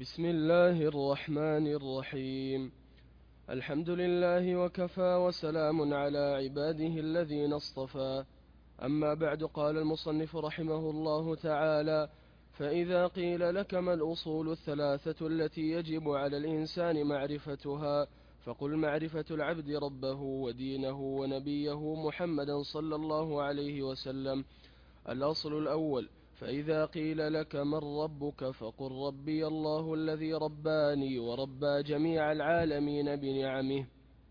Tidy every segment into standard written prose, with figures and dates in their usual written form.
بسم الله الرحمن الرحيم. الحمد لله وكفى وسلام على عباده الذين اصطفى. أما بعد، قال المصنف رحمه الله تعالى: فإذا قيل لك ما الأصول الثلاثة التي يجب على الإنسان معرفتها، فقل معرفة العبد ربه ودينه ونبيه محمدا صلى الله عليه وسلم. الأصل الأول: فإذا قيل لك من ربك فقل ربي الله الذي رباني وربى جميع العالمين بنعمه،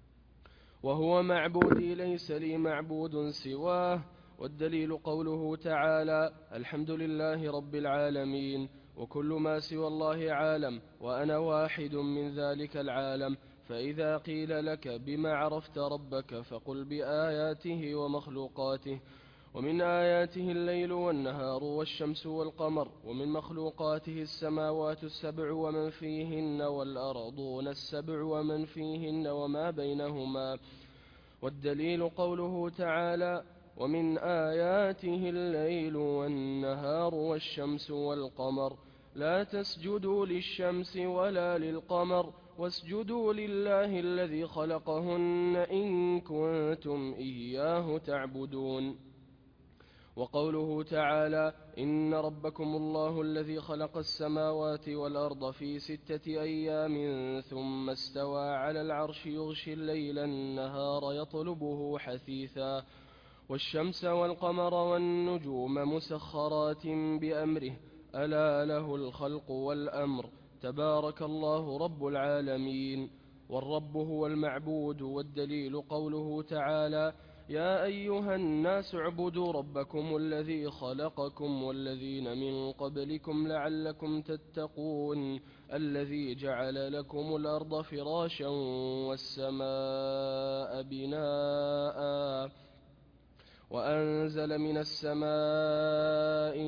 وهو معبودي ليس لي معبود سواه. والدليل قوله تعالى: الحمد لله رب العالمين، وكل ما سوى الله عالم وأنا واحد من ذلك العالم. فإذا قيل لك بما عرفت ربك فقل بآياته ومخلوقاته. ومن آياته الليل والنهار والشمس والقمر، ومن مخلوقاته السماوات السبع ومن فيهن والأرضون السبع ومن فيهن وما بينهما. والدليل قوله تعالى: ومن آياته الليل والنهار والشمس والقمر، لا تسجدوا للشمس ولا للقمر واسجدوا لله الذي خلقهن إن كنتم إياه تعبدون. وقوله تعالى: إن ربكم الله الذي خلق السماوات والأرض في 6 أيام ثم استوى على العرش يغشي الليل النهار يطلبه حثيثا، والشمس والقمر والنجوم مسخرات بأمره، ألا له الخلق والأمر، تبارك الله رب العالمين. والرب هو المعبود. والدليل قوله تعالى: يا أيها الناس اعبدوا ربكم الذي خلقكم والذين من قبلكم لعلكم تتقون، الذي جعل لكم الأرض فراشا والسماء بناء وأنزل من السماء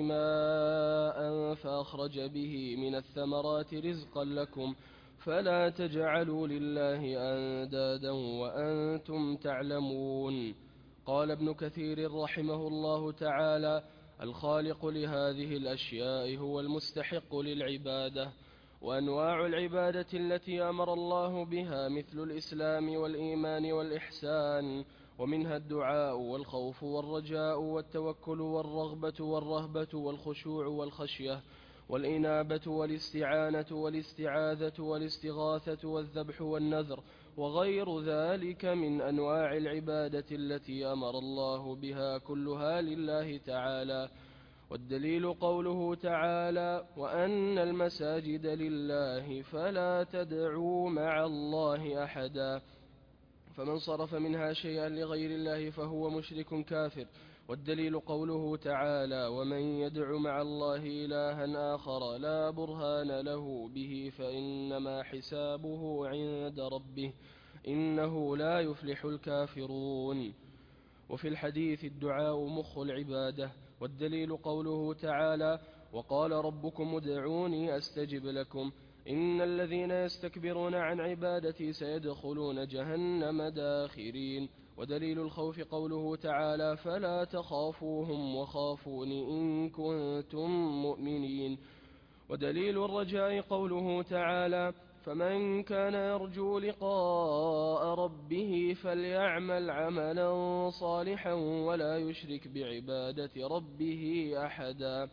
ماء فأخرج به من الثمرات رزقا لكم، فلا تجعلوا لله أندادا وأنتم تعلمون. قال ابن كثير رحمه الله تعالى: الخالق لهذه الأشياء هو المستحق للعبادة. وأنواع العبادة التي أمر الله بها مثل الإسلام والإيمان والإحسان، ومنها الدعاء والخوف والرجاء والتوكل والرغبة والرهبة والخشوع والخشية والإنابة والاستعانة والاستعاذة والاستغاثة والذبح والنذر، وغير ذلك من أنواع العبادة التي أمر الله بها كلها لله تعالى. والدليل قوله تعالى: وأن المساجد لله فلا تدعوا مع الله أحدا، فمن صرف منها شيئا لغير الله فهو مشرك كافر. والدليل قوله تعالى: ومن يدع مع الله إلها آخر لا برهان له به فإنما حسابه عند ربه إنه لا يفلح الكافرون. وفي الحديث: الدعاء مخ العبادة. والدليل قوله تعالى: وقال ربكم ادعوني أستجب لكم إن الذين يستكبرون عن عبادتي سيدخلون جهنم داخرين. ودليل الخوف قوله تعالى: فلا تخافوهم وخافون إن كنتم مؤمنين. ودليل الرجاء قوله تعالى: فمن كان يرجو لقاء ربه فليعمل عملا صالحا ولا يشرك بعبادة ربه أحدا.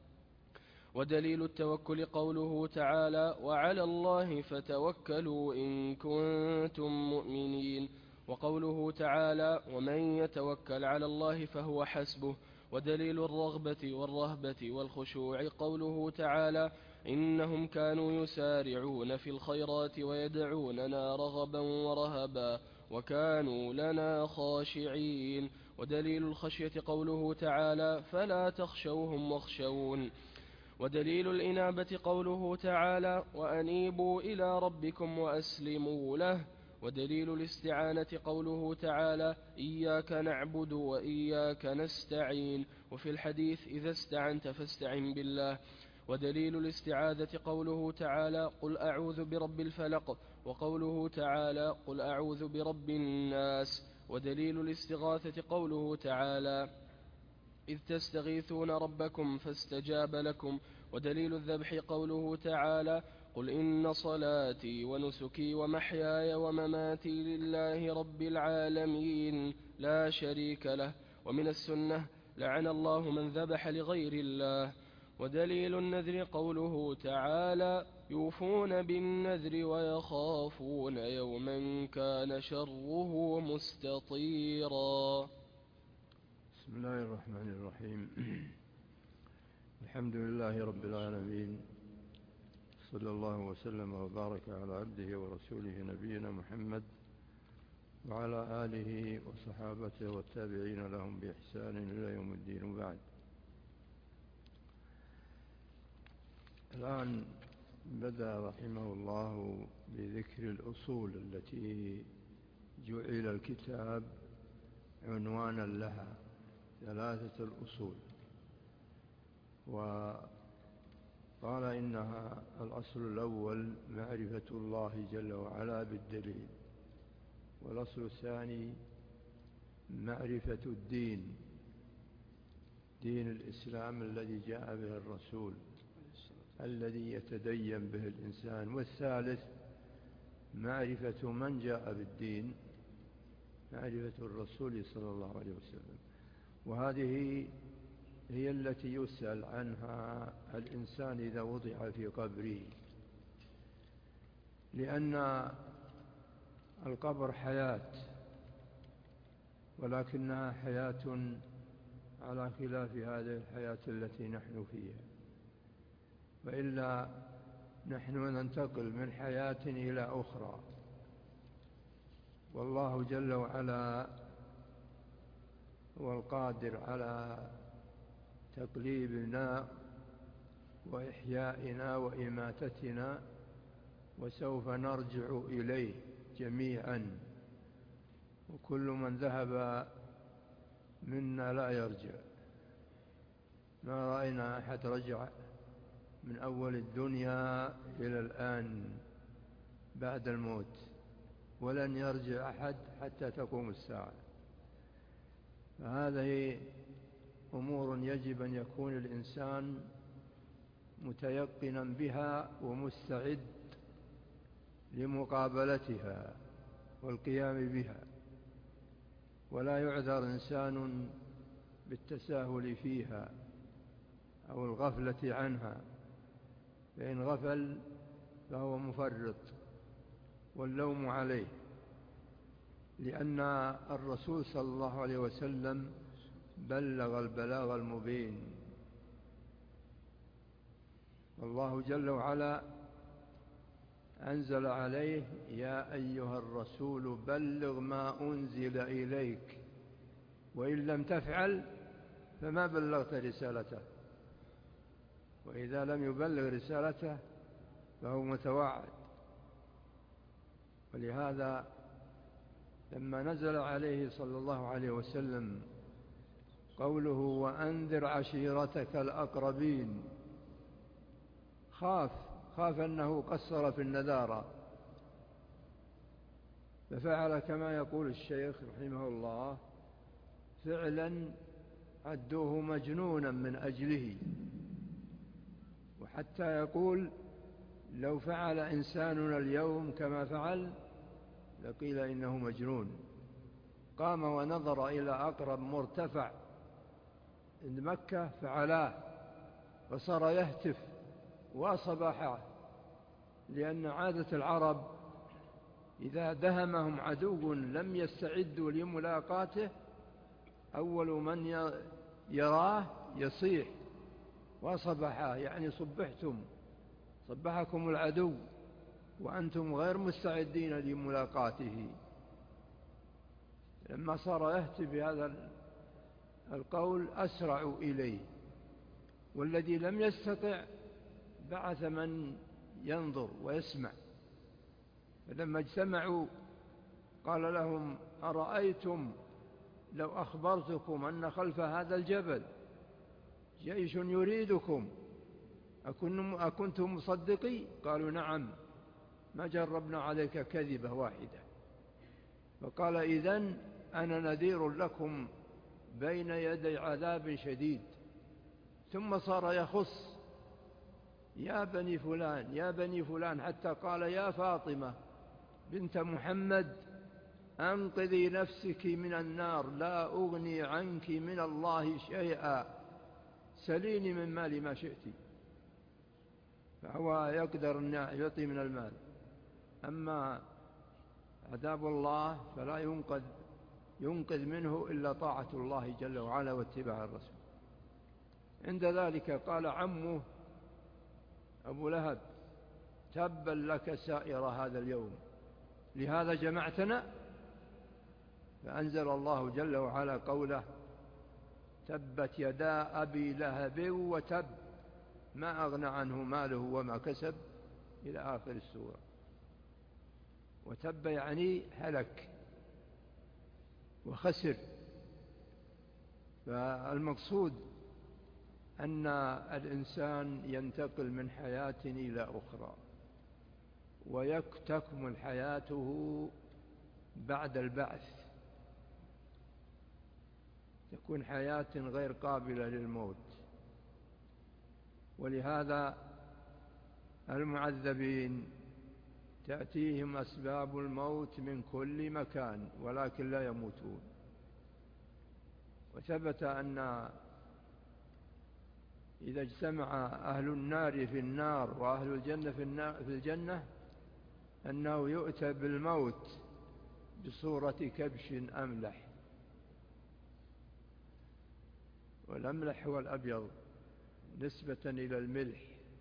ودليل التوكل قوله تعالى: وعلى الله فتوكلوا إن كنتم مؤمنين. وقوله تعالى: ومن يتوكل على الله فهو حسبه. ودليل الرغبة والرهبة والخشوع قوله تعالى: إنهم كانوا يسارعون في الخيرات ويدعوننا رغبا ورهبا وكانوا لنا خاشعين. ودليل الخشية قوله تعالى: فلا تخشوهم واخشون. ودليل الإنابة قوله تعالى: وأنيبوا إلى ربكم وأسلموا له. ودليل الاستعانة قوله تعالى: إياك نعبد وإياك نستعين. وفي الحديث: إذا استعنت فاستعن بالله. ودليل الاستعاذة قوله تعالى: قل أعوذ برب الفلق. وقوله تعالى: قل أعوذ برب الناس. ودليل الاستغاثة قوله تعالى: إذ تستغيثون ربكم فاستجاب لكم. ودليل الذبح قوله تعالى: قل إن صلاتي ونسكي ومحياي ومماتي لله رب العالمين لا شريك له. ومن السنة: لعن الله من ذبح لغير الله. ودليل النذر قوله تعالى: يوفون بالنذر ويخافون يوما كان شره مستطيرا. بسم الله الرحمن الرحيم. الحمد لله رب العالمين، صلى الله وسلم وبارك على عبده ورسوله نبينا محمد وعلى آله وصحابته والتابعين لهم بإحسان إلى يوم الدين. وبعد، الآن بدأ رحمه الله بذكر الأصول التي جعل الكتاب عنوانا لها، 3 الأصول. وقال إنها: الأصل الأول معرفة الله جل وعلا بالدليل، والأصل الثاني معرفة الدين، دين الإسلام الذي جاء به الرسول الذي يتدين به الإنسان، والثالث معرفة من جاء بالدين، معرفة الرسول صلى الله عليه وسلم. وهذه هي التي يسأل عنها الإنسان إذا وضع في قبره، لأن القبر حياة، ولكنها حياة على خلاف هذه الحياة التي نحن فيها، وإلا نحن ننتقل من حياة إلى أخرى. والله جل وعلا هو القادر على تقليبنا وإحيائنا وإماتتنا، وسوف نرجع إليه جميعا، وكل من ذهب منا لا يرجع. ما رأينا أحد رجع من أول الدنيا إلى الآن بعد الموت، ولن يرجع أحد حتى تقوم الساعة. فهذه أمور يجب أن يكون الإنسان متيقنا بها ومستعد لمقابلتها والقيام بها، ولا يعذر إنسان بالتساهل فيها أو الغفلة عنها، فإن غفل فهو مفرط واللوم عليه، لأن الرسول صلى الله عليه وسلم بلغ البلاغ المبين. الله جل وعلا أنزل عليه: يا أيها الرسول بلغ ما أنزل إليك وإن لم تفعل فما بلغت رسالته. وإذا لم يبلغ رسالته فهو متوعد. ولهذا لما نزل عليه صلى الله عليه وسلم قوله: وأنذر عشيرتك الأقربين، خاف أنه قصر في النذارة، ففعل كما يقول الشيخ رحمه الله: فعلا عدوه مجنونا من أجله. وحتى يقول: لو فعل إنساننا اليوم كما فعل لقيل إنه مجنون. قام ونظر إلى أقرب مرتفع عند مكة فعلاه، فصار يهتف وصباحه، لأن عادة العرب إذا دهمهم عدو لم يستعدوا لملاقاته أول من يراه يصيح وصبحا، يعني صبحكم العدو وأنتم غير مستعدين لملاقاته. لما صار يهتف بهذا القول أسرعوا إليه، والذي لم يستطع بعث من ينظر ويسمع. فلما اجتمعوا قال لهم: أرأيتم لو أخبرتكم أن خلف هذا الجبل جيش يريدكم أكنتم مصدقي؟ قالوا: نعم، ما جربنا عليك كذبة واحدة. فقال: إذن أنا نذير لكم بين يدي عذاب شديد. ثم صار يخص يا بني فلان يا بني فلان، حتى قال يا فاطمة بنت محمد أنقذي نفسك من النار، لا أغني عنك من الله شيئا، سليني من مالي ما شئت. فهو يقدر أن يعطي من المال، أما عذاب الله فلا ينقذ منه إلا طاعة الله جل وعلا واتباع الرسول. عند ذلك قال عمه أبو لهب تبا لك سائر هذا اليوم، لهذا جمعتنا؟ فأنزل الله جل وعلا قوله تبت يدا أبي لهب وتب ما أغنى عنه ماله وما كسب إلى آخر السورة. وتب يعني هلك وخسر. فالمقصود أن الإنسان ينتقل من حياة إلى أخرى، وتكمل حياته بعد البعث، تكون حياة غير قابلة للموت. ولهذا المعذبين تأتيهم أسباب الموت من كل مكان ولكن لا يموتون. وثبت أن إذا اجتمع أهل النار في النار وأهل الجنة في الجنة أنه يؤتى بالموت بصورة كبش أملح، والأملح هو الأبيض نسبة إلى الملح،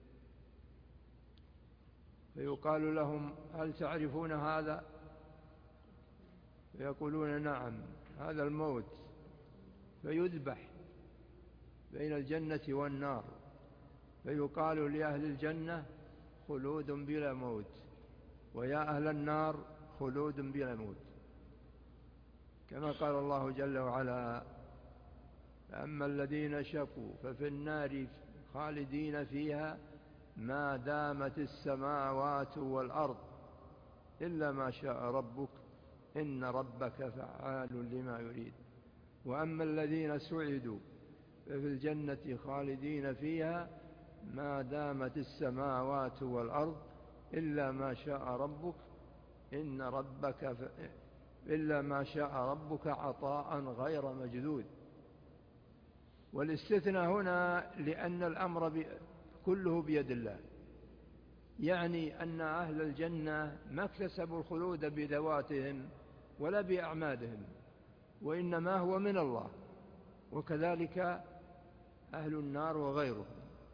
فيقال لهم هل تعرفون هذا؟ فيقولون نعم هذا الموت، فيذبح بين الجنة والنار، فيقال لأهل الجنة خلود بلا موت، ويا أهل النار خلود بلا موت، كما قال الله جل وعلا فأما الذين شقوا ففي النار خالدين فيها ما دامت السماوات والأرض إلا ما شاء ربك إن ربك فعال لما يريد. وأما الذين سعدوا ففي الجنة خالدين فيها ما دامت السماوات والأرض إلا ما شاء ربك إلا ما شاء ربك عطاء غير مجدود. والاستثناء هنا لأن الأمر كله بيد الله، يعني أن أهل الجنة ما اكتسبوا الخلود بذواتهم ولا بأعمالهم، وإنما هو من الله، وكذلك أهل النار وغيرهم.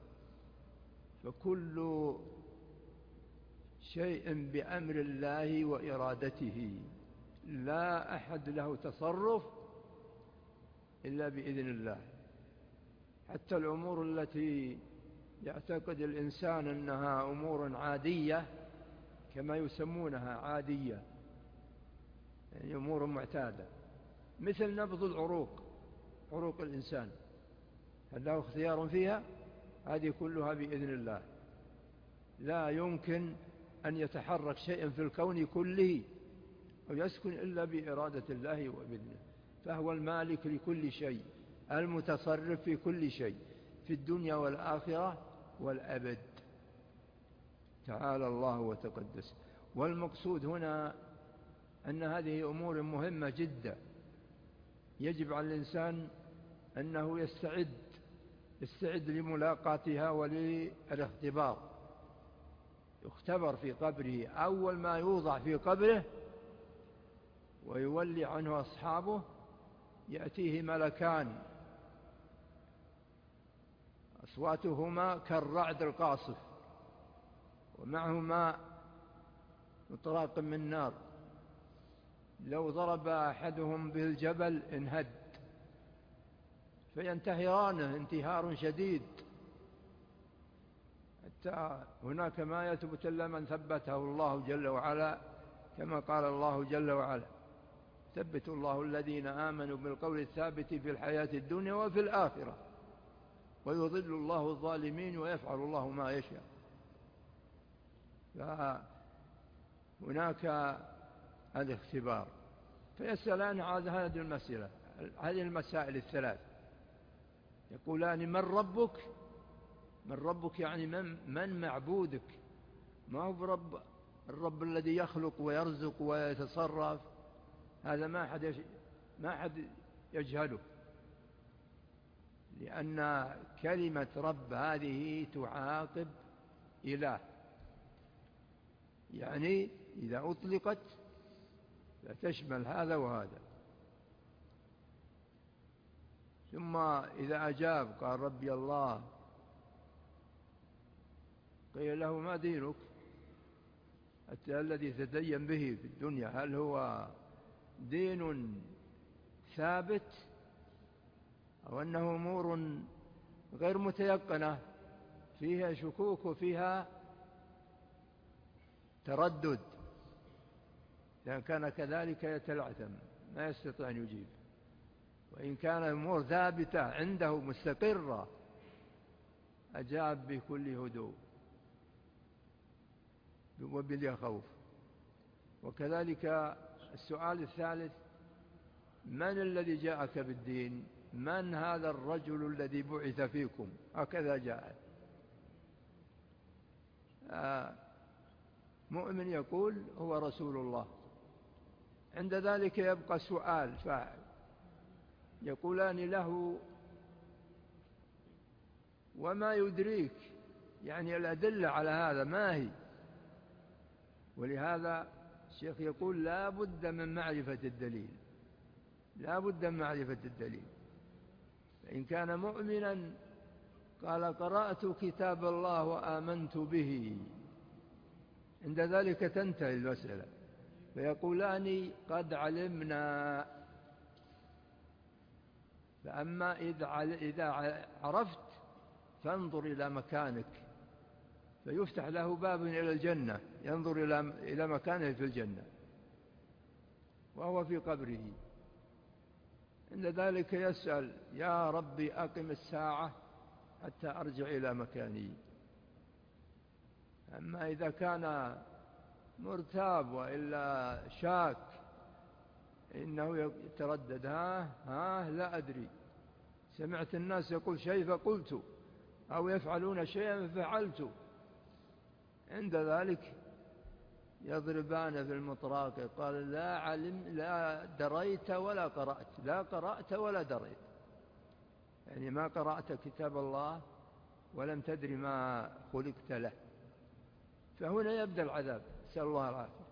فكل شيء بأمر الله وإرادته، لا أحد له تصرف إلا بإذن الله. حتى الأمور التي يعتقد الإنسان أنها أمور عادية كما يسمونها عادية، يعني أمور معتادة، مثل نبض عروق الإنسان، هل له اختيار فيها؟ هذه كلها بإذن الله، لا يمكن أن يتحرك شيء في الكون كله أو يسكن إلا بإرادة الله وبإذنه. فهو المالك لكل شيء، المتصرف في كل شيء في الدنيا والآخرة والأبد، تعالى الله وتقدس. والمقصود هنا أن هذه أمور مهمة جدا، يجب على الإنسان أنه يستعد لملاقاتها وللاختبار. يختبر في قبره، أول ما يوضع في قبره ويولي عنه أصحابه يأتيه ملكان أصواتهما كالرعد القاصف، ومعهما مطراق من نار، لو ضرب أحدهم بالجبل انهد، فينتهرانه انتهار شديد، حتى هناك ما يثبت إلا من ثبته الله جل وعلا، كما قال الله جل وعلا ثبت الله الذين آمنوا بالقول الثابت في الحياة الدنيا وفي الآخرة ويضل الله الظالمين ويفعل الله ما يشاء. فهناك الاختبار، فيسألان عن هذه المسائل الثلاث، يقولان من من ربك يعني من معبودك، ما هو الرب الذي يخلق ويرزق ويتصرف، هذا ما حد يجهله، لأن كلمة رب هذه تعاقب إله، يعني إذا أطلقت فتشمل هذا وهذا. ثم إذا أجاب قال ربي الله، قيل له ما دينك الذي تدين به في الدنيا، هل هو دين ثابت أو أنه أمور غير متيقنة فيها شكوك وفيها تردد؟ إذا كان كذلك يتلعثم ما يستطيع أن يجيب. وإن كان الأمور ثابتة عنده مستقرة أجاب بكل هدوء وبلا خوف. وكذلك السؤال الثالث: من الذي جاءك بالدين؟ من هذا الرجل الذي بعث فيكم؟ هكذا جاء مؤمن يقول هو رسول الله. عند ذلك يبقى سؤال فاعل، يقولان له وما يدريك، يعني الأدلة على هذا ما هي؟ ولهذا الشيخ يقول لا بد من معرفة الدليل، لا بد من معرفة الدليل. فإن كان مؤمنا قال قرأت كتاب الله وآمنت به، عند ذلك تنتهي المسألة، فيقولان قد علمنا. فأما إذا عرفت فانظر إلى مكانك، فيفتح له باب إلى الجنة، ينظر إلى مكانه في الجنة وهو في قبره. عند ذلك يسأل يا ربي أقم الساعة حتى أرجع إلى مكاني. أما إذا كان مرتاب وإلا شاك إنه يتردد، لا أدري، سمعت الناس يقول شيء فقلت، أو يفعلون شيئا ففعلت. عند ذلك يضربان في المطراق، قال لا دريت ولا قرأت، لا قرأت ولا دريت، يعني ما قرأت كتاب الله ولم تدري ما خلقت له. فهنا يبدأ العذاب، نسأل الله العافية.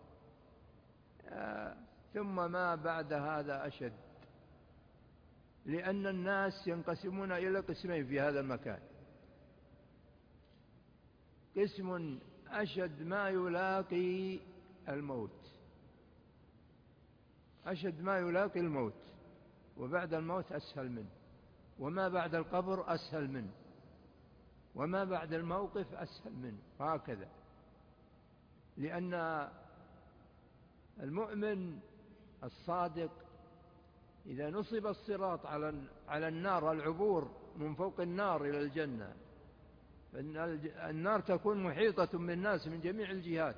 ثم ما بعد هذا أشد، لأن الناس ينقسمون إلى قسمين في هذا المكان: قسم أشد ما يلاقي الموت، أشد ما يلاقي الموت، وبعد الموت أسهل منه، وما بعد القبر أسهل منه، وما بعد الموقف أسهل منه، هكذا. لأن المؤمن الصادق إذا نصب الصراط على النار، العبور من فوق النار إلى الجنة، فإن النار تكون محيطة بالناس من جميع الجهات،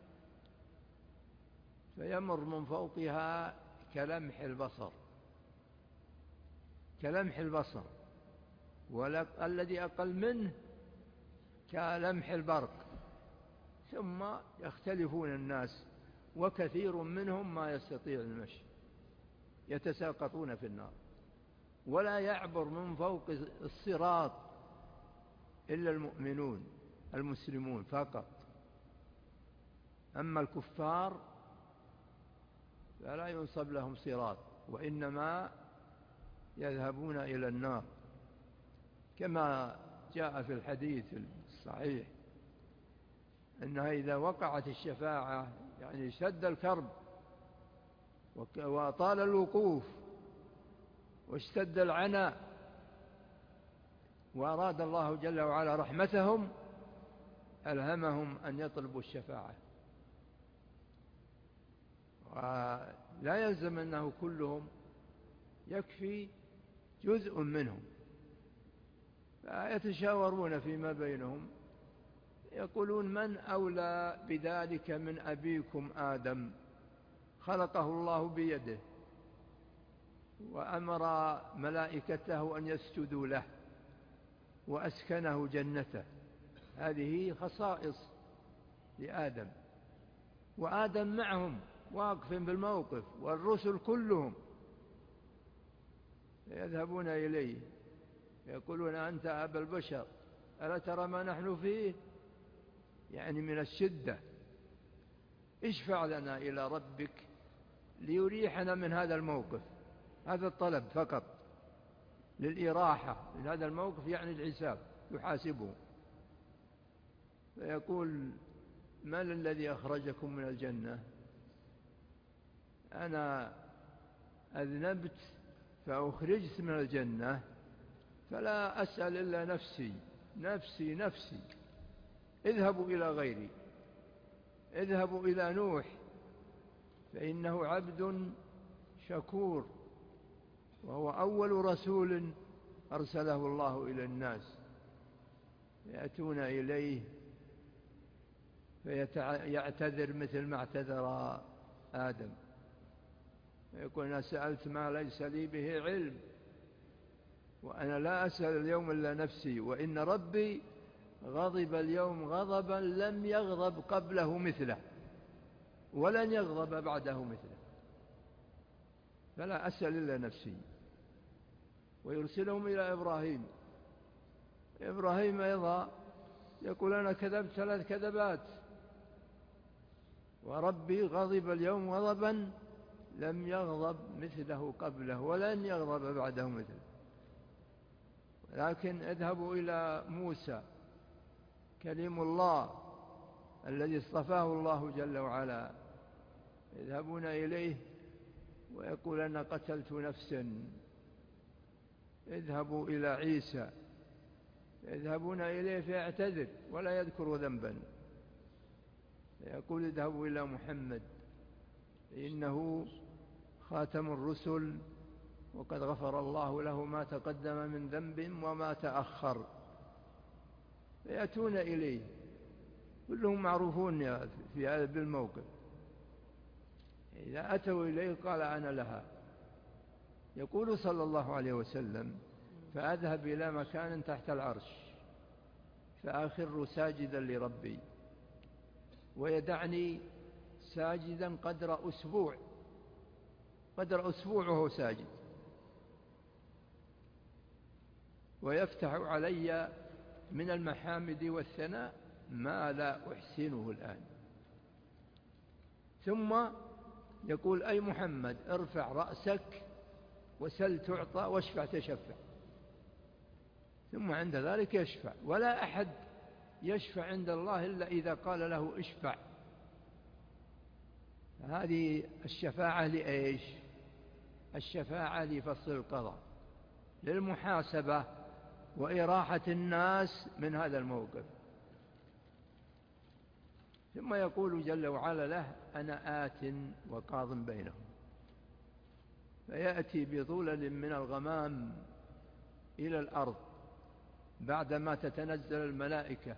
فيمر من فوقها كلمح البصر، كلمح البصر، والذي أقل منه كلمح البرق. ثم يختلفون الناس، وكثير منهم ما يستطيع المشي، يتساقطون في النار، ولا يعبر من فوق الصراط إلا المؤمنون المسلمون فقط. أما الكفار فلا ينصب لهم صراط، وإنما يذهبون إلى النار، كما جاء في الحديث الصحيح أنها إذا وقعت الشفاعة، يعني اشتد الكرب وطال الوقوف واشتد العناء، وأراد الله جل وعلا رحمتهم، ألهمهم أن يطلبوا الشفاعة. ولا يلزم أنه كلهم، يكفي جزء منهم، فيتشاورون فيما بينهم، يقولون من أولى بذلك من أبيكم آدم، خلقه الله بيده وأمر ملائكته أن يسجدوا له وأسكنه جنته، هذه خصائص لآدم، وآدم معهم واقف بالموقف، والرسل كلهم يذهبون إليه يقولون أنت أبا البشر ألا ترى ما نحن فيه، يعني من الشدة، اشفع لنا إلى ربك ليريحنا من هذا الموقف. هذا الطلب فقط للإراحة من هذا الموقف، يعني الحساب يحاسبه. فيقول ما الذي أخرجكم من الجنة؟ أنا أذنبت فأخرجت من الجنة، فلا أسأل إلا نفسي نفسي نفسي، اذهبوا إلى غيري، اذهبوا إلى نوح فإنه عبد شكور، وهو أول رسول أرسله الله إلى الناس. يأتون إليه فيعتذر مثل ما اعتذر آدم، يقول أنا سألت ما ليس لي به علم، وأنا لا أسأل اليوم إلا نفسي، وإن ربي غضب اليوم غضبا لم يغضب قبله مثله ولن يغضب بعده مثله، فلا أسأل إلا نفسي. ويرسلهم إلى إبراهيم أيضا يقول أنا كذبت 3 كذبات، وربي غضب اليوم غضبا لم يغضب مثله قبله ولن يغضب بعده مثله. لكن اذهبوا إلى موسى كليم الله الذي اصطفاه الله جل وعلا، يذهبون إليه ويقول أنا قتلت نفسا. اذهبوا إلى عيسى، يذهبون إليه فيعتذر ولا يذكر ذنبا، يقول اذهبوا إلى محمد إنه خاتم الرسل وقد غفر الله له ما تقدم من ذنب وما تأخر. فيأتون إليه كلهم معروفون في هذا بالموقف، إذا أتوا إليه قال أنا لها. يقول صلى الله عليه وسلم فأذهب إلى مكان تحت العرش فأخر ساجدا لربي ويدعني ساجدا قدر أسبوع وهو ساجد، ويفتح علي من المحامد والثناء ما لا أحسنه الآن. ثم يقول أي محمد ارفع رأسك وسل تعطى واشفع تشفع. ثم عند ذلك يشفع، ولا أحد يشفع عند الله إلا إذا قال له اشفع. هذه الشفاعة لإيش؟ الشفاعة لفصل القضاء، للمحاسبة وإراحة الناس من هذا الموقف. ثم يقول جل وعلا له أنا آت وقاض بينهم، فيأتي بظلل من الغمام إلى الأرض بعدما تتنزل الملائكة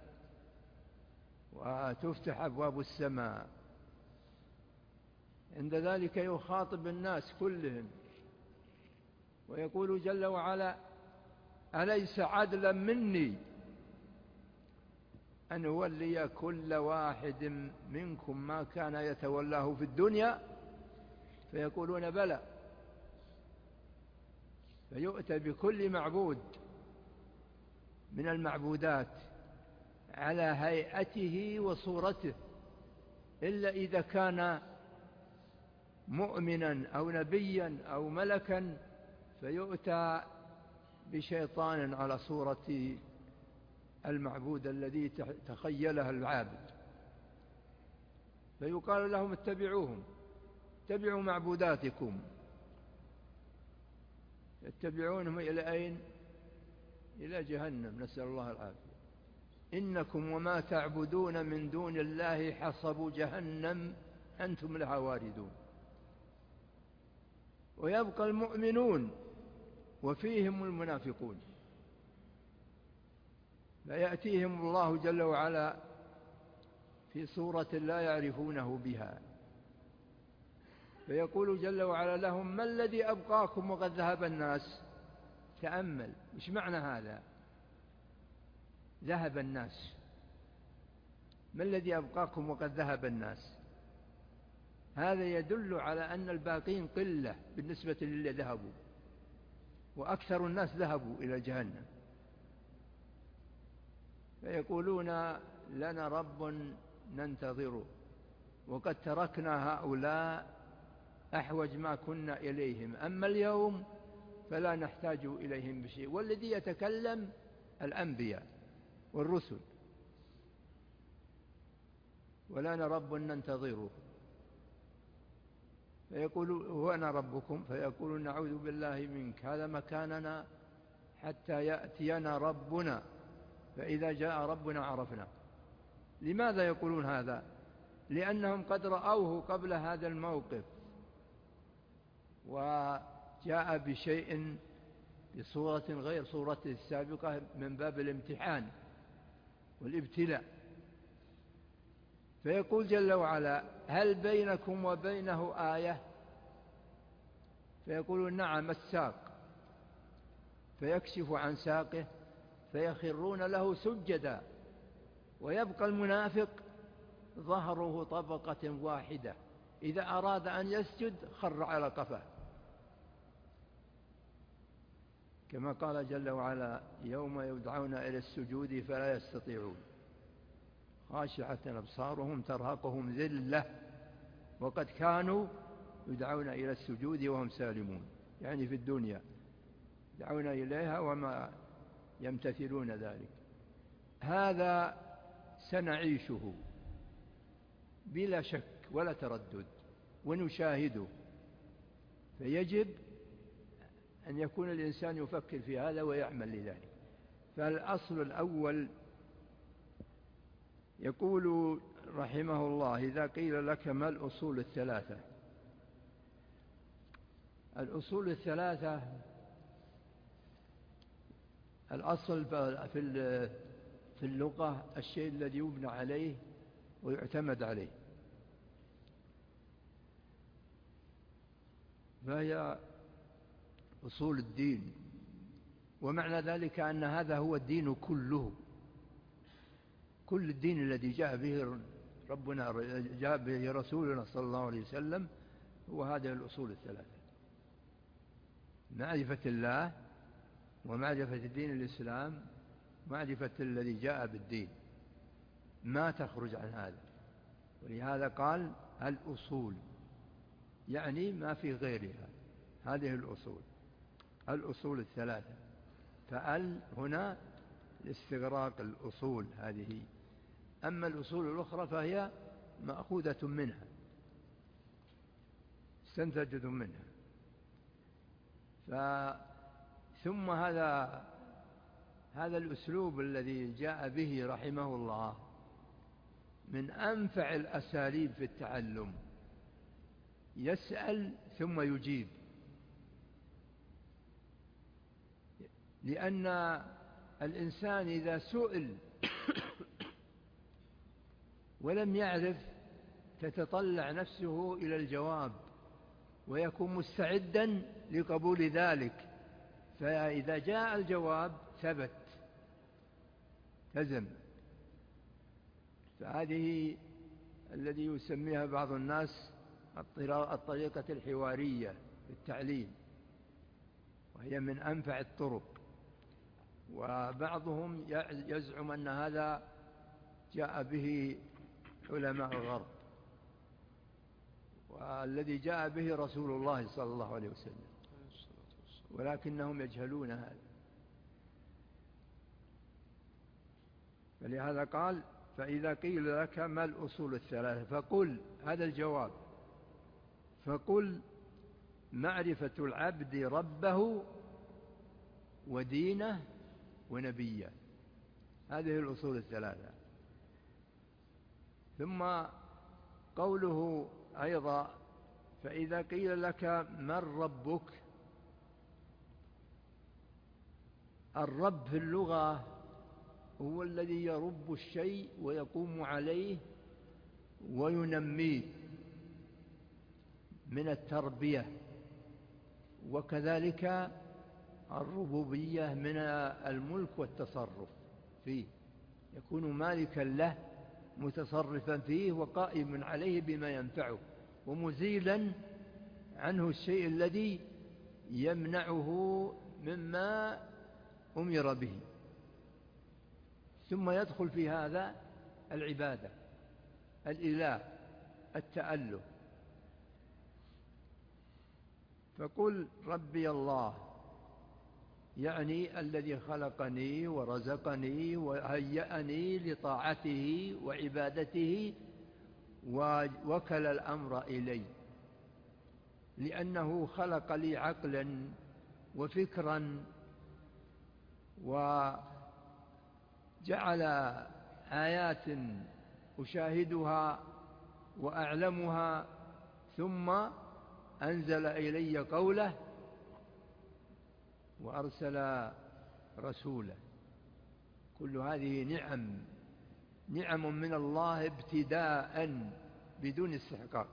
وتفتح أبواب السماء. عند ذلك يخاطب الناس كلهم ويقول جل وعلا أليس عدلا مني أن أولي كل واحد منكم ما كان يتولاه في الدنيا؟ فيقولون بلى. فيؤتى بكل معبود من المعبودات على هيئته وصورته، إلا إذا كان مؤمنا أو نبيا أو ملكا فيؤتى بشيطان على صورة المعبود الذي تخيلها العابد، فيقال لهم اتبعوهم، اتبعوا معبوداتكم. يتبعونهم إلى أين؟ إلى جهنم، نسأل الله العافية. إنكم وما تعبدون من دون الله حصب جهنم أنتم لها واردون. ويبقى المؤمنون وفيهم المنافقون، فيأتيهم الله جل وعلا في صورة لا يعرفونه بها، فيقول جل وعلا لهم ما الذي أبقاكم وقد ذهب الناس؟ تأمل إيش معنى هذا؟ ذهب الناس، ما الذي أبقاكم وقد ذهب الناس؟ هذا يدل على أن الباقين قلة بالنسبة للي ذهبوا، وأكثر الناس ذهبوا إلى جهنم. فيقولون لنا رب ننتظره، وقد تركنا هؤلاء أحوج ما كنا إليهم، أما اليوم فلا نحتاج إليهم بشيء. والذي يتكلم الأنبياء والرسل، ولنا رب ننتظره، فيقول هو أنا ربكم، فيقول نعوذ بالله منك، هذا مكاننا حتى يأتينا ربنا، فإذا جاء ربنا عرفنا. لماذا يقولون هذا؟ لأنهم قد رأوه قبل هذا الموقف، وجاء بشيء بصورة غير صورته السابقة من باب الامتحان والابتلاء. فيقول جل وعلا هل بينكم وبينه آية؟ فيقولون نعم الساق، فيكشف عن ساقه فيخرون له سجدا، ويبقى المنافق ظهره طبقة واحدة، إذا أراد أن يسجد خر على قفاه، كما قال جل وعلا يوم يدعون إلى السجود فلا يستطيعون خاشعة أبصارهم ترهقهم ذلة وقد كانوا يدعون إلى السجود وهم سالمون، يعني في الدنيا يدعون إليها وما يمتثلون ذلك. هذا سنعيشه بلا شك ولا تردد ونشاهده، فيجب أن يكون الإنسان يفكر في هذا ويعمل لذلك. فالأصل الأول يقول رحمه الله إذا قيل لك ما الأصول الثلاثة؟ الأصول الثلاثة الأصل في اللغة الشيء الذي يبنى عليه ويعتمد عليه، فهي أصول الدين، ومعنى ذلك أن هذا هو الدين كله، كل الدين الذي جاء به ربنا جاء به رسولنا صلى الله عليه وسلم هو هذه الأصول الثلاثة: معرفة الله، ومعرفة الدين الإسلام، معرفة الذي جاء بالدين، ما تخرج عن هذا. ولهذا قال الأصول، يعني ما في غيرها، هذه الأصول، الأصول الثلاثة. فأل هنا لاستغراق الأصول هذه، أما الأصول الأخرى فهي مأخوذة منها، استنتجت منها. ثم هذا الأسلوب الذي جاء به رحمه الله من أنفع الأساليب في التعلم، يسأل ثم يجيب، لأن الإنسان إذا سئل ولم يعرف تتطلع نفسه إلى الجواب ويكون مستعدا لقبول ذلك، فإذا جاء الجواب ثبت تزم. فهذه الذي يسميها بعض الناس الطريقة الحوارية في التعليم، وهي من أنفع الطرق. وبعضهم يزعم أن هذا جاء به علماء الغرب، والذي جاء به رسول الله صلى الله عليه وسلم، ولكنهم يجهلون هذا. فلهذا قال فإذا قيل لك ما الأصول الثلاثة فقل، هذا الجواب، فقل معرفة العبد ربه ودينه ونبيه، هذه الأصول الثلاثة. ثم قوله أيضا فإذا قيل لك من ربك، الرب في اللغة هو الذي يرب الشيء ويقوم عليه وينميه من التربية، وكذلك الربوبية من الملك والتصرف فيه، يكون مالكا له متصرفا فيه وقائم عليه بما ينفعه ومزيلا عنه الشيء الذي يمنعه مما أمر به. ثم يدخل في هذا العبادة، الإله، التأله. فقل ربي الله، يعني الذي خلقني ورزقني وهيأني لطاعته وعبادته ووكل الأمر إلي، لأنه خلق لي عقلا وفكرا وجعل آيات أشاهدها وأعلمها، ثم أنزل إلي قوله وأرسل رسوله. كل هذه نعم من الله ابتداء بدون استحقاق،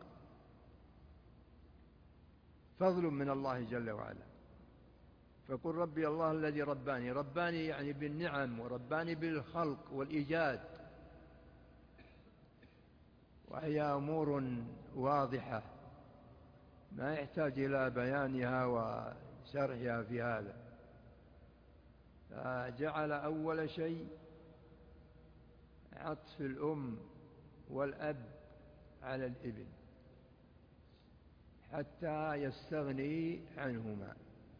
فضل من الله جل وعلا. فقل ربي الله الذي رباني يعني بالنعم، ورباني بالخلق والإيجاد، وهي أمور واضحة ما يحتاج إلى بيانها وشرحها في هذا. فجعل أول شيء عطف الأم والأب على الابن حتى يستغني عنهما،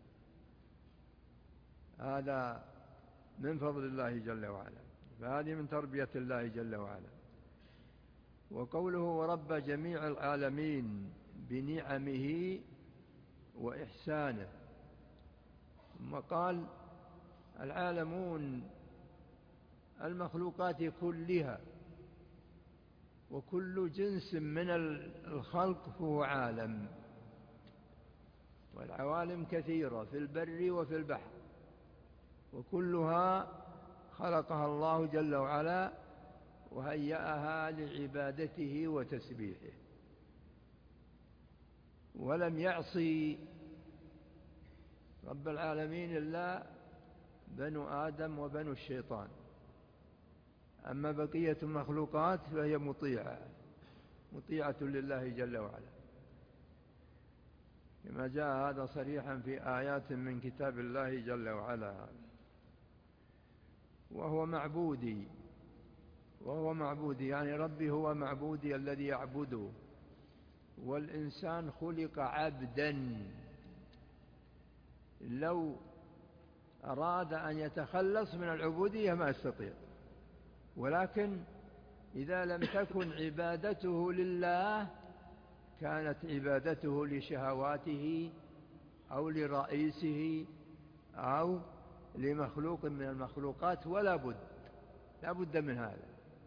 هذا من فضل الله جل وعلا، فهذه من تربية الله جل وعلا. وقوله ورب جميع العالمين بنعمه وإحسانه، ثم قال العالمون المخلوقات كلها، وكل جنس من الخلق فهو عالم، والعوالم كثيرة في البر وفي البحر، وكلها خلقها الله جل وعلا وهيأها لعبادته وتسبيحه. ولم يعصي رب العالمين إلا بنو آدم وبنو الشيطان، أما بقية المخلوقات فهي مطيعة لله جل وعلا، كما جاء هذا صريحا في آيات من كتاب الله جل وعلا. وهو معبودي يعني ربي هو معبودي الذي يعبده، والإنسان خلق عبدا، لو أراد أن يتخلص من العبودية ما يستطيع، ولكن إذا لم تكن عبادته لله كانت عبادته لشهواته أو لرئيسه أو لمخلوق من المخلوقات، لا بد من هذا.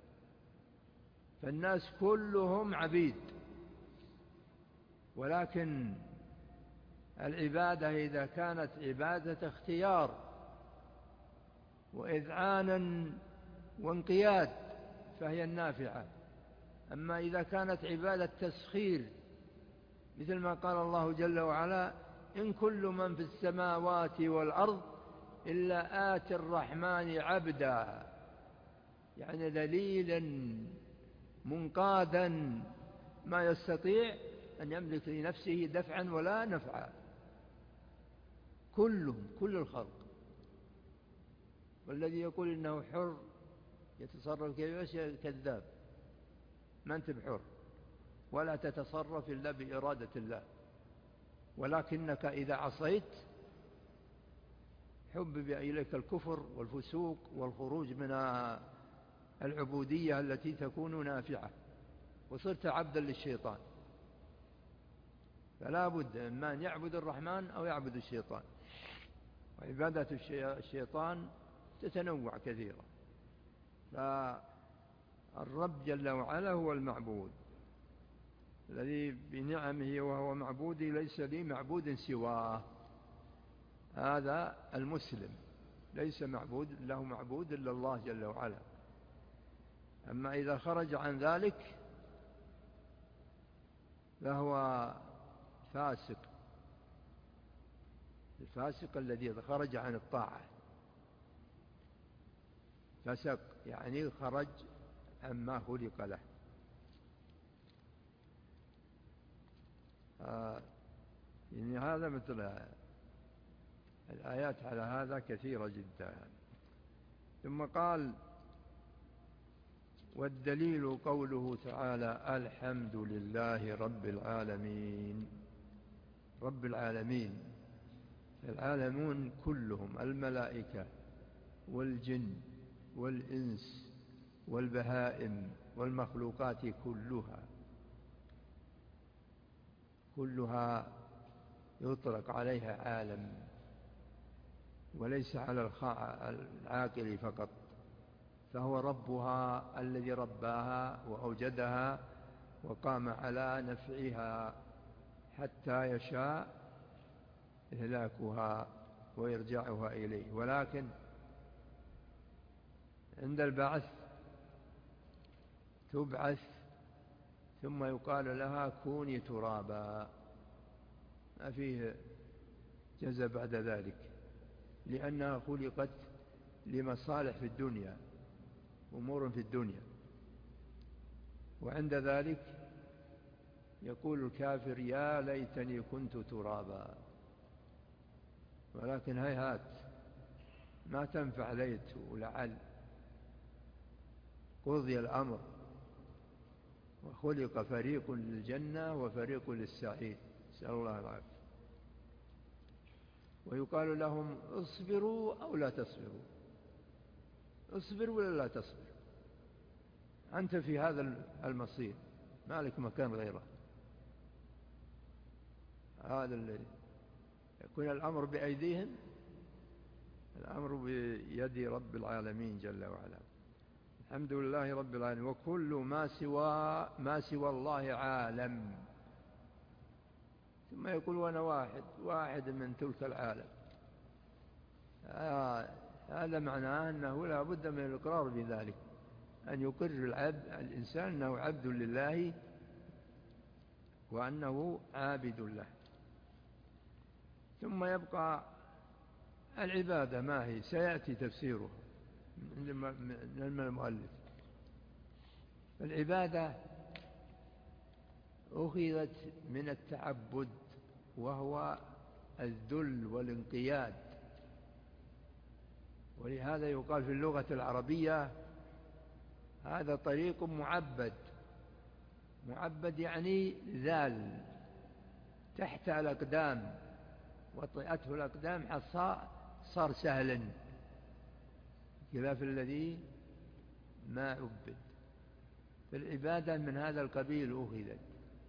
فالناس كلهم عبيد، ولكن العبادة إذا كانت عبادة اختيار وإذعانا وانقياد فهي النافعة. أما إذا كانت عبادة تسخير، مثل ما قال الله جل وعلا إن كل من في السماوات والأرض إلا آتي الرحمن عبدا، يعني ذليلا منقادا ما يستطيع أن يملك لنفسه دفعا ولا نفعا، كل الخلق. والذي يقول إنه حر يتصرف كيف يشاء كذاب، ما أنت بحر ولا تتصرف إلا بإرادة الله، ولكنك إذا عصيت حبب إليك الكفر والفسوق والخروج من العبودية التي تكون نافعة، وصرت عبدا للشيطان. فلا بد إما أن يعبد الرحمن أو يعبد الشيطان، وعبادة الشيطان تتنوع كثيرا. فالرب جل وعلا هو المعبود الذي بنعمه وهو معبودي، ليس لي معبود سواه. هذا المسلم ليس له معبود إلا الله جل وعلا. أما إذا خرج عن ذلك فهو فاسق، الفاسق الذي خرج عن الطاعة. فسق يعني خرج عما خلق له. يعني هذا مثل الآيات على هذا كثيرة جدا. ثم قال: والدليل قوله تعالى: الحمد لله رب العالمين. رب العالمين، العالمون كلهم، الملائكة والجن والإنس والبهائم والمخلوقات كلها يطلق عليها عالم، وليس على العاقل فقط، فهو ربها الذي رباها وأوجدها وقام على نفعها حتى يشاء إهلاكها ويرجعها إليه. ولكن عند البعث تبعث ثم يقال لها كوني ترابا، ما فيه جزاء بعد ذلك، لأنها خلقت لمصالح في الدنيا، أمور في الدنيا. وعند ذلك يقول الكافر: يا ليتني كنت ترابا. ولكن هيهات، ما تنفع ليت ولعل، قضي الأمر وخلق فريق للجنة وفريق للسعير، نسأل الله العافية. ويقال لهم: اصبروا أو لا تصبروا، اصبر ولا لا تصبر، أنت في هذا المصير، ما لك مكان غيره. هذا اللي يكون الأمر بأيديهم، الأمر بيد رب العالمين جل وعلا. الحمد لله رب العالمين. وكل ما سوى الله عالم. ثم يقول: وأنا واحد من تلك العالم. هذا معناه أنه لا بد من الإقرار بذلك، أن يقر الإنسان أنه عبد لله وأنه عابد له. ثم يبقى العبادة ما هي، سيأتي تفسيره من المؤلف. العبادة أخذت من التعبد، وهو الذل والانقياد. ولهذا يقال في اللغة العربية: هذا طريق معبد. معبد يعني ذال تحت الأقدام، وطئته الأقدام حتى صار سهلا، خلاف الذي ما عبد. فالعبادة من هذا القبيل أخذت،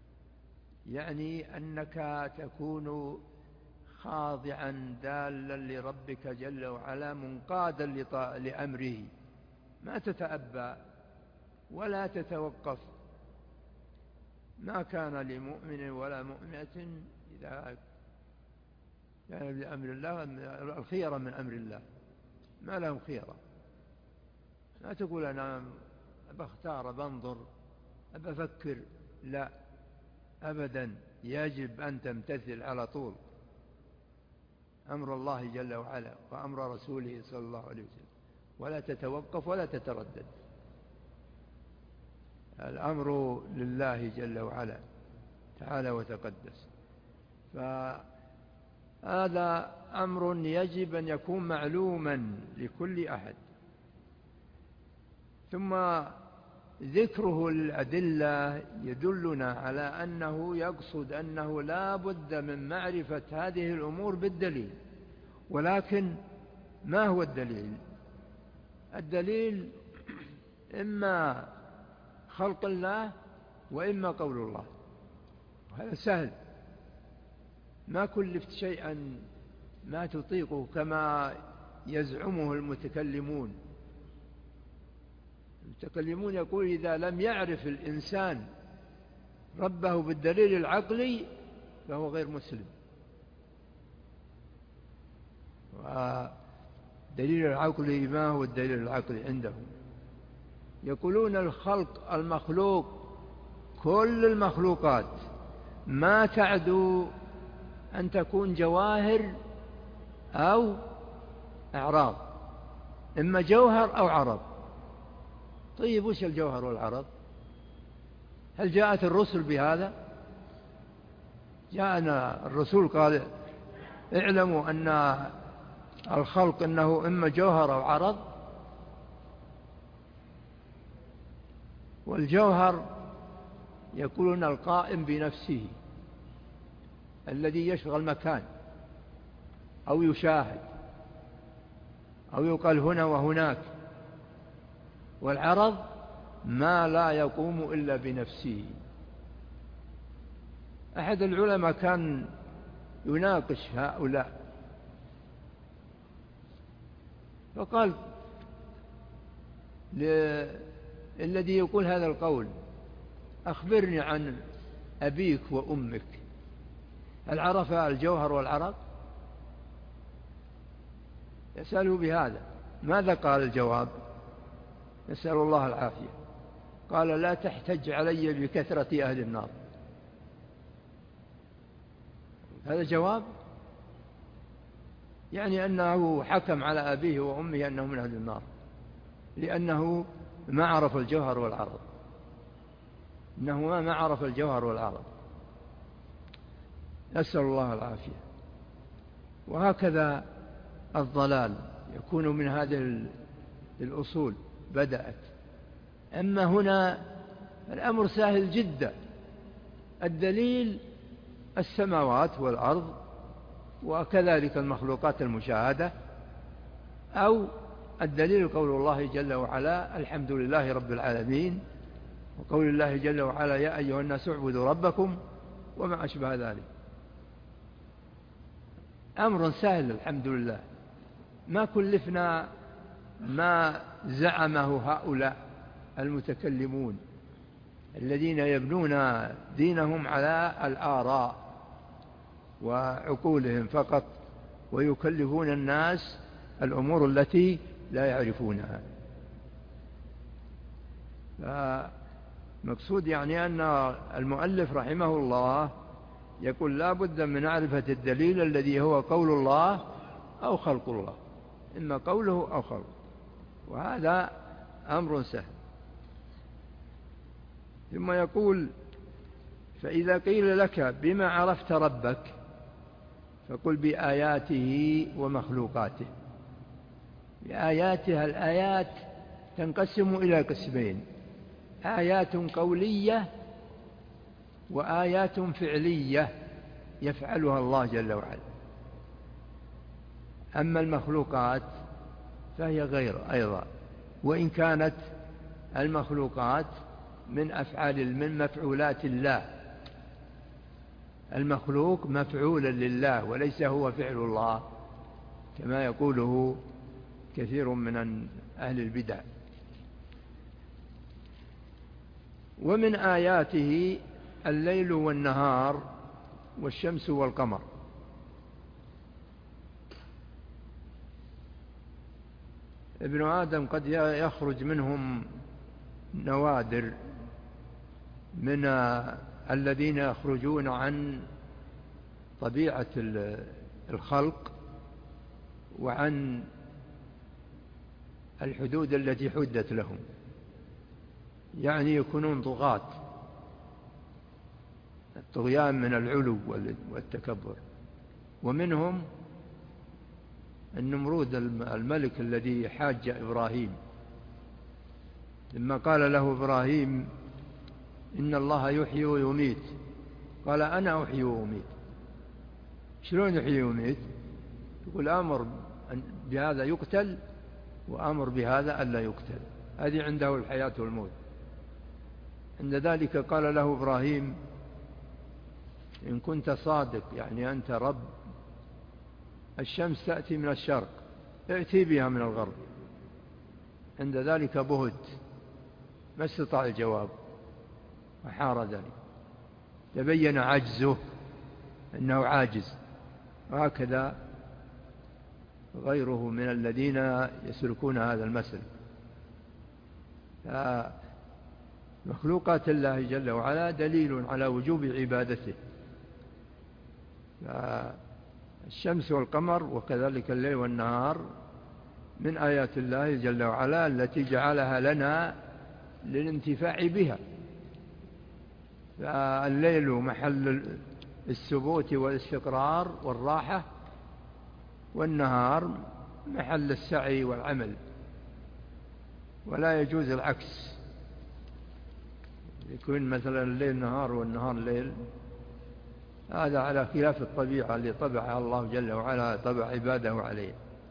يعني أنك تكون خاضعا دالا لربك جل وعلا، منقادا لأمره، ما تتأبى ولا تتوقف. ما كان لمؤمن ولا مؤمنة إذا كان بأمر الله الخيرة من أمر الله، ما لهم خيرة. لا تقول أنا بختار بنظر بفكر، لا أبدا، يجب أن تمتثل على طول أمر الله جل وعلا وأمر رسوله صلى الله عليه وسلم، ولا تتوقف ولا تتردد. الأمر لله جل وعلا تعالى وتقدس. فهذا أمر يجب أن يكون معلوما لكل أحد. ثم ذكره الأدلة يدلنا على أنه يقصد أنه لا بد من معرفة هذه الأمور بالدليل. ولكن ما هو الدليل؟ الدليل إما خلق الله وإما قول الله، وهذا سهل، ما كلفت شيئا ما تطيقه كما يزعمه المتكلمون. المتكلمون يقول: إذا لم يعرف الإنسان ربه بالدليل العقلي فهو غير مسلم. ودليل العقلي، ما هو الدليل العقلي عندهم؟ يقولون الخلق، المخلوق، كل المخلوقات ما تعدو أن تكون جواهر أو أعراض، إما جوهر أو عرض. طيب وش الجوهر والعرض؟ هل جاءت الرسل بهذا؟ جاءنا الرسول قال اعلموا أن الخلق أنه إما جوهر أو عرض. والجوهر يقولون القائم بنفسه الذي يشغل مكان أو يشاهد أو يقال هنا وهناك. والعرض ما لا يقوم إلا بنفسه. أحد العلماء كان يناقش هؤلاء فقال الذي يقول هذا القول أخبرني عن أبيك وأمك، هل عرف الجوهر والعرض؟ يسأله بهذا. ماذا قال الجواب؟ نسأل الله العافية. قال لا تحتج علي بكثرة أهل النار. هذا جواب يعني أنه حكم على أبيه وأمه أنه من أهل النار لأنه ما عرف الجوهر والعرض. إنه ما عرف الجوهر والعرض. نسأل الله العافية. وهكذا الضلال يكون من هذه الأصول بدأت. أما هنا الأمر سهل جدا. الدليل السماوات والأرض وكذلك المخلوقات المشاهدة، أو الدليل قول الله جل وعلا الحمد لله رب العالمين، وقول الله جل وعلا يا أيها الناس اعبدوا ربكم وما أشبه ذلك. أمر سهل الحمد لله. ما كلفنا ما زعمه هؤلاء المتكلمون الذين يبنون دينهم على الآراء وعقولهم فقط، ويكلفون الناس الأمور التي لا يعرفونها. مقصود يعني أن المؤلف رحمه الله يقول لا بد من معرفة الدليل الذي هو قول الله أو خلق الله، إما قوله أو خلقه، وهذا أمر سهل. ثم يقول فإذا قيل لك بما عرفت ربك فقل بآياته ومخلوقاته. بآياتها، الآيات تنقسم إلى قسمين: آيات قولية وآيات فعلية يفعلها الله جل وعلا. أما المخلوقات فهي غير أيضا، وإن كانت المخلوقات من مفعولات الله. المخلوق مفعولا لله وليس هو فعل الله كما يقوله كثير من أهل البدع. ومن آياته الليل والنهار والشمس والقمر. ابن آدم قد يخرج منهم نوادر من الذين يخرجون عن طبيعة الخلق وعن الحدود التي حدت لهم، يعني يكونون طغاة، الطغيان من العلو والتكبر. ومنهم النمرود الملك الذي حاج إبراهيم لما قال له إبراهيم إن الله يحيي ويميت، قال أنا أحيي وأميت. شلون يحيي ويميت؟ يقول أمر بهذا يقتل وأمر بهذا ألا يقتل. هذه عنده الحياة والموت. عند ذلك قال له إبراهيم إن كنت صادق، يعني أنت رب، الشمس تأتي من الشرق ائتي بها من الغرب. عند ذلك بهت، ما استطاع الجواب وحار ذلك، تبين عجزه أنه عاجز. وهكذا غيره من الذين يسلكون هذا المسلك. مخلوقات الله جل وعلا دليل على وجوب عبادته. الشمس والقمر وكذلك الليل والنهار من آيات الله جل وعلا التي جعلها لنا للانتفاع بها. فالليل محل الثبوت والاستقرار والراحة، والنهار محل السعي والعمل، ولا يجوز العكس، يكون مثلا الليل نهار والنهار ليل، هذا على خلاف الطبيعة اللي طبعها الله جل وعلا، طبع عباده عليه.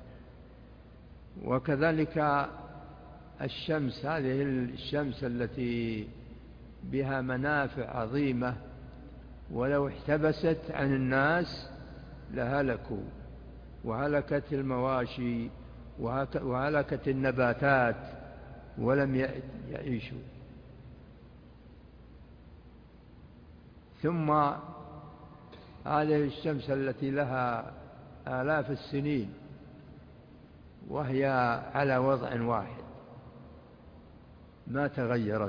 وكذلك الشمس، هذه الشمس التي بها منافع عظيمة، ولو احتبست عن الناس لهلكوا، وهلكت المواشي وهلكت النباتات ولم يعيشوا. ثم هذه الشمس التي لها آلاف السنين وهي على وضع واحد ما تغيرت،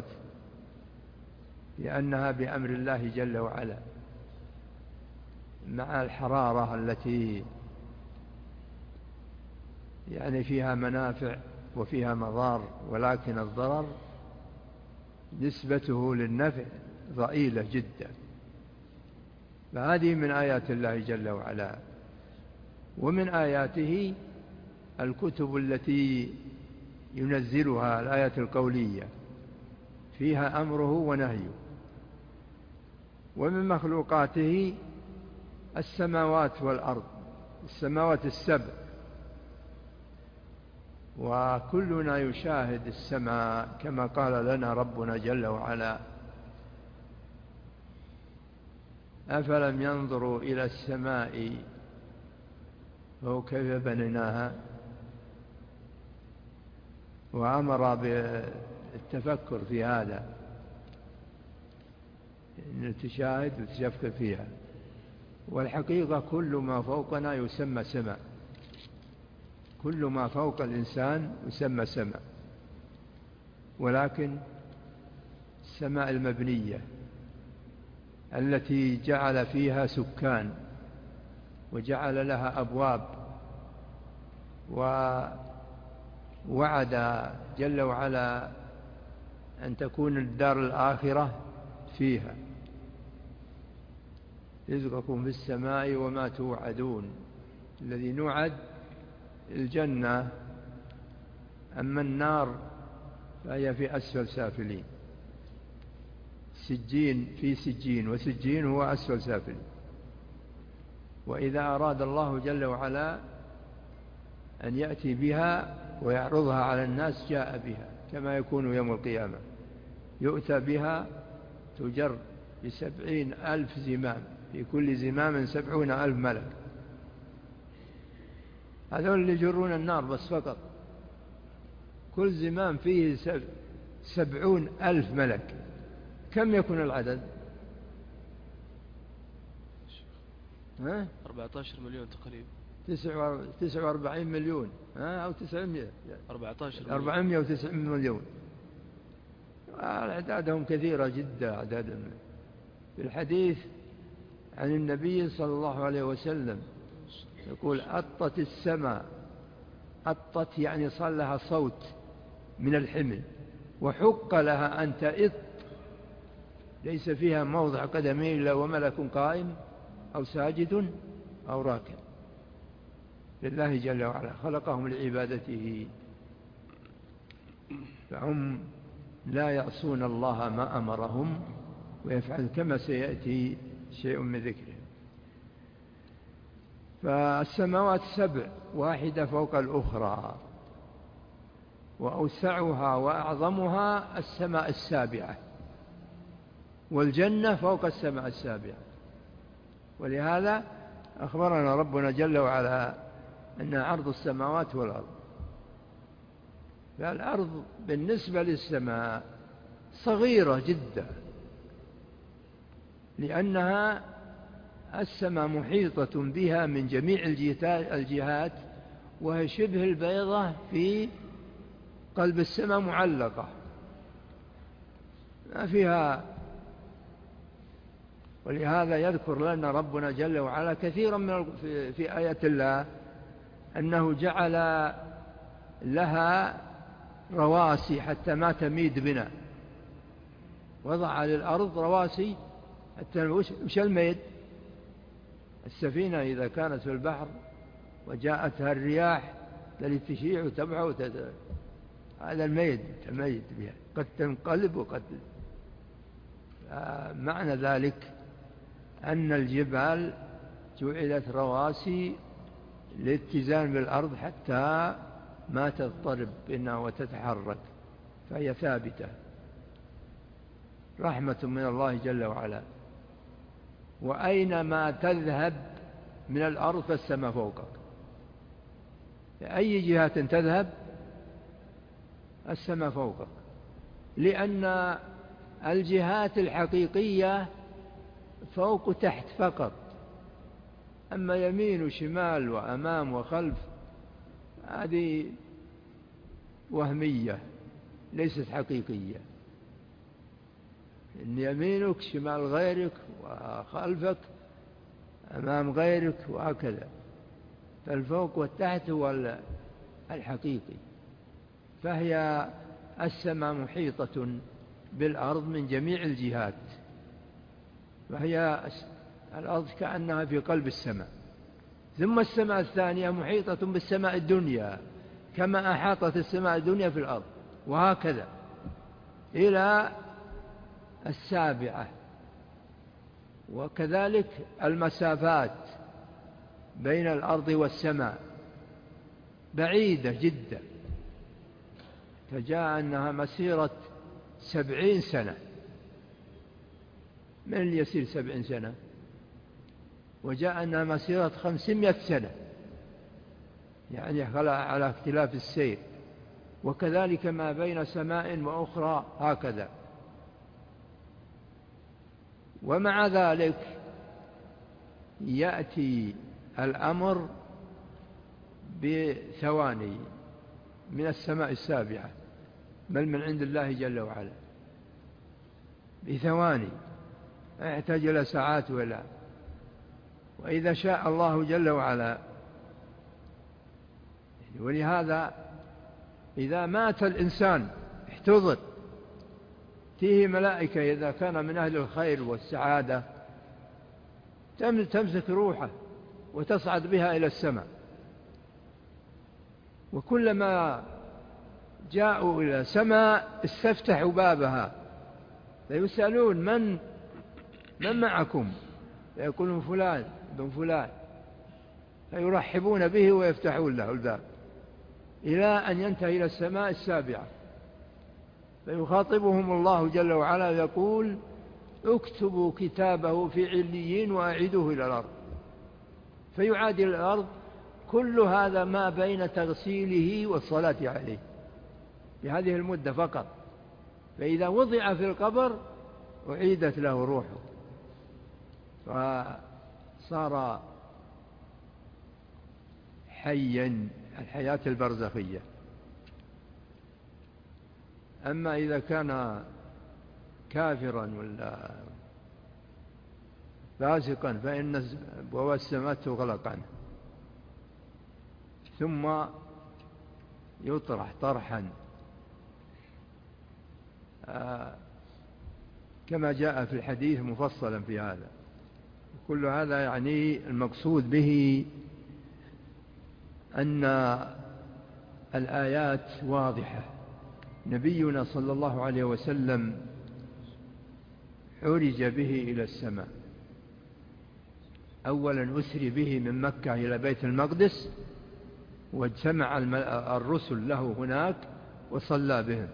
لأنها بأمر الله جل وعلا، مع الحرارة التي يعني فيها منافع وفيها مضار، ولكن الضرر نسبته للنفع ضئيلة جدا. فهذه من آيات الله جل وعلا. ومن آياته الكتب التي ينزلها، الآيات القولية فيها أمره ونهيه. ومن مخلوقاته السماوات والأرض، السماوات السبع، وكلنا يشاهد السماء كما قال لنا ربنا جل وعلا: أفلم ينظروا إلى السماء فهو كيف بنيناها، وأمر بالتفكر في هذا، أن تشاهد وتفكر فيها. والحقيقة كل ما فوقنا يسمى سماء، كل ما فوق الإنسان يسمى سماء، ولكن السماء المبنية التي جعل فيها سكان وجعل لها أبواب، ووعد جل وعلا أن تكون الدار الآخرة فيها: رزقكم في السماء وما توعدون. الذي نوعد الجنة، أما النار فهي في أسفل سافلين، سجين في سجين، وسجين هو أسفل سافلين. وإذا أراد الله جل وعلا أن يأتي بها ويعرضها على الناس جاء بها، كما يكون يوم القيامة، يؤتى بها تجر ب70,000 زمام، في كل زمام 70,000 ملك. هذول اللي يجرون النار بس فقط، كل زمام فيه 70,000 ملك. كم يكون العدد؟ 14 مليون تقريبا، 49 مليون أو 900، 490 مليون. أعدادهم كثيرة جدا أعدادهم. في الحديث عن النبي صلى الله عليه وسلم يقول: أطت السماء، أطت يعني صار لها صوت من الحمل، وحق لها أن تئط، ليس فيها موضع قدمين إلا وملك قائم أو ساجد أو راكع لله جل وعلا، خلقهم لعبادته، فهم لا يعصون الله ما أمرهم ويفعل، كما سيأتي شيء من ذكره. فالسماوات 7 واحدة فوق الأخرى، وأوسعها وأعظمها السماء 7، والجنة فوق السماء 7. ولهذا أخبرنا ربنا جل وعلا أن عرض السماوات والأرض، فالأرض بالنسبة للسماء صغيرة جدا، لأنها السماء محيطة بها من جميع الجهات، وهي شبه البيضة في قلب السماء معلقة ما فيها. ولهذا يذكر لنا ربنا جل وعلا كثيرا في آيات الله أنه جعل لها رواسي حتى ما تميد بنا، وضع للأرض رواسي حتى وش الميد؟ السفينة إذا كانت في البحر وجاءتها الرياح التي تشيع وتبع هذا الميد تميد بها، قد تنقلب وقد. معنى ذلك أن الجبال جعلت رواسي للاتزان بالأرض حتى ما تضطرب بنا وتتحرك، فهي ثابتة، رحمة من الله جل وعلا. وأينما تذهب من الأرض فالسماء فوقك، أي جهة تذهب السماء فوقك، لأن الجهات الحقيقية فوق وتحت فقط، أما يمين وشمال وأمام وخلف هذه وهمية ليست حقيقية. إن يمينك شمال غيرك وخلفك أمام غيرك وهكذا، فالفوق والتحت هو الحقيقي. فهي السماء محيطة بالأرض من جميع الجهات، فهي الأرض كأنها في قلب السماء. ثم السماء الثانية محيطة بالسماء الدنيا كما أحاطت السماء الدنيا في الأرض، وهكذا إلى السابعة. وكذلك المسافات بين الأرض والسماء بعيدة جدا، فجاء أنها مسيرة 70 سنة. من اللي يسير 70 سنة؟ وجاء أنها مسيرة 500 سنة، يعني على اختلاف السير. وكذلك ما بين سماء وأخرى هكذا. ومع ذلك يأتي الأمر بثواني من السماء السابعة، بل من عند الله جل وعلا، بثواني، لا يحتاج إلى ساعات ولا. وإذا شاء الله جل وعلا. ولهذا إذا مات الإنسان احتضر، فيه ملائكة إذا كان من أهل الخير والسعادة تمسك روحه وتصعد بها إلى السماء. وكلما جاءوا إلى سماء استفتحوا بابها فيسألون من معكم؟ فيقولون فلان بن فلان، فيرحبون به ويفتحون له الباب إلى أن ينتهي إلى السماء السابعة، فيخاطبهم الله جل وعلا يقول: اكتبوا كتابه في عليين وأعيدوه إلى الأرض. فيعاد إلى الأرض. كل هذا ما بين تغسيله والصلاة عليه بهذه المدة فقط. فإذا وضع في القبر أعيدت له روحه، فصار حيا، الحياة البرزخية. أما إذا كان كافرا ولا فاسقا فإن أبواب السماء تغلق عنه، ثم يطرح طرحا كما جاء في الحديث مفصلا في هذا. كل هذا يعني المقصود به أن الآيات واضحة. نبينا صلى الله عليه وسلم عرج به إلى السماء. أولا أسري به من مكة إلى بيت المقدس، واجتمع الرسل له هناك وصلى بهم،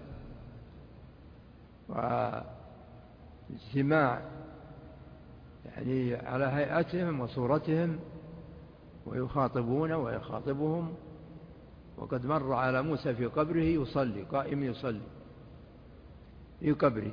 واجتماع يعني على هيئتهم وصورتهم، ويخاطبون ويخاطبهم. وقد مر على موسى في قبره يصلي، قائم يصلي في قبره.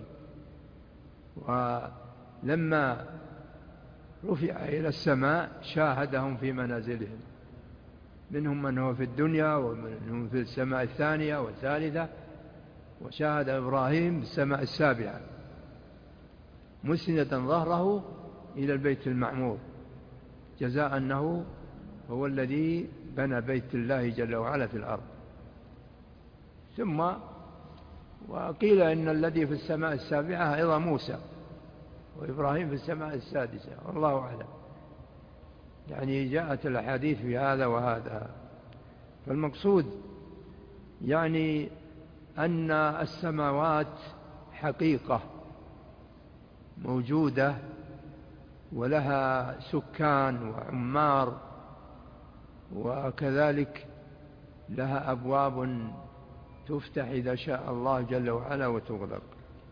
ولما رفع إلى السماء شاهدهم في منازلهم، منهم من هو في الدنيا ومنهم في السماء الثانية والثالثة. وشاهد إبراهيم بالسماء السابعة مسندا ظهره إلى البيت المعمور، جزاء أنه هو الذي بنى بيت الله جل وعلا في الأرض. ثم وقيل إن الذي في السماء السابعة أيضا موسى، وإبراهيم في السماء السادسة، والله أعلم. يعني جاءت الأحاديث في هذا وهذا. فالمقصود يعني أن السماوات حقيقة موجودة ولها سكان وعمار، وكذلك لها أبواب تفتح إذا شاء الله جل وعلا وتغلق.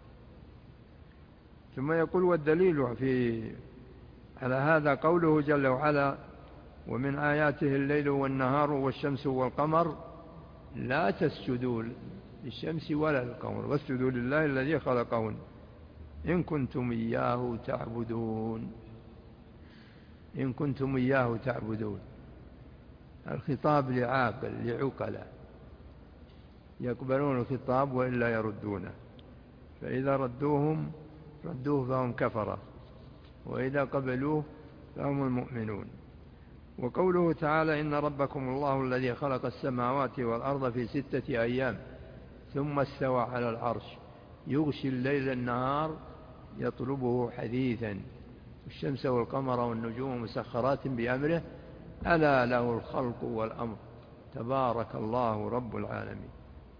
ثم يقول: والدليل على هذا قوله جل وعلا: ومن آياته الليل والنهار والشمس والقمر لا تسجدوا للشمس ولا للقمر واسجدوا لله الذي خلقهن إن كنتم إياه تعبدون. إن كنتم إياه تعبدون، الخطاب لعاقل لعقلاء يقبلون الخطاب وإلا يردونه، فإذا ردوه فهم كفرة، وإذا قبلوه فهم المؤمنون. وقوله تعالى: إن ربكم الله الذي خلق السماوات والأرض في 6 أيام ثم استوى على العرش يغشي الليل النهار يطلبه حثيثا والشمس والقمر والنجوم مسخرات بأمره ألا له الخلق والأمر تبارك الله رب العالمين.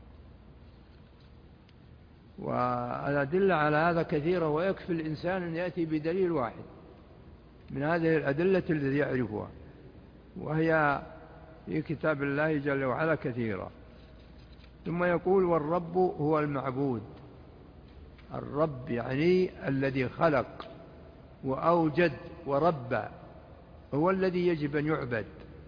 والأدلة على هذا كثيرة، ويكفي الإنسان أن يأتي بدليل واحد من هذه الأدلة التي يعرفها، وهي في كتاب الله جل وعلا كثيرة. ثم يقول: والرب هو المعبود. الرب يعني الذي خلق وأوجد وربى، هو الذي يجب أن يعبد.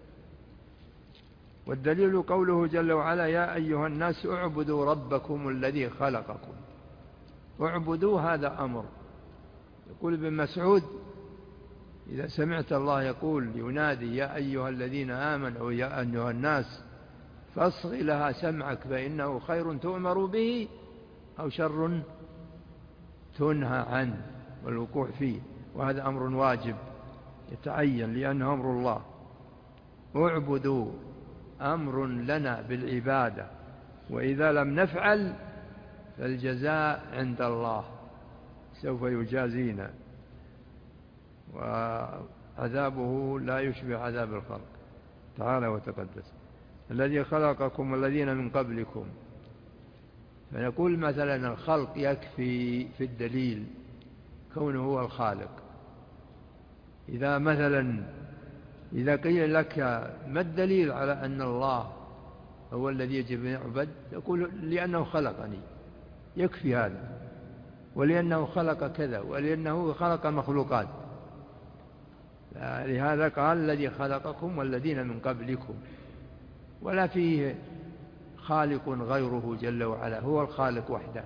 والدليل قوله جل وعلا: يا أيها الناس اعبدوا ربكم الذي خلقكم. اعبدوا هذا أمر. يقول ابن مسعود: إذا سمعت الله يقول ينادي يا أيها الذين آمنوا أو يا أيها الناس فاصغ لها سمعك فإنه خير تؤمر به أو شر تنهى عنه والوقوع فيه، وهذا أمر واجب يتعين لأنه أمر الله. اعبدوا أمر لنا بالعبادة، وإذا لم نفعل فالجزاء عند الله سوف يجازينا، وعذابه لا يشبه عذاب الخلق تعالى وتقدس. الذي خلقكم والذين من قبلكم. فنقول مثلا الخلق يكفي في الدليل كونه هو الخالق. إذا مثلا إذا قيل لك ما الدليل على أن الله هو الذي يجب أن يعبد، يقول لأنه خلقني، يكفي هذا، ولأنه خلق كذا، ولأنه خلق مخلوقات. لهذا قال الذي خلقكم والذين من قبلكم، ولا فيه خالق غيره جل وعلا، هو الخالق وحده،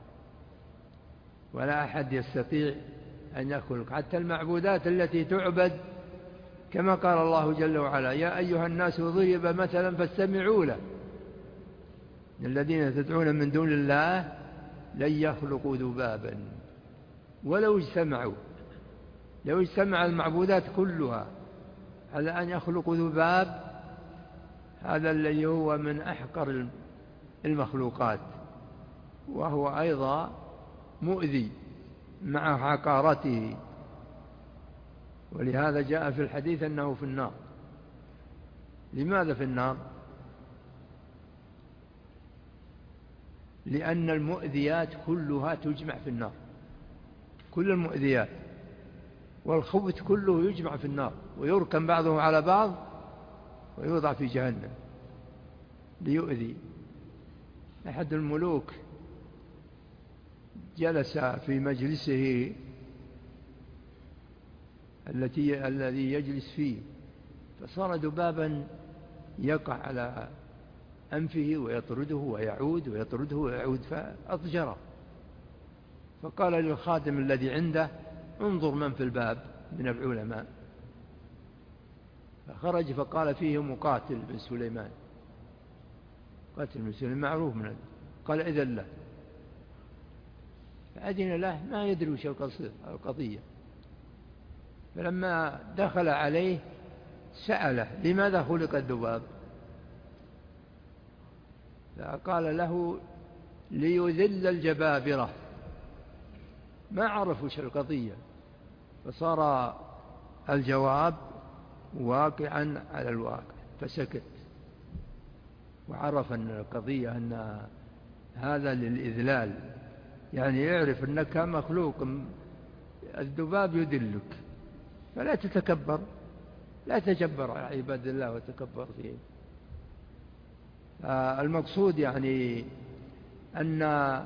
ولا أحد يستطيع أن يخلق. حتى المعبودات التي تعبد كما قال الله جل وعلا: يا أيها الناس ضرب مثلا فاستمعوا له الذين تدعون من دون الله لن يخلقوا ذبابا ولو اجتمعوا. لو اجتمع المعبودات كلها على أن يخلقوا ذباب، هذا الذي هو من أحقر المخلوقات، وهو أيضا مؤذي مع حقارته، ولهذا جاء في الحديث أنه في النار. لماذا في النار؟ لأن المؤذيات كلها تجمع في النار، كل المؤذيات والخبث كله يجمع في النار، ويركن بعضه على بعض ويوضع في جهنم ليؤذي. أحد الملوك جلس في مجلسه الذي يجلس فيه، فصار ذبابا يقع على أنفه ويطرده ويعود ويطرده ويعود، فأضجره. فقال للخادم الذي عنده: انظر من في الباب من العلماء. فخرج فقال: فيه مقاتل بن سليمان. قاتل بن سليمان معروف من هذا. قال: إذن له. فأذن له، ما يدري وش القضية. فلما دخل عليه سأله: لماذا خلق الذباب؟ فقال له: ليذل الجبابرة، ما عرفوا وش القضية، فصار الجواب واقعا على الواقع، فسكت وعرف أن القضية أن هذا للإذلال، يعني يعرف أنك مخلوق، الذباب يذلك، فلا تتكبر، لا تجبر على عباد الله وتكبر فيهم. المقصود يعني أن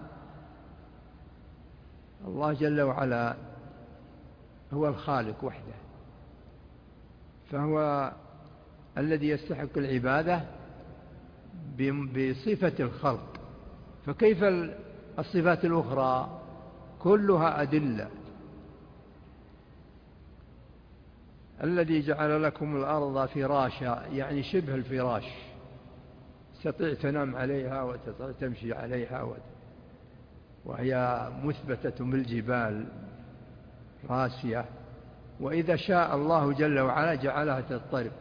الله جل وعلا هو الخالق وحده، فهو الذي يستحق العبادة بصفة الخلق، فكيف الصفات الأخرى كلها أدلة. الذي جعل لكم الأرض فراشا، يعني شبه الفراش، تستطيع تنام عليها وتستطيع تمشي عليها، وهي مثبتة بالجبال راسية، وإذا شاء الله جل وعلا جعلها تضطرب،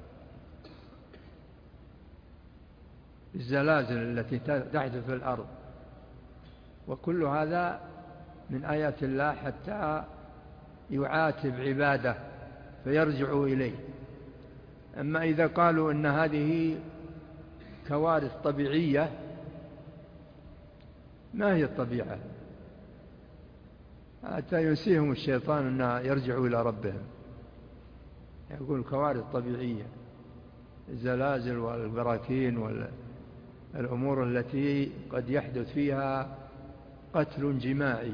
الزلازل التي تحدث في الأرض، وكل هذا من آيات الله حتى يعاتب عباده فيرجعوا إليه. أما إذا قالوا إن هذه كوارث طبيعية، ما هي الطبيعة؟ حتى ينسيهم الشيطان أن يرجعوا إلى ربهم، يقول كوارث طبيعية، الزلازل والبراكين والأمور التي قد يحدث فيها قتل جماعي،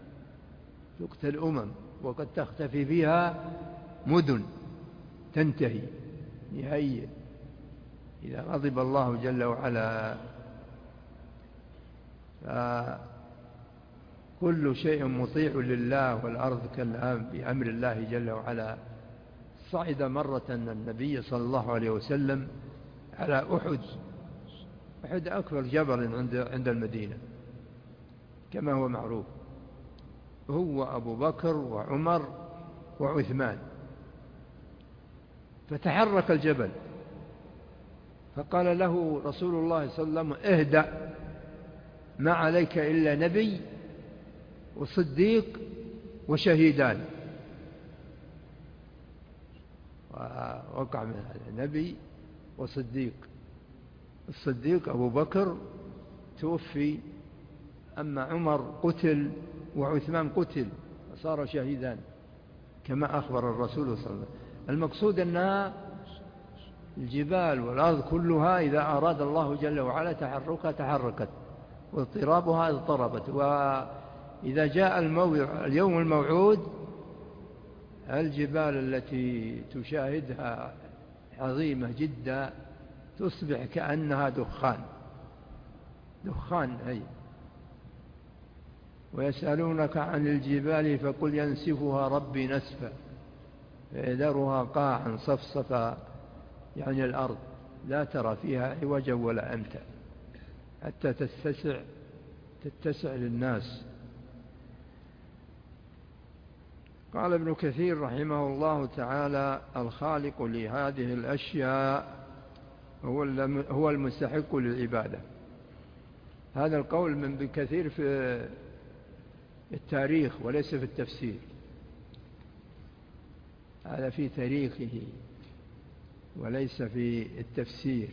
تقتل وقد تختفي فيها مدن، تنتهي نهائيا إذا غضب الله جل وعلا. كل شيء مطيع لله، والأرض كالآن بأمر الله جل وعلا. صعد مرة النبي صلى الله عليه وسلم على أحد أكبر جبل عند المدينة كما هو معروف، هو أبو بكر وعمر وعثمان، فتحرك الجبل، فقال له رسول الله صلى الله عليه وسلم: اهدأ، ما عليك إلا نبي وصديق وشهيدان. ووقع من هذا نبي وصديق، الصديق أبو بكر توفي، أما عمر قتل وعثمان قتل، صار شهيدان كما أخبر الرسول صلى الله عليه وسلم. المقصود أنها الجبال والأرض كلها إذا أراد الله جل وعلا تحركها تحركت، واضطرابها اضطربت. وإذا جاء اليوم الموعود، الجبال التي تشاهدها عظيمة جدا تصبح كأنها دخان هي. ويسألونك عن الجبال فقل ينسفها ربي نسفا فيذرها قاعا صفصفا، يعني الأرض لا ترى فيها عوجا ولا أمتا حتى تتسع للناس. قال ابن كثير رحمه الله تعالى: الخالق لهذه الأشياء هو المستحق للعبادة. هذا القول من ابن كثير في التاريخ وليس في التفسير، هذا في تاريخه وليس في التفسير.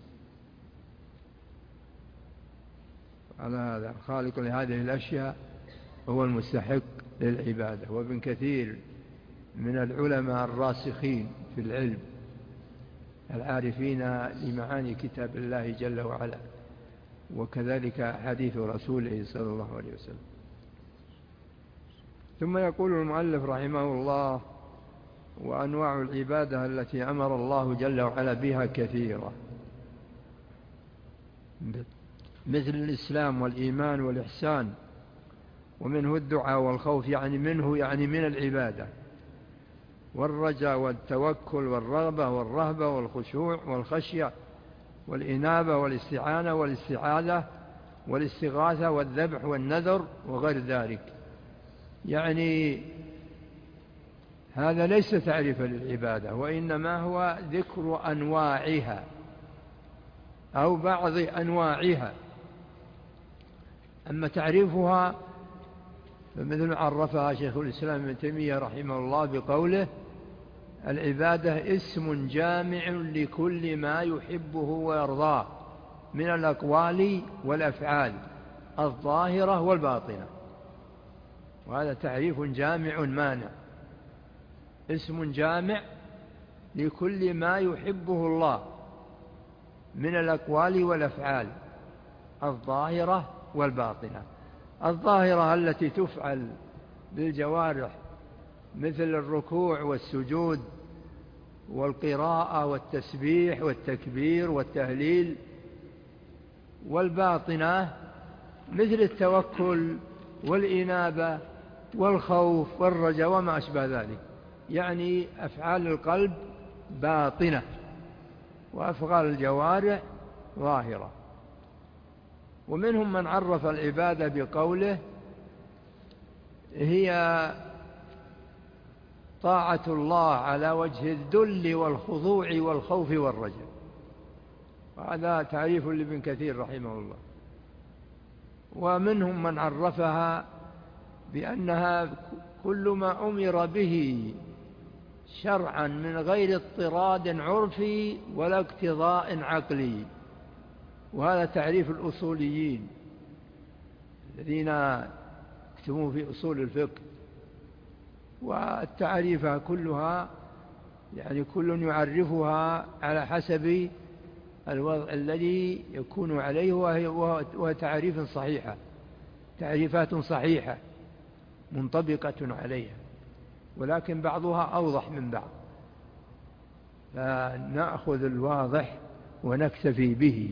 على هذا الخالق لهذه الأشياء هو المستحق للعبادة. وابن كثير من العلماء الراسخين في العلم العارفين لمعاني كتاب الله جل وعلا، وكذلك حديث رسوله صلى الله عليه وسلم. ثم يقول المؤلف رحمه الله: وأنواع العبادة التي أمر الله جل وعلا بها كثيرة، مثل الإسلام والإيمان والإحسان، ومنه الدعاء والخوف، يعني من العبادة، والرجاء والتوكل والرغبة والرهبة والخشوع والخشية والإنابة والاستعانة والاستعاذة والاستغاثة والذبح والنذر وغير ذلك. يعني هذا ليس تعريفا للعبادة، وإنما هو ذكر أنواعها أو بعض أنواعها. أما تعريفها فمثل ما عرفها شيخ الإسلام ابن تيمية رحمه الله بقوله: العبادة اسم جامع لكل ما يحبه ويرضاه من الأقوال والأفعال الظاهرة والباطنة. وهذا تعريف جامع مانع، اسم جامع لكل ما يحبه الله من الأقوال والأفعال الظاهرة والباطنة. الظاهرة التي تفعل بالجوارح مثل الركوع والسجود والقراءة والتسبيح والتكبير والتهليل، والباطنة مثل التوكل والإنابة والخوف والرجاء وما أشبه ذلك، يعني أفعال القلب باطنة وأفعال الجوارح ظاهرة. ومنهم من عرف العبادة بقوله: هي طاعة الله على وجه الذل والخضوع والخوف والرجاء. وهذا تعريف لابن كثير رحمه الله. ومنهم من عرفها بأنها كل ما أمر به شرعا من غير اضطراد عرفي ولا اقتضاء عقلي. وهذا تعريف الأصوليين الذين يكتبون في أصول الفقه. والتعريفها كلها يعني كل يعرفها على حسب الوضع الذي يكون عليه، وهو تعريف صحيحة، تعريفات صحيحة منطبقة عليها، ولكن بعضها أوضح من بعض، فنأخذ الواضح ونكتفي به.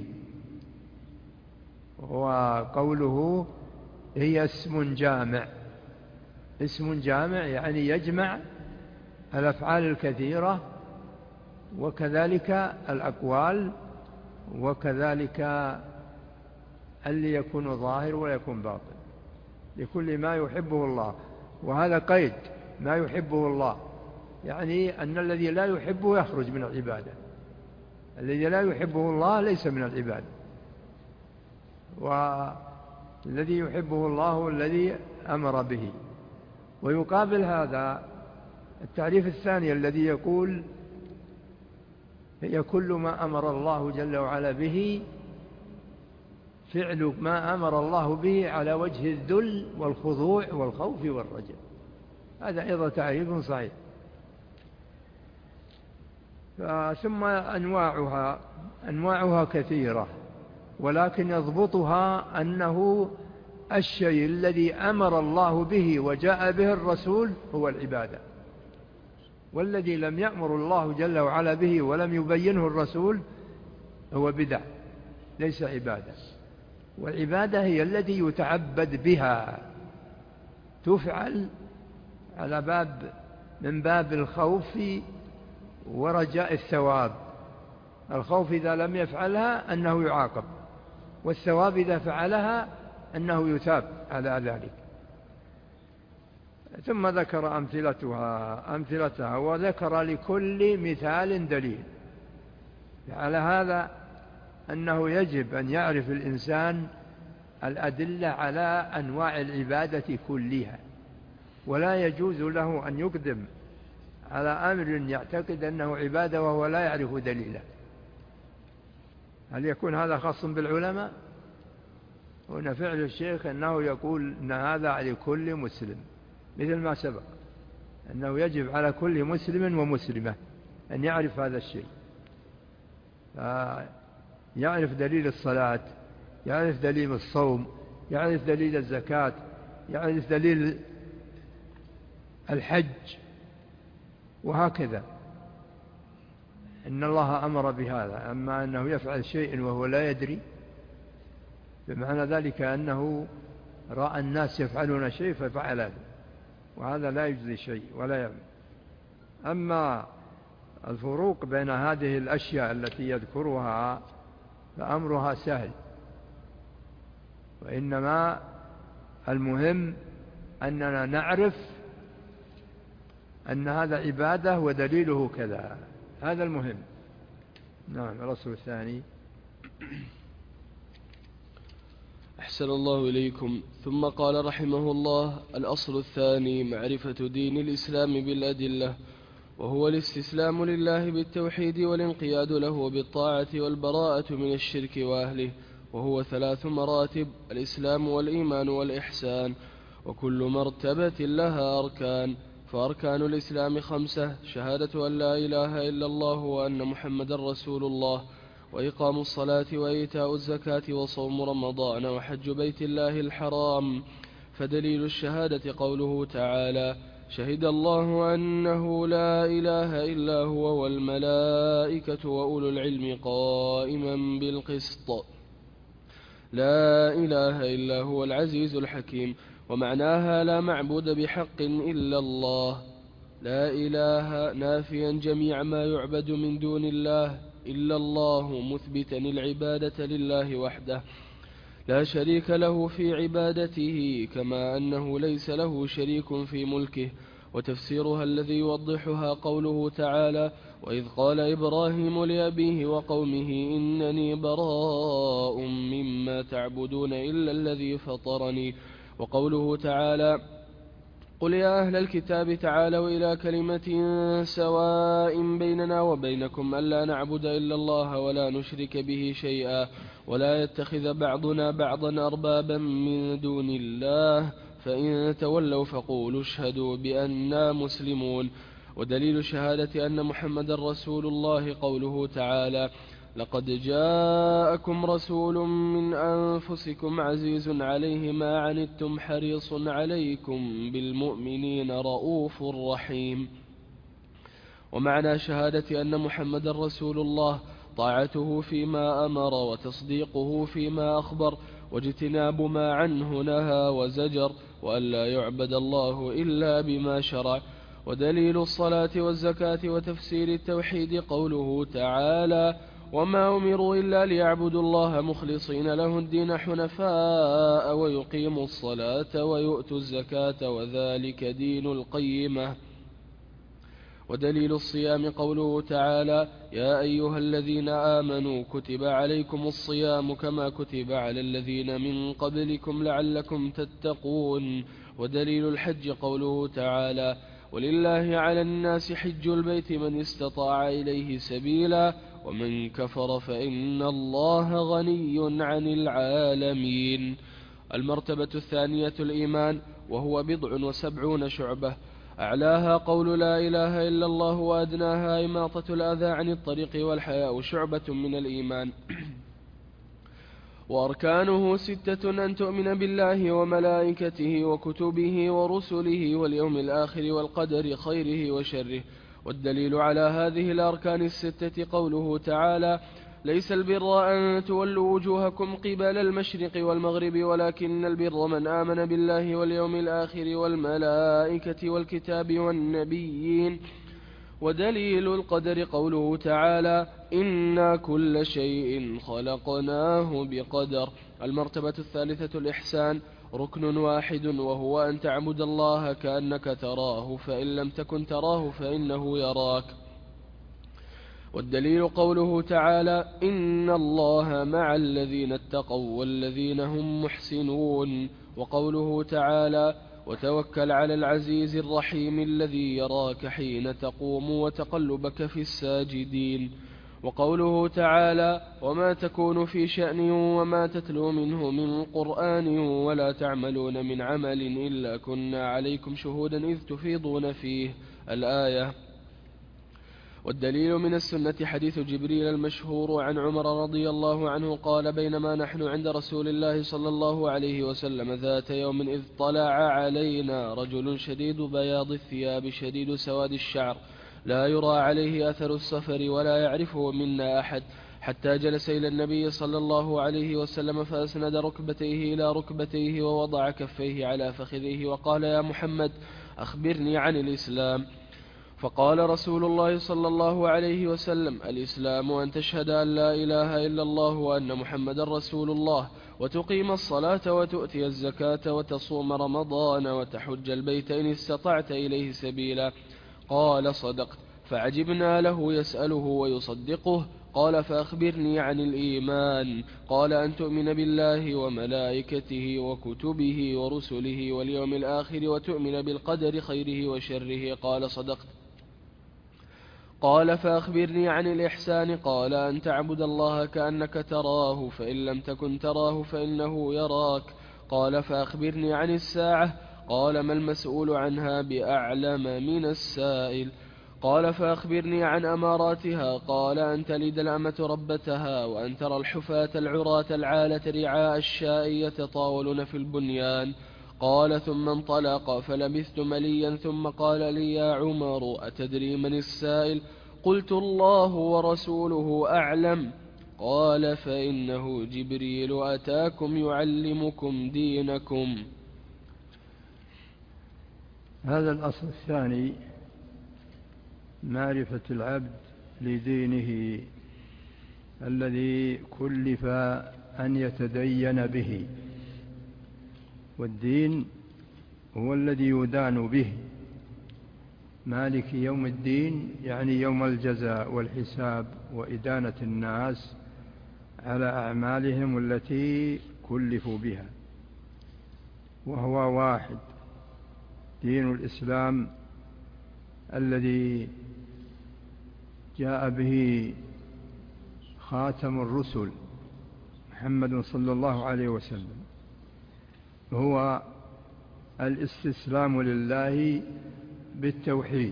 وقوله: هي اسم جامع. اسم جامع يعني يجمع الأفعال الكثيرة وكذلك الأقوال وكذلك اللي يكون ظاهر ويكون باطن لكل ما يحبه الله. وهذا قيد: ما يحبه الله، يعني أن الذي لا يحبه يخرج من العبادة. الذي لا يحبه الله ليس من العبادة، والذي يحبه الله هو الذي أمر به. ويقابل هذا التعريف الثاني الذي يقول: هي كل ما أمر الله جل وعلا به، فعل ما أمر الله به على وجه الذل والخضوع والخوف والرجاء. هذا أيضا تعريف صحيح. ثم أنواعها كثيرة، ولكن يضبطها أنه الشيء الذي أمر الله به وجاء به الرسول هو العبادة، والذي لم يأمر الله جل وعلا به ولم يبينه الرسول هو بدع ليس عبادة. والعبادة هي التي يتعبد بها، تفعل على من باب الخوف ورجاء الثواب. الخوف إذا لم يفعلها أنه يعاقب، والثواب إذا فعلها أنه يثاب على ذلك. ثم ذكر أمثلتها وذكر لكل مثال دليل. على هذا أنه يجب أن يعرف الإنسان الأدلة على أنواع العبادة كلها، ولا يجوز له أن يقدم على أمر يعتقد أنه عبادة وهو لا يعرف دليله. هل يكون هذا خاص بالعلماء؟ هنا فعل الشيخ أنه يقول أن هذا لكل مسلم، مثل ما سبق أنه يجب على كل مسلم ومسلمة أن يعرف هذا الشيء، يعرف دليل الصلاة، يعرف دليل الصوم، يعرف دليل الزكاة، يعرف دليل الحج، وهكذا. إن الله أمر بهذا. أما أنه يفعل شيء وهو لا يدري، بمعنى ذلك أنه رأى الناس يفعلون شيء ففعل هذا، وهذا لا يجزي شيء ولا يعمل. أما الفروق بين هذه الأشياء التي يذكرها فأمرها سهل، وإنما المهم أننا نعرف أن هذا عبادة ودليله كذا، هذا المهم. نعم. الرسول الثاني: أحسن الله إليكم. ثم قال رحمه الله: الأصل الثاني معرفة دين الإسلام بالأدلة، وهو الاستسلام لله بالتوحيد والانقياد له بالطاعة والبراءة من الشرك وأهله، وهو 3 مراتب: الإسلام والإيمان والإحسان، وكل مرتبة لها أركان. فأركان الإسلام 5: شهادة أن لا إله إلا الله وأن محمد رسول الله، وإقام الصلاة وإيتاء الزكاة وصوم رمضان وحج بيت الله الحرام. فدليل الشهادة قوله تعالى: شهد الله أنه لا إله إلا هو والملائكة وأولو العلم قائما بالقسط، لا إله إلا هو العزيز الحكيم. ومعناها: لا معبود بحق إلا الله. لا إله نافيا جميع ما يعبد من دون الله إلا الله، مثبتا العبادة لله وحده لا شريك له في عبادته، كما أنه ليس له شريك في ملكه. وتفسيرها الذي يوضحها قوله تعالى: وإذ قال إبراهيم لأبيه وقومه إنني براء مما تعبدون إلا الذي فطرني. وقوله تعالى: قل يا أهل الكتاب تعالوا إلى كلمة سواء بيننا وبينكم ألا نعبد إلا الله ولا نشرك به شيئا ولا يتخذ بعضنا بعضا أربابا من دون الله، فإن تولوا فقولوا اشهدوا بأننا مسلمون. ودليل شهادة أن محمد رسول الله قوله تعالى: لقد جاءكم رسول من أنفسكم عزيز عليه ما عنتم حريص عليكم بالمؤمنين رؤوف رحيم. ومعنى شهادة أن محمد رسول الله طاعته فيما أمر وتصديقه فيما أخبر واجتناب ما عنه نهى وزجر، وأن لا يعبد الله إلا بما شرع. ودليل الصلاة والزكاة وتفسير التوحيد قوله تعالى: وما أمروا إلا ليعبدوا الله مخلصين له الدين حنفاء ويقيموا الصلاة ويؤتوا الزكاة وذلك دين القيمة. ودليل الصيام قوله تعالى: يا أيها الذين آمنوا كتب عليكم الصيام كما كتب على الذين من قبلكم لعلكم تتقون. ودليل الحج قوله تعالى: ولله على الناس حج البيت من استطاع إليه سبيلا ومن كفر فإن الله غني عن العالمين. المرتبة الثانية الإيمان، وهو 70 شعبة، أعلاها قول لا إله إلا الله وأدناها إماطة الأذى عن الطريق والحياء شعبة من الإيمان. وأركانه 6: أن تؤمن بالله وملائكته وكتبه ورسله واليوم الآخر والقدر خيره وشره. والدليل على هذه الأركان 6 قوله تعالى: ليس البر أن تولوا وجوهكم قبل المشرق والمغرب ولكن البر من آمن بالله واليوم الآخر والملائكة والكتاب والنبيين. ودليل القدر قوله تعالى: إنا كل شيء خلقناه بقدر. المرتبة الثالثة الإحسان، ركن واحد، وهو أن تعبد الله كأنك تراه فإن لم تكن تراه فإنه يراك. والدليل قوله تعالى: إن الله مع الذين اتقوا والذين هم محسنون. وقوله تعالى: وتوكل على العزيز الرحيم الذي يراك حين تقوم وتقلبك في الساجدين. وقوله تعالى: وما تكون في شأن وما تتلو منه من قرآن ولا تعملون من عمل إلا كنا عليكم شهودا إذ تفيضون فيه، الآية. والدليل من السنة حديث جبريل المشهور عن عمر رضي الله عنه قال: بينما نحن عند رسول الله صلى الله عليه وسلم ذات يوم إذ طلع علينا رجل شديد بياض الثياب شديد سواد الشعر لا يرى عليه أثر السفر ولا يعرفه منا أحد، حتى جلس إلى النبي صلى الله عليه وسلم فأسند ركبتيه إلى ركبتيه ووضع كفيه على فخذيه وقال: يا محمد أخبرني عن الإسلام. فقال رسول الله صلى الله عليه وسلم: الإسلام أن تشهد أن لا إله إلا الله وأن محمد رسول الله وتقيم الصلاة وتؤتي الزكاة وتصوم رمضان وتحج البيت إن استطعت إليه سبيلا. قال: صدقت. فعجبنا له يسأله ويصدقه. قال فأخبرني عن الإيمان. قال أن تؤمن بالله وملائكته وكتبه ورسله واليوم الآخر وتؤمن بالقدر خيره وشره. قال صدقت. قال فأخبرني عن الإحسان. قال أن تعبد الله كأنك تراه فإن لم تكن تراه فإنه يراك. قال فأخبرني عن الساعة. قال ما المسؤول عنها بأعلم من السائل. قال فأخبرني عن أماراتها. قال أن تلد الأمة ربتها وأن ترى الحفاة العراة العالة رعاء الشاء يتطاولون في البنيان. قال ثم انطلق فلبثت مليا ثم قال لي يا عمر أتدري من السائل؟ قلت الله ورسوله أعلم. قال فإنه جبريل أتاكم يعلمكم دينكم. هذا الأصل الثاني معرفة العبد لدينه الذي كلف أن يتدين به، والدين هو الذي يدان به. مالك يوم الدين يعني يوم الجزاء والحساب وإدانة الناس على أعمالهم التي كلفوا بها، وهو واحد دين الإسلام الذي جاء به خاتم الرسل محمد صلى الله عليه وسلم، هو الاستسلام لله بالتوحيد.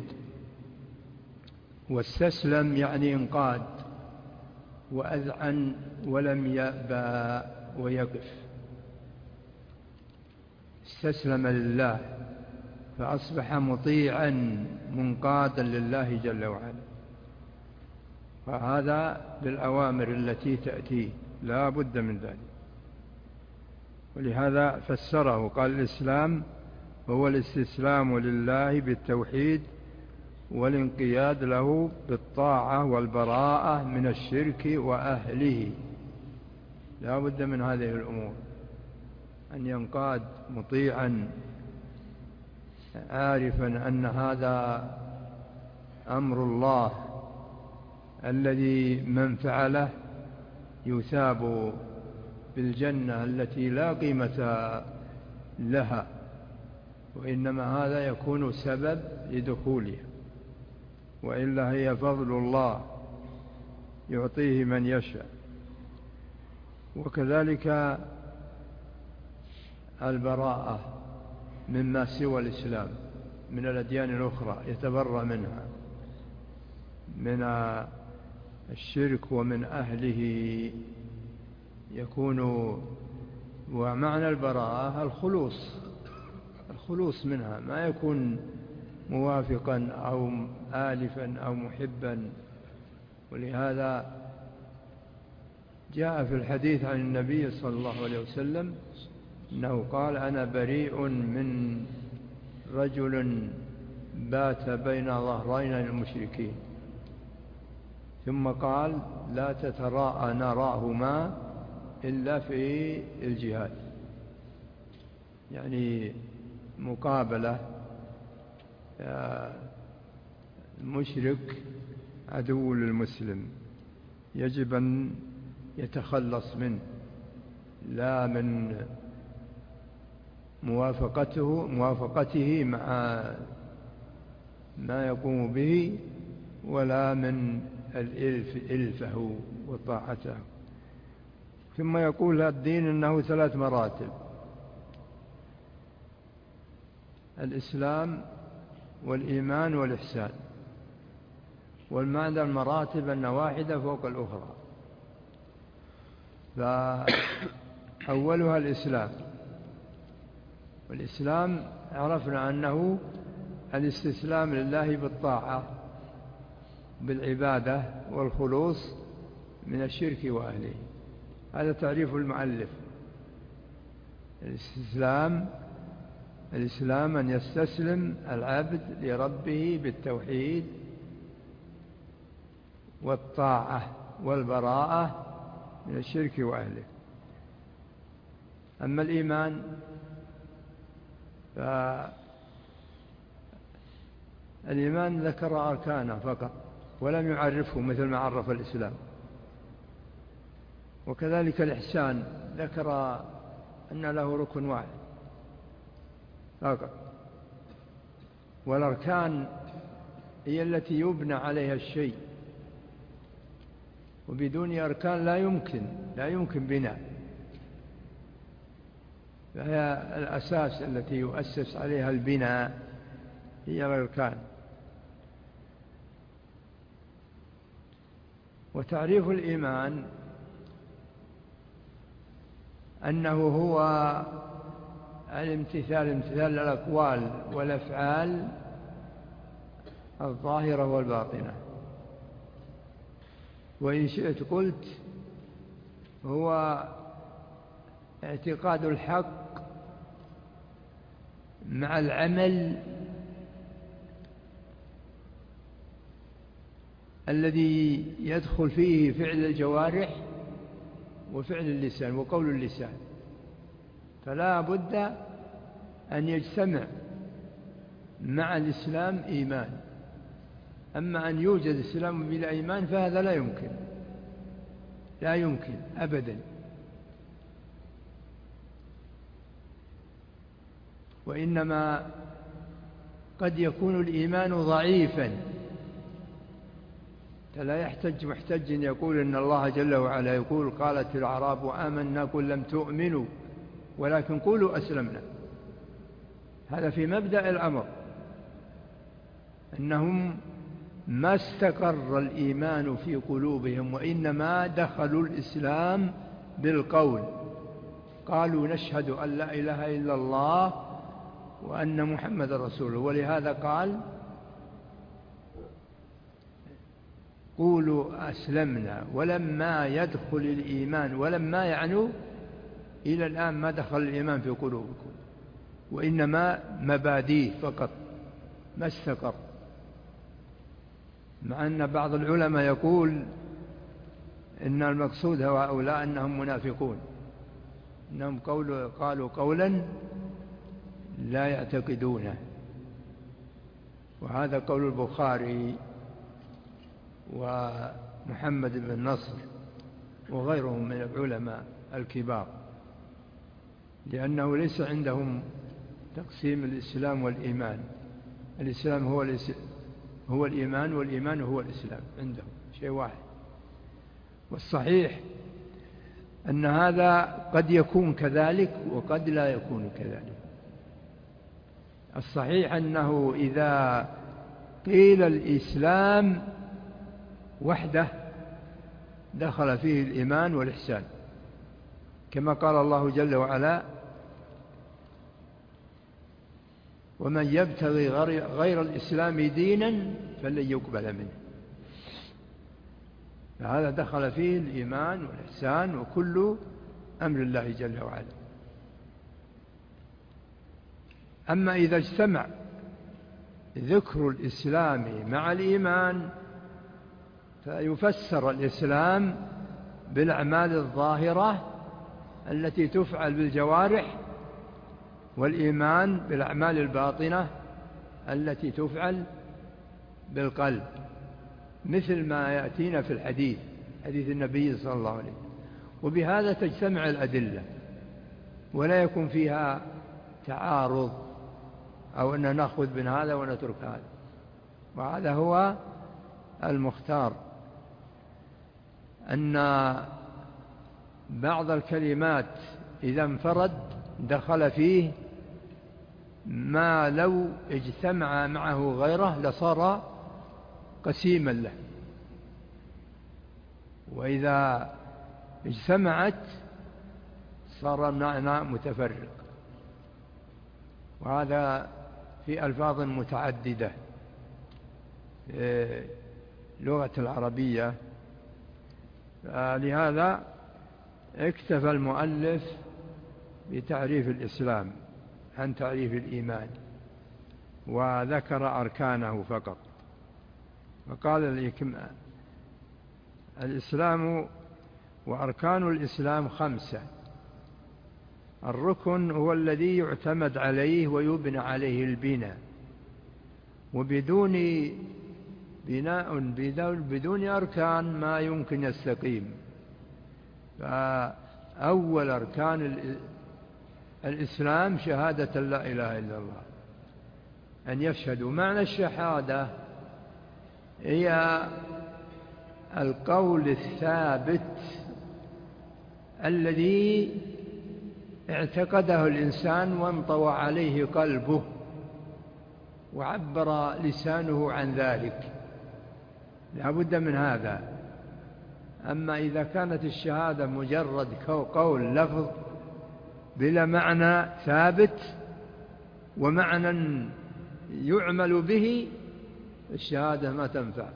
واستسلم يعني انقاد وأذعن ولم يأبى ويقف، استسلم لله فأصبح مطيعا منقادا لله جل وعلا، فهذا بالأوامر التي تأتيه لا بد من ذلك. ولهذا فسره قال الإسلام هو الاستسلام لله بالتوحيد والانقياد له بالطاعة والبراءة من الشرك وأهله. لا بد من هذه الأمور، أن ينقاد مطيعا عارفا أن هذا أمر الله الذي من فعله يثاب بالجنة التي لا قيمة لها، وإنما هذا يكون سبب لدخولها، وإلا هي فضل الله يعطيه من يشاء. وكذلك البراءة مما سوى الإسلام من الأديان الأخرى، يتبرأ منها من الشرك ومن أهله يكون. ومعنى البراءة الخلوص منها، ما يكون موافقا أو آلفا أو محبا. ولهذا جاء في الحديث عن النبي صلى الله عليه وسلم أنه قال أنا بريء من رجل بات بين ظهرين المشركين، ثم قال لا تتراءى نراهما إلا في الجهاد، يعني مقابلة المشرك عدو للمسلم يجب أن يتخلص منه، لا من موافقته مع ما يقوم به، ولا من إلفه وطاعته. ثم يقول الدين أنه 3 مراتب: الإسلام والإيمان والإحسان. والمعنى المراتب أن واحدة فوق الأخرى، فأولها الإسلام. والإسلام عرفنا أنه الاستسلام لله بالطاعة بالعبادة والخلوص من الشرك وأهله، هذا تعريف المؤلف. الإسلام أن يستسلم العبد لربه بالتوحيد والطاعة والبراءة من الشرك وأهله. أما الإيمان فالإيمان ذكر أركانه فقط ولم يعرفه مثل ما عرف الإسلام. وكذلك الإحسان ذكر أن له ركن واحد فقط، والأركان هي التي يبنى عليها الشيء، وبدون أركان لا يمكن بناء، فهي الأساس التي يؤسس عليها البناء هي الأركان. وتعريف الإيمان أنه هو امتثال الأقوال والأفعال الظاهرة والباطنة، وإن شئت قلت هو اعتقاد الحق مع العمل الذي يدخل فيه فعل الجوارح وفعل اللسان وقول اللسان، فلا بد أن يجتمع مع الإسلام إيمان. أما أن يوجد الإسلام بلا إيمان فهذا لا يمكن أبدا. وإنما قد يكون الإيمان ضعيفا، فلا يحتج محتج يقول إن الله جل وعلا يقول قالت الأعراب آمنا قل لم تؤمنوا ولكن قولوا أسلمنا. هذا في مبدأ الأمر، أنهم ما استقر الإيمان في قلوبهم، وإنما دخلوا الإسلام بالقول، قالوا نشهد أن لا إله إلا الله وأن محمد رسوله، ولهذا قال قولوا أسلمنا، ولما يدخل الإيمان، ولما يعنوا إلى الآن ما دخل الإيمان في قلوبكم، وإنما مبادئ فقط ما استقر. مع أن بعض العلماء يقول إن المقصود هؤلاء أنهم منافقون، إنهم قالوا قولا لا يعتقدونه. وهذا قول البخاري ومحمد بن نصر وغيرهم من العلماء الكبار، لأنه ليس عندهم تقسيم الإسلام والإيمان. الإسلام هو الإيمان، والإيمان هو الإسلام، عندهم شيء واحد. والصحيح أن هذا قد يكون كذلك وقد لا يكون كذلك. الصحيح أنه إذا قيل الإسلام وحده دخل فيه الإيمان والإحسان، كما قال الله جل وعلا ومن يبتغي غير الإسلام دينا فلن يقبل منه. فهذا دخل فيه الإيمان والإحسان وكل أمر الله جل وعلا. أما إذا اجتمع ذكر الإسلام مع الإيمان فيفسر الإسلام بالأعمال الظاهرة التي تفعل بالجوارح، والإيمان بالأعمال الباطنة التي تفعل بالقلب، مثل ما يأتينا في حديث النبي صلى الله عليه وسلم. وبهذا تجتمع الأدلة ولا يكون فيها تعارض أو أن نأخذ من هذا ونترك هذا، وهذا هو المختار. أن بعض الكلمات إذا انفرد دخل فيه ما لو اجتمع معه غيره لصار قسيما له، وإذا اجتمعت صار معنى متفرق. وهذا في ألفاظ متعددة لغة العربية. لهذا اكتفى المؤلف بتعريف الإسلام عن تعريف الإيمان، وذكر أركانه فقط. وقال الإسلام وأركان الإسلام 5. الركن هو الذي يعتمد عليه ويبنى عليه البناء، وبدون بناء بدون أركان ما يمكن يستقيم. فأول أركان الإسلام شهادة لا إله إلا الله، أن يشهدوا. معنى الشهادة هي القول الثابت الذي اعتقده الإنسان وانطوى عليه قلبه وعبر لسانه عن ذلك، لا بد من هذا. أما إذا كانت الشهادة مجرد قول لفظ بلا معنى ثابت ومعنى يعمل به، الشهادة ما تنفع.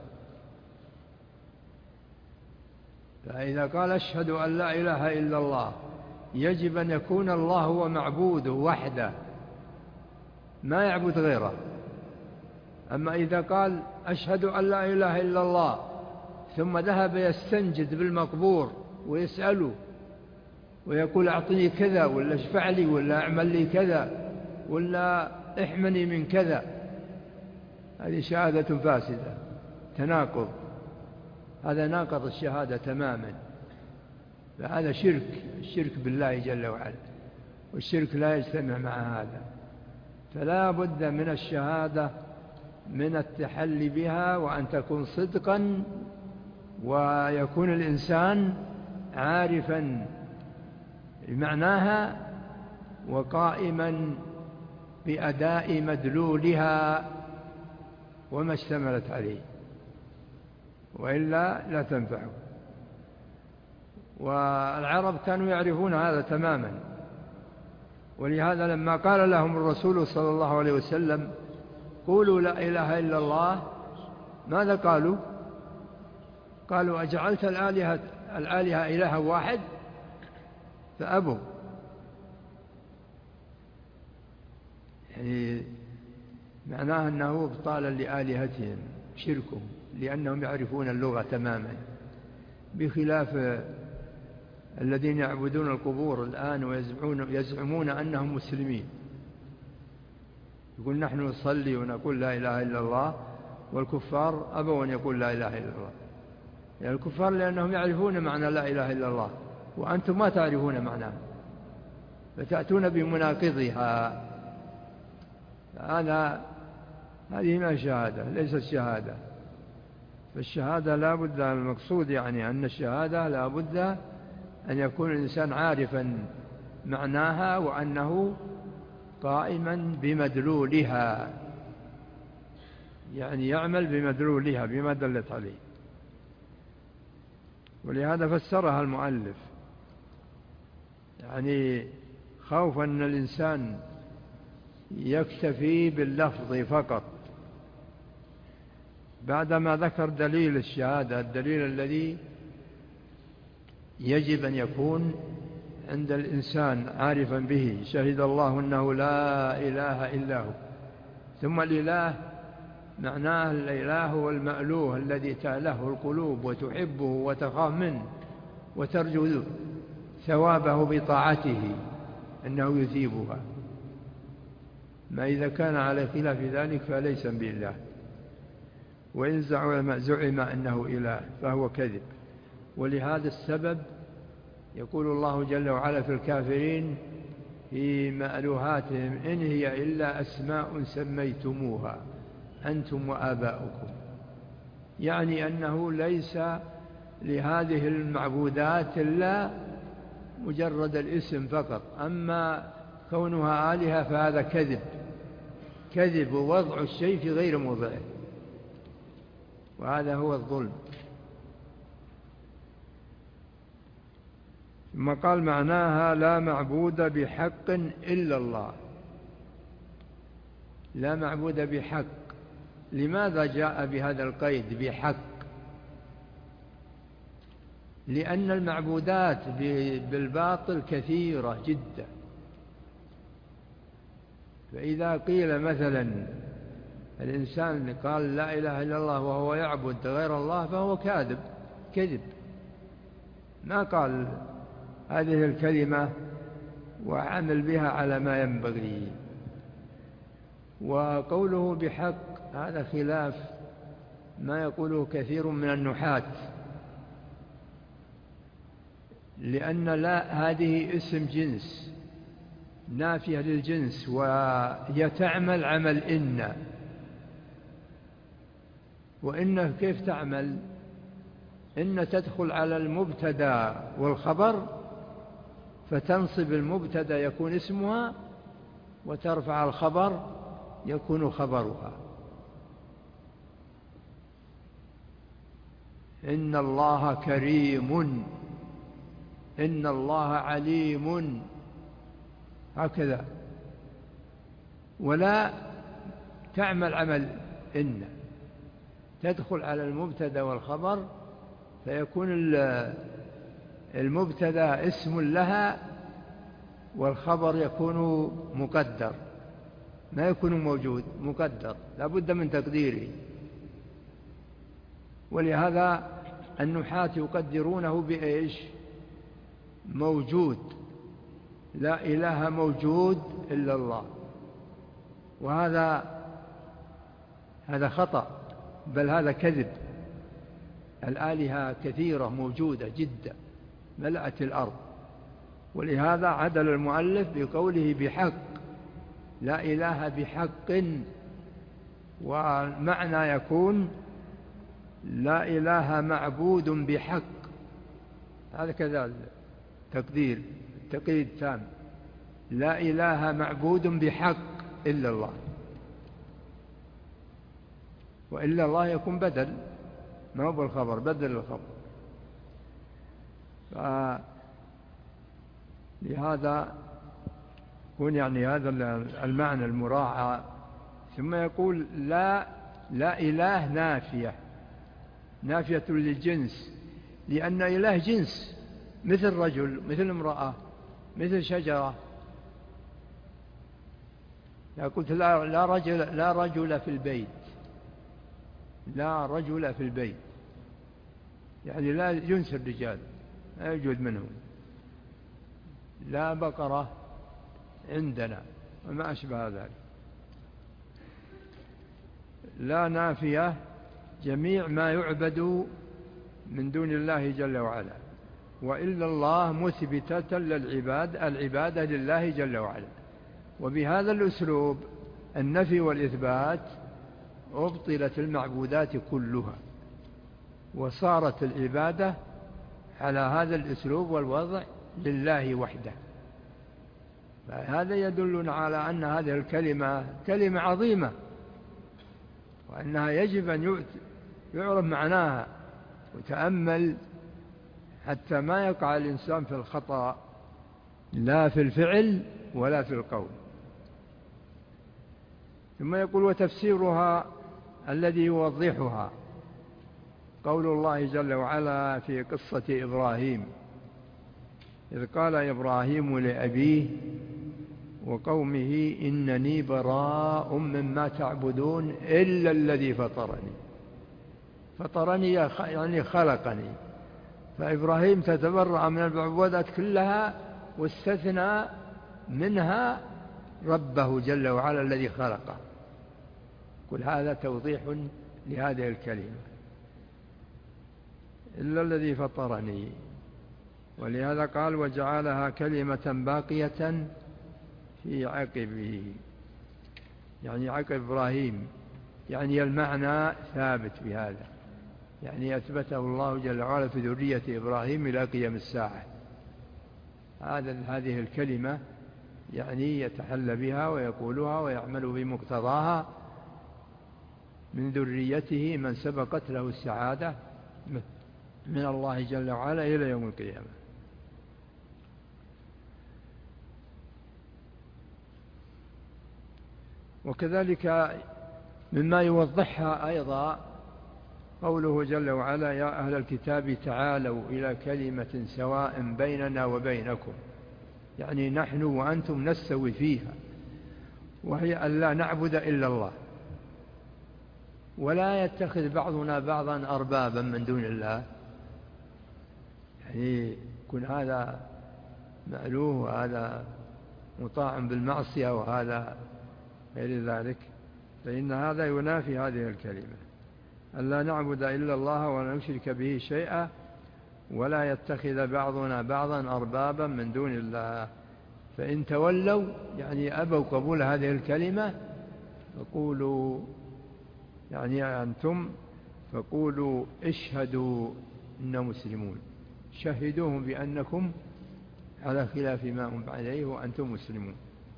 فإذا قال أشهد أن لا إله إلا الله، يجب أن يكون الله هو معبوده وحده، ما يعبد غيره. أما إذا قال أشهد أن لا إله إلا الله ثم ذهب يستنجد بالمقبور ويسأله ويقول أعطني كذا ولا اشفع لي ولا اعمل لي كذا ولا احمني من كذا، هذه شهادة فاسدة، تناقض، هذا ناقض الشهادة تماما. فهذا شرك، الشرك بالله جل وعلا، والشرك لا يجتمع مع هذا. فلا بد من الشهادة من التحلي بها، وأن تكون صدقا، ويكون الإنسان عارفا بمعناها وقائما بأداء مدلولها وما اشتملت عليه، وإلا لا تنفعه. والعرب كانوا يعرفون هذا تماما، ولهذا لما قال لهم الرسول صلى الله عليه وسلم قولوا لا إله إلا الله، ماذا قالوا؟ قالوا أجعلت الآلهة إله واحد؟ فأبوا، يعني معناه أنه ابطالا لآلهتهم، شركهم، لأنهم يعرفون اللغة تماما، بخلاف الذين يعبدون القبور الآن ويزعمون أنهم مسلمين. يقول نحن نصلي ونقول لا إله إلا الله، والكفار أبوا أن يقول لا إله إلا الله. يعني الكفار لأنهم يعرفون معنى لا إله إلا الله، وأنتم ما تعرفون معناه، فتأتون بمناقضها. هذه ما شهادة، ليست شهادة. فالشهادة لا بد، المقصود يعني أن الشهادة لا بد أن يكون الإنسان عارفا معناها وأنه قائما بمدلولها، يعني يعمل بمدلولها بما دلت عليه. ولهذا فسرها المؤلف، يعني خوفا أن الإنسان يكتفي باللفظ فقط، بعدما ذكر دليل الشهادة، الدليل الذي يجب أن يكون عند الإنسان عارفا به، شهد الله أنه لا إله إلا هو. ثم الإله معناه الإله هو المألوه الذي تأله القلوب وتحبه وتخاف منه وترجو ثوابه بطاعته أنه يثيبها. ما إذا كان على خلاف ذلك فليس بالله، وإن زعم أنه إله فهو كذب. ولهذا السبب يقول الله جل وعلا في الكافرين في مألوهاتهم إن هي إلا أسماء سميتموها أنتم وآباؤكم، يعني أنه ليس لهذه المعبودات إلا مجرد الاسم فقط، أما كونها آلهة فهذا كذب ووضع الشيء في غير موضعه، وهذا هو الظلم. ثم قال معناها لا معبود بحق إلا الله، لا معبود بحق. لماذا جاء بهذا القيد بحق؟ لأن المعبودات بالباطل كثيرة جدا، فإذا قيل مثلا الإنسان قال لا إله إلا الله وهو يعبد غير الله فهو كذب، ما قال هذه الكلمة وعمل بها على ما ينبغي. وقوله بحق هذا خلاف ما يقوله كثير من النحاة، لأن لا هذه اسم جنس نافية للجنس، وهي تعمل عمل إن. وإن كيف تعمل؟ إن تدخل على المبتدأ والخبر فتنصب المبتدأ يكون اسمها، وترفع الخبر يكون خبرها. إن الله كريم، إن الله عليم، هكذا. ولا تعمل عمل إن، تدخل على المبتدأ والخبر فيكون المبتدأ اسم لها، والخبر يكون مقدر، ما يكون موجود، مقدر لا بد من تقديره. ولهذا النحاة يقدرونه بإيش؟ موجود، لا إله موجود إلا الله. وهذا خطأ، بل هذا كذب. الآلهة كثيرة موجودة جدا، ملأت الأرض. ولهذا عدل المؤلف بقوله بحق، لا إله بحق، والمعنى يكون لا إله معبود بحق. هذا كذا تقدير، تقييد تام، لا إله معبود بحق إلا الله. وإلا الله يكون بدل، ما هو بالخبر، بدل الخبر. لهذا يكون يعني هذا المعنى المراعى. ثم يقول لا إله نافية للجنس، لأن إله جنس، مثل رجل، مثل امرأة، مثل شجرة. قلت لا رجل في البيت، لا رجل في البيت، يعني لا جنس الرجال لا يوجد منهم. لا بقرة عندنا وما أشبه ذلك. لا نافية جميع ما يعبد من دون الله جل وعلا، وإلا الله مثبتة العبادة لله جل وعلا. وبهذا الأسلوب النفي والإثبات أبطلت المعبودات كلها، وصارت العبادة على هذا الأسلوب والوضع لله وحده. فهذا يدلنا على أن هذه الكلمة كلمة عظيمة، وأنها يجب أن يعرف معناها وتأمل حتى ما يقع الإنسان في الخطأ، لا في الفعل ولا في القول. ثم يقول وتفسيرها الذي يوضحها قول الله جل وعلا في قصة إبراهيم، إذ قال إبراهيم لأبيه وقومه إنني براء مما تعبدون إلا الذي فطرني يعني خلقني. فإبراهيم تتبرأ من المعبودات كلها، واستثنى منها ربه جل وعلا الذي خلقه. كل هذا توضيح لهذه الكلمة، إلا الذي فطرني. ولهذا قال وجعلها كلمة باقية في عقبه، يعني عقب إبراهيم، يعني المعنى ثابت بهذا، يعني أثبته الله جل وعلا في ذرية إبراهيم إلى قيام الساعة. هذه الكلمة يعني يتحلى بها ويقولها ويعمل بمقتضاها من ذريته من سبقت له السعادة من الله جل وعلا إلى يوم القيامة. وكذلك مما يوضحها أيضا قوله جل وعلا يا أهل الكتاب تعالوا إلى كلمة سواء بيننا وبينكم، يعني نحن وأنتم نستوي فيها، وهي أن لا نعبد إلا الله، ولا يتخذ بعضنا بعضا أربابا من دون الله. يعني يكون هذا مألوه وهذا مطاع بالمعصية وهذا غير ذلك، فإن هذا ينافي هذه الكلمة، أن لا نعبد إلا الله ولا نشرك به شيئا ولا يتخذ بعضنا بعضا أربابا من دون الله، فإن تولوا يعني أبوا قبول هذه الكلمة فقولوا يعني أنتم فقولوا اشهدوا إننا مسلمون، شهدوهم بأنكم على خلاف ما هم عليه وأنتم مسلمون.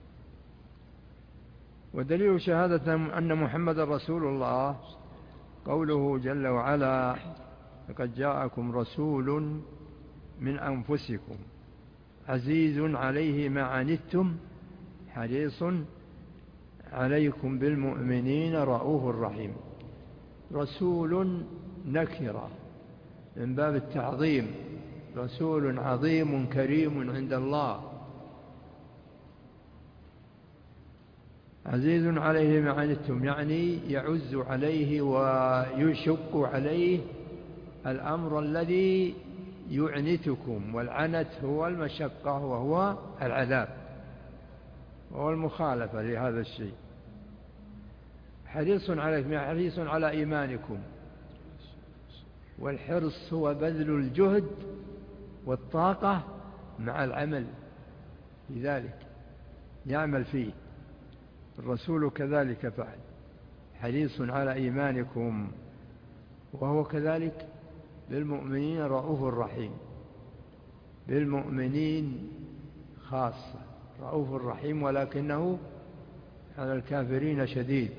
ودليل شهادة أن محمد رسول الله قوله جل وعلا لقد جاءكم رسول من أنفسكم عزيز عليه ما عنتم حريص عليكم بالمؤمنين رؤوف رحيم. رسول نكرة من باب التعظيم، رسول عظيم كريم عند الله، عزيز عليه ما عنتم يعني يعز عليه ويشق عليه الأمر الذي يعنتكم، والعنت هو المشقة وهو العذاب وهو المخالفة لهذا الشيء. حريص عليكم يعني حريص على إيمانكم، والحرص هو بذل الجهد والطاقة مع العمل لذلك يعمل فيه. الرسول كذلك فعل، حريص على إيمانكم، وهو كذلك بالمؤمنين رؤوف رحيم، بالمؤمنين خاصة رؤوف رحيم، ولكنه على الكافرين شديد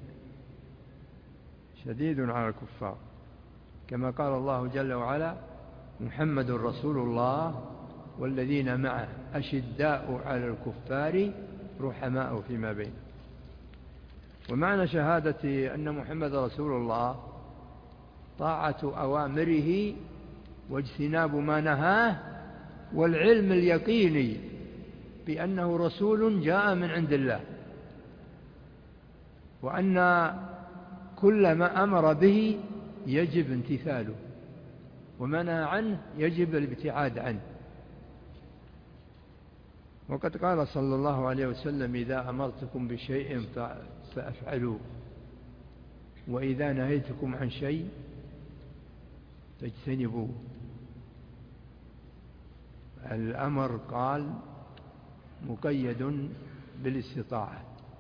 على الكفار، كما قال الله جل وعلا محمد رسول الله والذين معه أشداء على الكفار رحماء فيما بينهم. ومعنى شهادة أن محمد رسول الله طاعة أوامره واجتناب ما نهاه، والعلم اليقيني بأنه رسول جاء من عند الله، وأن كل ما أمر به يجب امتثاله وما نهى عنه يجب الابتعاد عنه. وقد قال صلى الله عليه وسلم إذا أمرتكم بشيء فافعلوا، وإذا نهيتكم عن شيء فاجتنبوه. الأمر قال مقيد بالاستطاعة،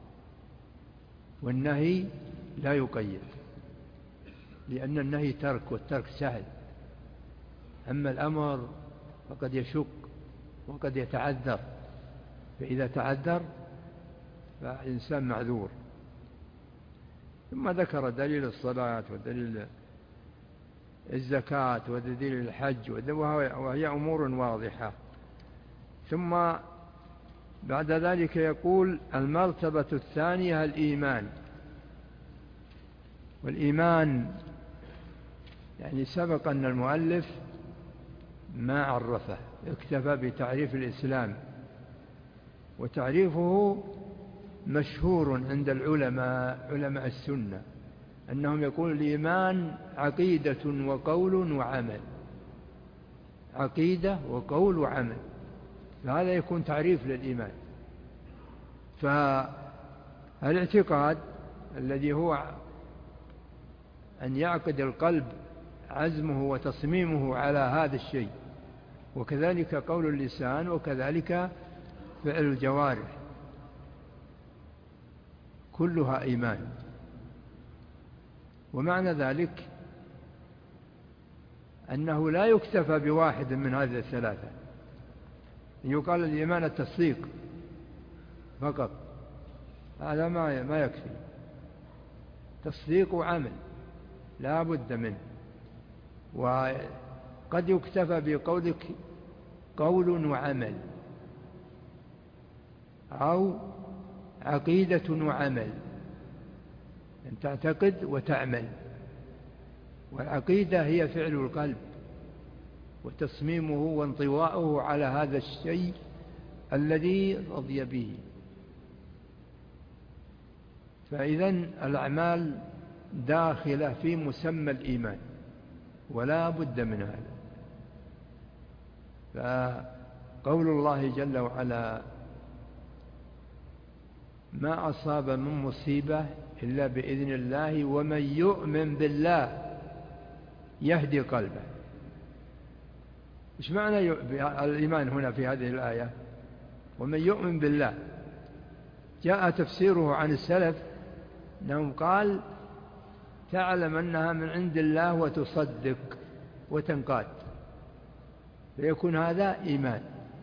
والنهي لا يقيد، لأن النهي ترك والترك سهل، أما الأمر فقد يشق وقد يتعذر، فإذا تعذر فإنسان معذور. ثم ذكر دليل الصلاة ودليل الزكاة ودليل الحج، وهي أمور واضحة. ثم بعد ذلك يقول المرتبة الثانية الإيمان. والإيمان يعني سبق أن المؤلف ما عرفه، اكتفى بتعريف الإسلام، وتعريفه مشهور عند العلماء علماء السنة أنهم يقولون الإيمان عقيدة وقول وعمل، عقيدة وقول وعمل، فهذا يكون تعريف للإيمان. فالاعتقاد الذي هو أن يعقد القلب عزمه وتصميمه على هذا الشيء، وكذلك قول اللسان، وكذلك فعل الجوارح، كلها إيمان. ومعنى ذلك أنه لا يكتفى بواحد من هذه الثلاثة، يقال الإيمان التصديق فقط، هذا ما يكفي، تصديق وعمل لا بد منه. وقد يكتفى بقولك قول وعمل، أو عقيدة وعمل، أن تعتقد وتعمل. والعقيدة هي فعل القلب وتصميمه وانطواؤه على هذا الشيء الذي رضي به. فإذن الأعمال داخلة في مسمى الإيمان ولا بد من هذا. فقول الله جل وعلا ما أصاب من مصيبة إلا بإذن الله ومن يؤمن بالله يهدي قلبه، إيش معنى الإيمان هنا في هذه الآية؟ ومن يؤمن بالله، جاء تفسيره عن السلف أنهم قال تعلم أنها من عند الله وتصدق وتنقاد، فيكون هذا إيمان.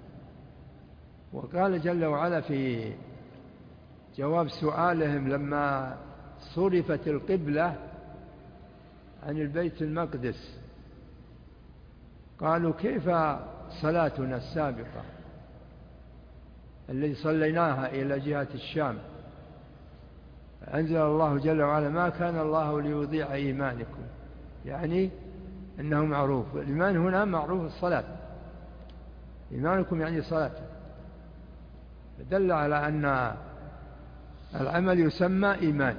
وقال جل وعلا في جواب سؤالهم لما صرفت القبلة عن البيت المقدس، قالوا كيف صلاتنا السابقة التي صليناها إلى جهة الشام؟ أنزل الله جل وعلا ما كان الله ليضيع إيمانكم، يعني إنه معروف. الإيمان هنا معروف الصلاة، إيمانكم يعني صلاة، دل على أن العمل يسمى إيمان.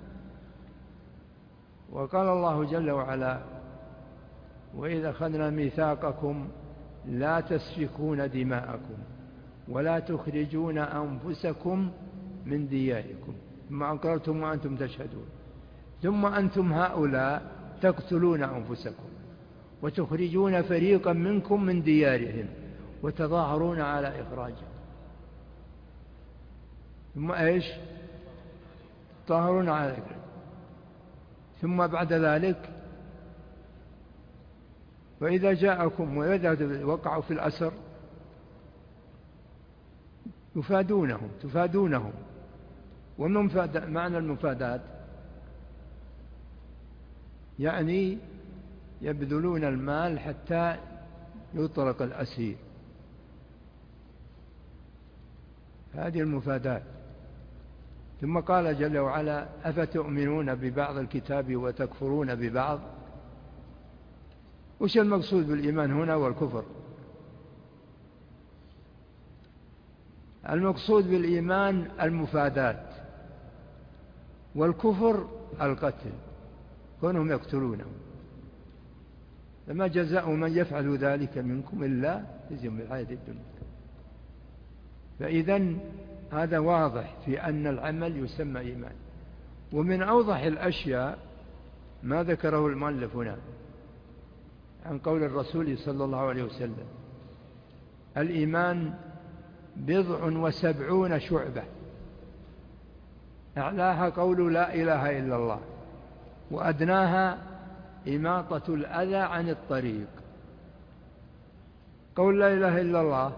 وقال الله جل وعلا وإذا أخذنا ميثاقكم لا تسفكون دماءكم ولا تخرجون أنفسكم من دياركم ثم أقررتم وأنتم تشهدون ثم أنتم هؤلاء تقتلون أنفسكم وتخرجون فريقا منكم من ديارهم وتظاهرون على إخراجهم. ثم إيش؟ تظاهرون على إخراجهم. ثم بعد ذلك وإذا جاءكم وإذا وقعوا في الأسر تفادونهم. معنى المفادات يعني يبذلون المال حتى يطرق الأسير، هذه المفادات. ثم قال جل وعلا أفتؤمنون ببعض الكتاب وتكفرون ببعض. وش المقصود بالإيمان هنا والكفر؟ المقصود بالإيمان المفادات، والكفر القتل، كونهم يقتلونهم. فما جزاء من يفعل ذلك منكم إلا خزي في الحياة الدنيا. فإذن هذا واضح في أن العمل يسمى إيمان. ومن أوضح الأشياء ما ذكره المؤلف هنا عن قول الرسول صلى الله عليه وسلم الإيمان 70 شعبة، أعلاها قول لا إله إلا الله، وأدناها إماطة الأذى عن الطريق. قول لا إله إلا الله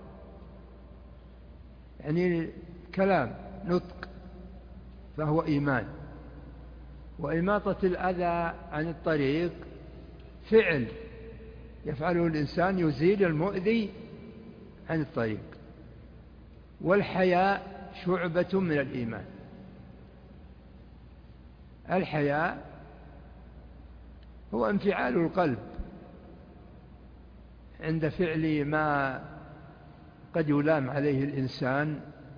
يعني كلام نطق فهو إيمان، وإماطة الأذى عن الطريق فعل يفعله الإنسان يزيل المؤذي عن الطريق. والحياء شعبة من الإيمان. الحياء هو انفعال القلب عند فعل ما قد يلام عليه الإنسان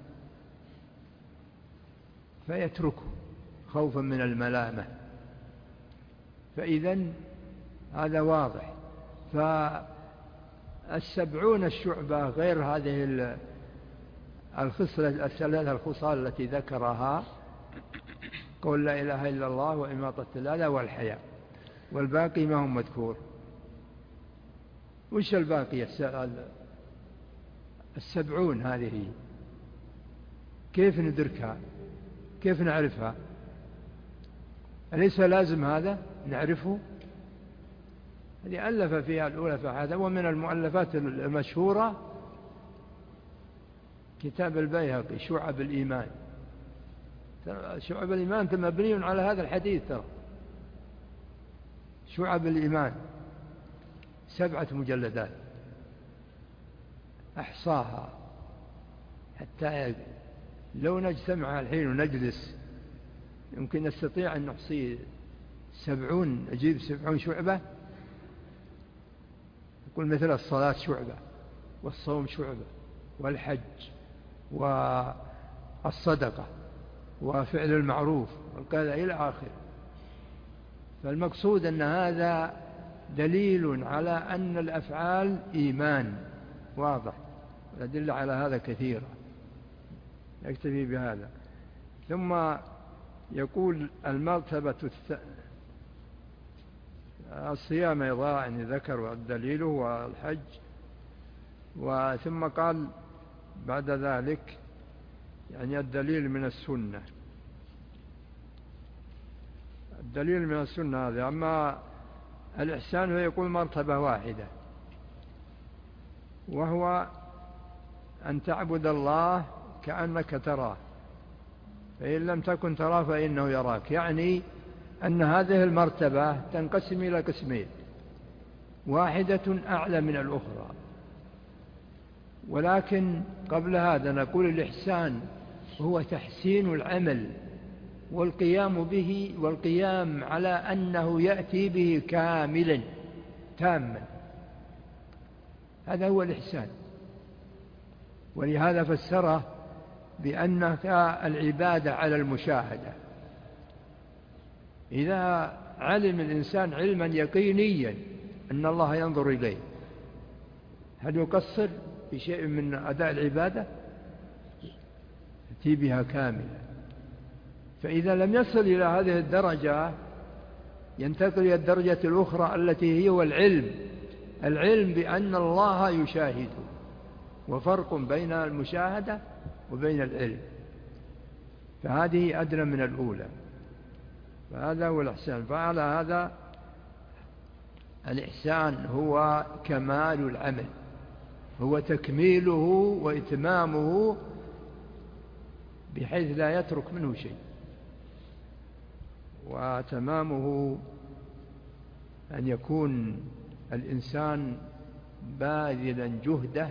فيتركه خوفا من الملامة. فإذن هذا واضح. 70 الشعبة غير هذه الثلاثة الخصال التي ذكرها، قول لا إله إلا الله وإماطة الأذى والحياء، والباقي ما هو مذكور. وش الباقي 70 هذه كيف ندركها؟ كيف نعرفها؟ أليس لازم هذا نعرفه؟ هذه ألف فيها الأولى فهذا. ومن المؤلفات المشهورة كتاب البيهقي شعب الإيمان. شعب الإيمان مبني على هذا الحديث ترى. شعب الإيمان 7 مجلدات أحصاها، حتى لو نجتمع الحين ونجلس يمكن نستطيع أن نحصي 70، نجيب 70 شعبة. يقول مثل الصلاة شعبة، والصوم شعبة، والحج، والصدقة، وفعل المعروف، وكذا إلى آخر. فالمقصود أن هذا دليل على أن الأفعال إيمان واضح، والأدلة على هذا كثيرة. يكتفي بهذا. ثم يقول المرتبة الصيام أيضا يعني ذكر الدليل هو الحج، وثم قال بعد ذلك يعني الدليل من السنة. الدليل من السنة هذا. أما الإحسان فيقول مرتبة واحدة، وهو أن تعبد الله كأنك تراه، فإن لم تكن تراه فإنه يراك. يعني أن هذه المرتبة تنقسم إلى قسمين، واحدة أعلى من الأخرى. ولكن قبل هذا نقول الإحسان هو تحسين العمل والقيام به، والقيام على أنه يأتي به كاملا تاما، هذا هو الإحسان. ولهذا فسره بأنها العبادة على المشاهدة. إذا علم الإنسان علما يقينيا أن الله ينظر إليه، هل يقصر بشيء من أداء العبادة؟ يأتي بها كاملة. فإذا لم يصل إلى هذه الدرجة ينتقل إلى الدرجة الأخرى التي هي العلم بأن الله يشاهد، وفرق بين المشاهدة وبين العلم، فهذه أدنى من الأولى. فهذا هو الإحسان. فعلى هذا الإحسان هو كمال العمل، هو تكميله وإتمامه بحيث لا يترك منه شيء. وتمامه أن يكون الإنسان باذلا جهده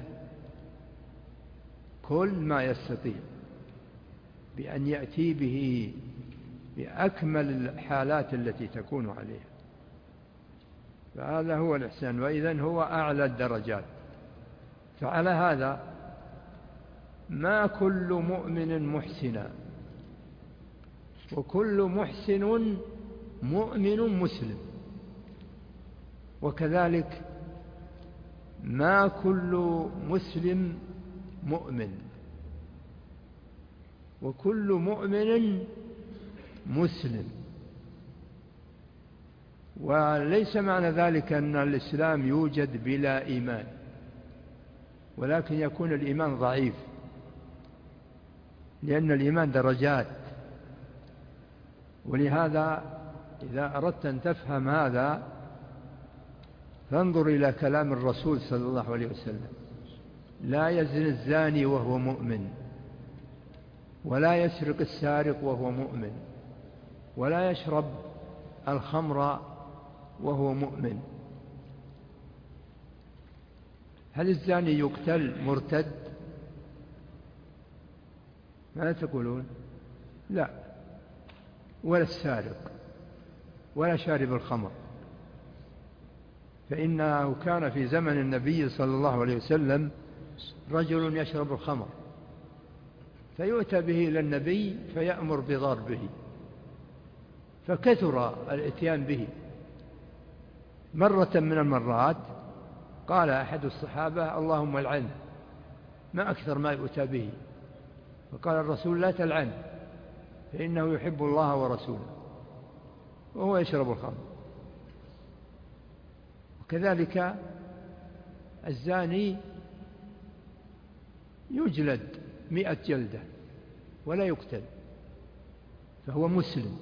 كل ما يستطيع بأن يأتي به بأكمل الحالات التي تكون عليه. فهذا هو الإحسان، وإذن هو أعلى الدرجات. فعلى هذا ما كل مؤمن محسنا، وكل محسن مؤمن مسلم، وكذلك ما كل مسلم مؤمن، وكل مؤمن مسلم. وليس معنى ذلك أن الإسلام يوجد بلا إيمان، ولكن يكون الإيمان ضعيف، لأن الإيمان درجات. ولهذا إذا أردت أن تفهم هذا فانظر إلى كلام الرسول صلى الله عليه وسلم: لا يزني الزاني وهو مؤمن، ولا يسرق السارق وهو مؤمن، ولا يشرب الخمر وهو مؤمن. هل الزاني يقتل مرتد؟ ماذا تقولون؟ لا، ولا السارق، ولا شارب الخمر. فإنه كان في زمن النبي صلى الله عليه وسلم رجل يشرب الخمر، فيؤتى به إلى النبي فيأمر بضربه، فكثر الاتيان به. مرة من المرات قال أحد الصحابة: اللهم العنه، ما أكثر ما يؤتى به. فقال الرسول: لا تلعن، فإنه يحب الله ورسوله، وهو يشرب الخمر. وكذلك الزاني يجلد 100 جلدة ولا يقتل، فهو مسلم.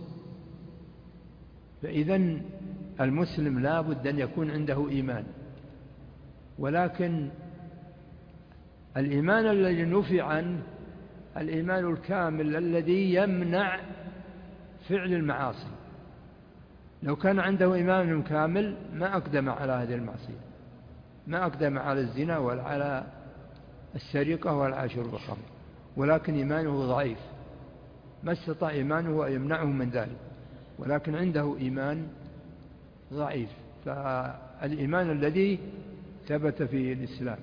فإذن المسلم لا بد أن يكون عنده إيمان، ولكن الإيمان الذي نفي عنه الإيمان الكامل الذي يمنع فعل المعاصي. لو كان عنده إيمان كامل ما أقدم على هذه المعصية، ما أقدم على الزنا ولا على السرقة ولا على شرب الخمر، ولكن إيمانه ضعيف، ما استطاع إيمانه أن يمنعه من ذلك، ولكن عنده إيمان ضعيف. فالإيمان الذي ثبت في الإسلام.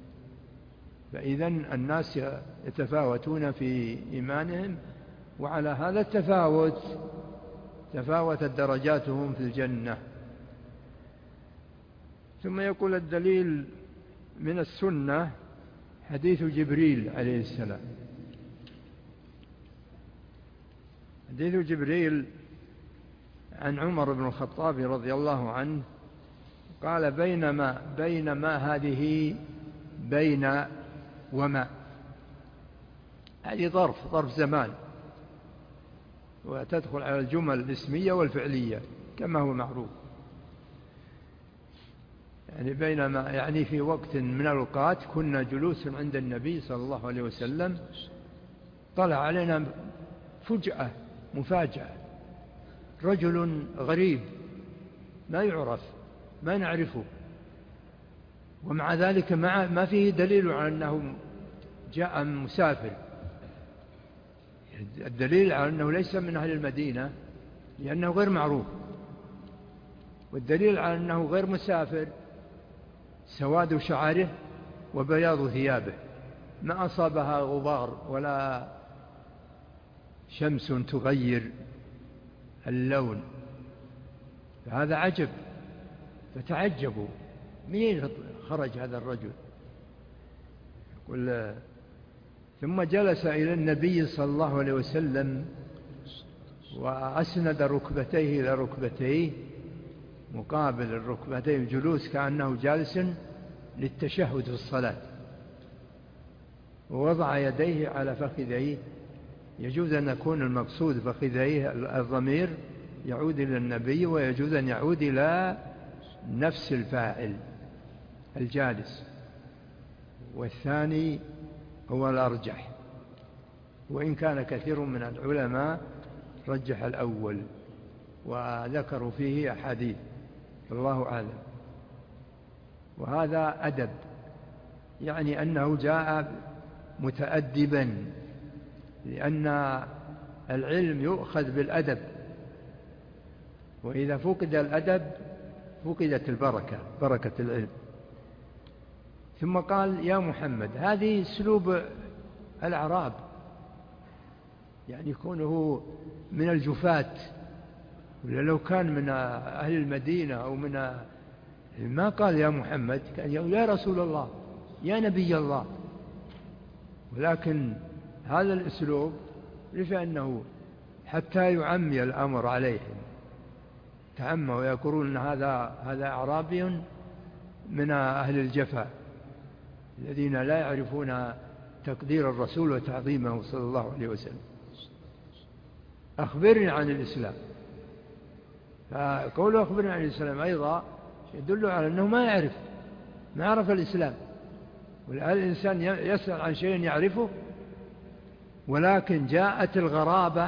فإذن الناس يتفاوتون في إيمانهم، وعلى هذا التفاوت تفاوتت درجاتهم في الجنة. ثم يقول: الدليل من السنة حديث جبريل عليه السلام. حديث جبريل عن عمر بن الخطاب رضي الله عنه قال بينما هذه بين وما، هذه ظرف زمان، وتدخل على الجمل الاسمية والفعلية كما هو معروف. يعني بينما يعني في وقت من الأوقات كنا جلوس عند النبي صلى الله عليه وسلم، طلع علينا فجأة مفاجأة رجل غريب ما يعرف ما نعرفه، ومع ذلك ما فيه دليل على أنه جاء مسافر. الدليل على أنه ليس من أهل المدينة لأنه غير معروف، والدليل على أنه غير مسافر سواد شعره وبياض ثيابه، ما أصابها غبار ولا شمس تغير اللون، فهذا عجب. فتعجبوا منين خرج هذا الرجل. ثم جلس إلى النبي صلى الله عليه وسلم وأسند ركبتيه إلى ركبتيه مقابل الركبتين، الجلوس كأنه جالس للتشهد في الصلاة، ووضع يديه على فخذيه. يجوز أن يكون المقصود فخذيه الضمير يعود إلى النبي، ويجوز أن يعود إلى نفس الفاعل الجالس، والثاني هو الأرجح، وإن كان كثير من العلماء رجح الأول وذكروا فيه أحاديث، الله أعلم. وهذا أدب، يعني أنه جاء متأدبا، لأن العلم يؤخذ بالأدب، وإذا فقد الأدب فقدت البركة، بركة العلم. ثم قال: يا محمد. هذه اسلوب الأعراب، يعني يكونه من الجفاة، ولو كان من أهل المدينة أو ما قال يا محمد، كان يا رسول الله، يا نبي الله. ولكن هذا الأسلوب لأنه حتى يعمي الأمر عليهم، تعمى ويقولون أن هذا أعرابي من أهل الجفا الذين لا يعرفون تقدير الرسول وتعظيمه صلى الله عليه وسلم. أخبرني عن الإسلام. فقوله أخبرني عن الإسلام أيضا يدل على أنه ما يعرف الإسلام. والآن الإنسان يسأل عن شيء يعرفه، ولكن جاءت الغرابة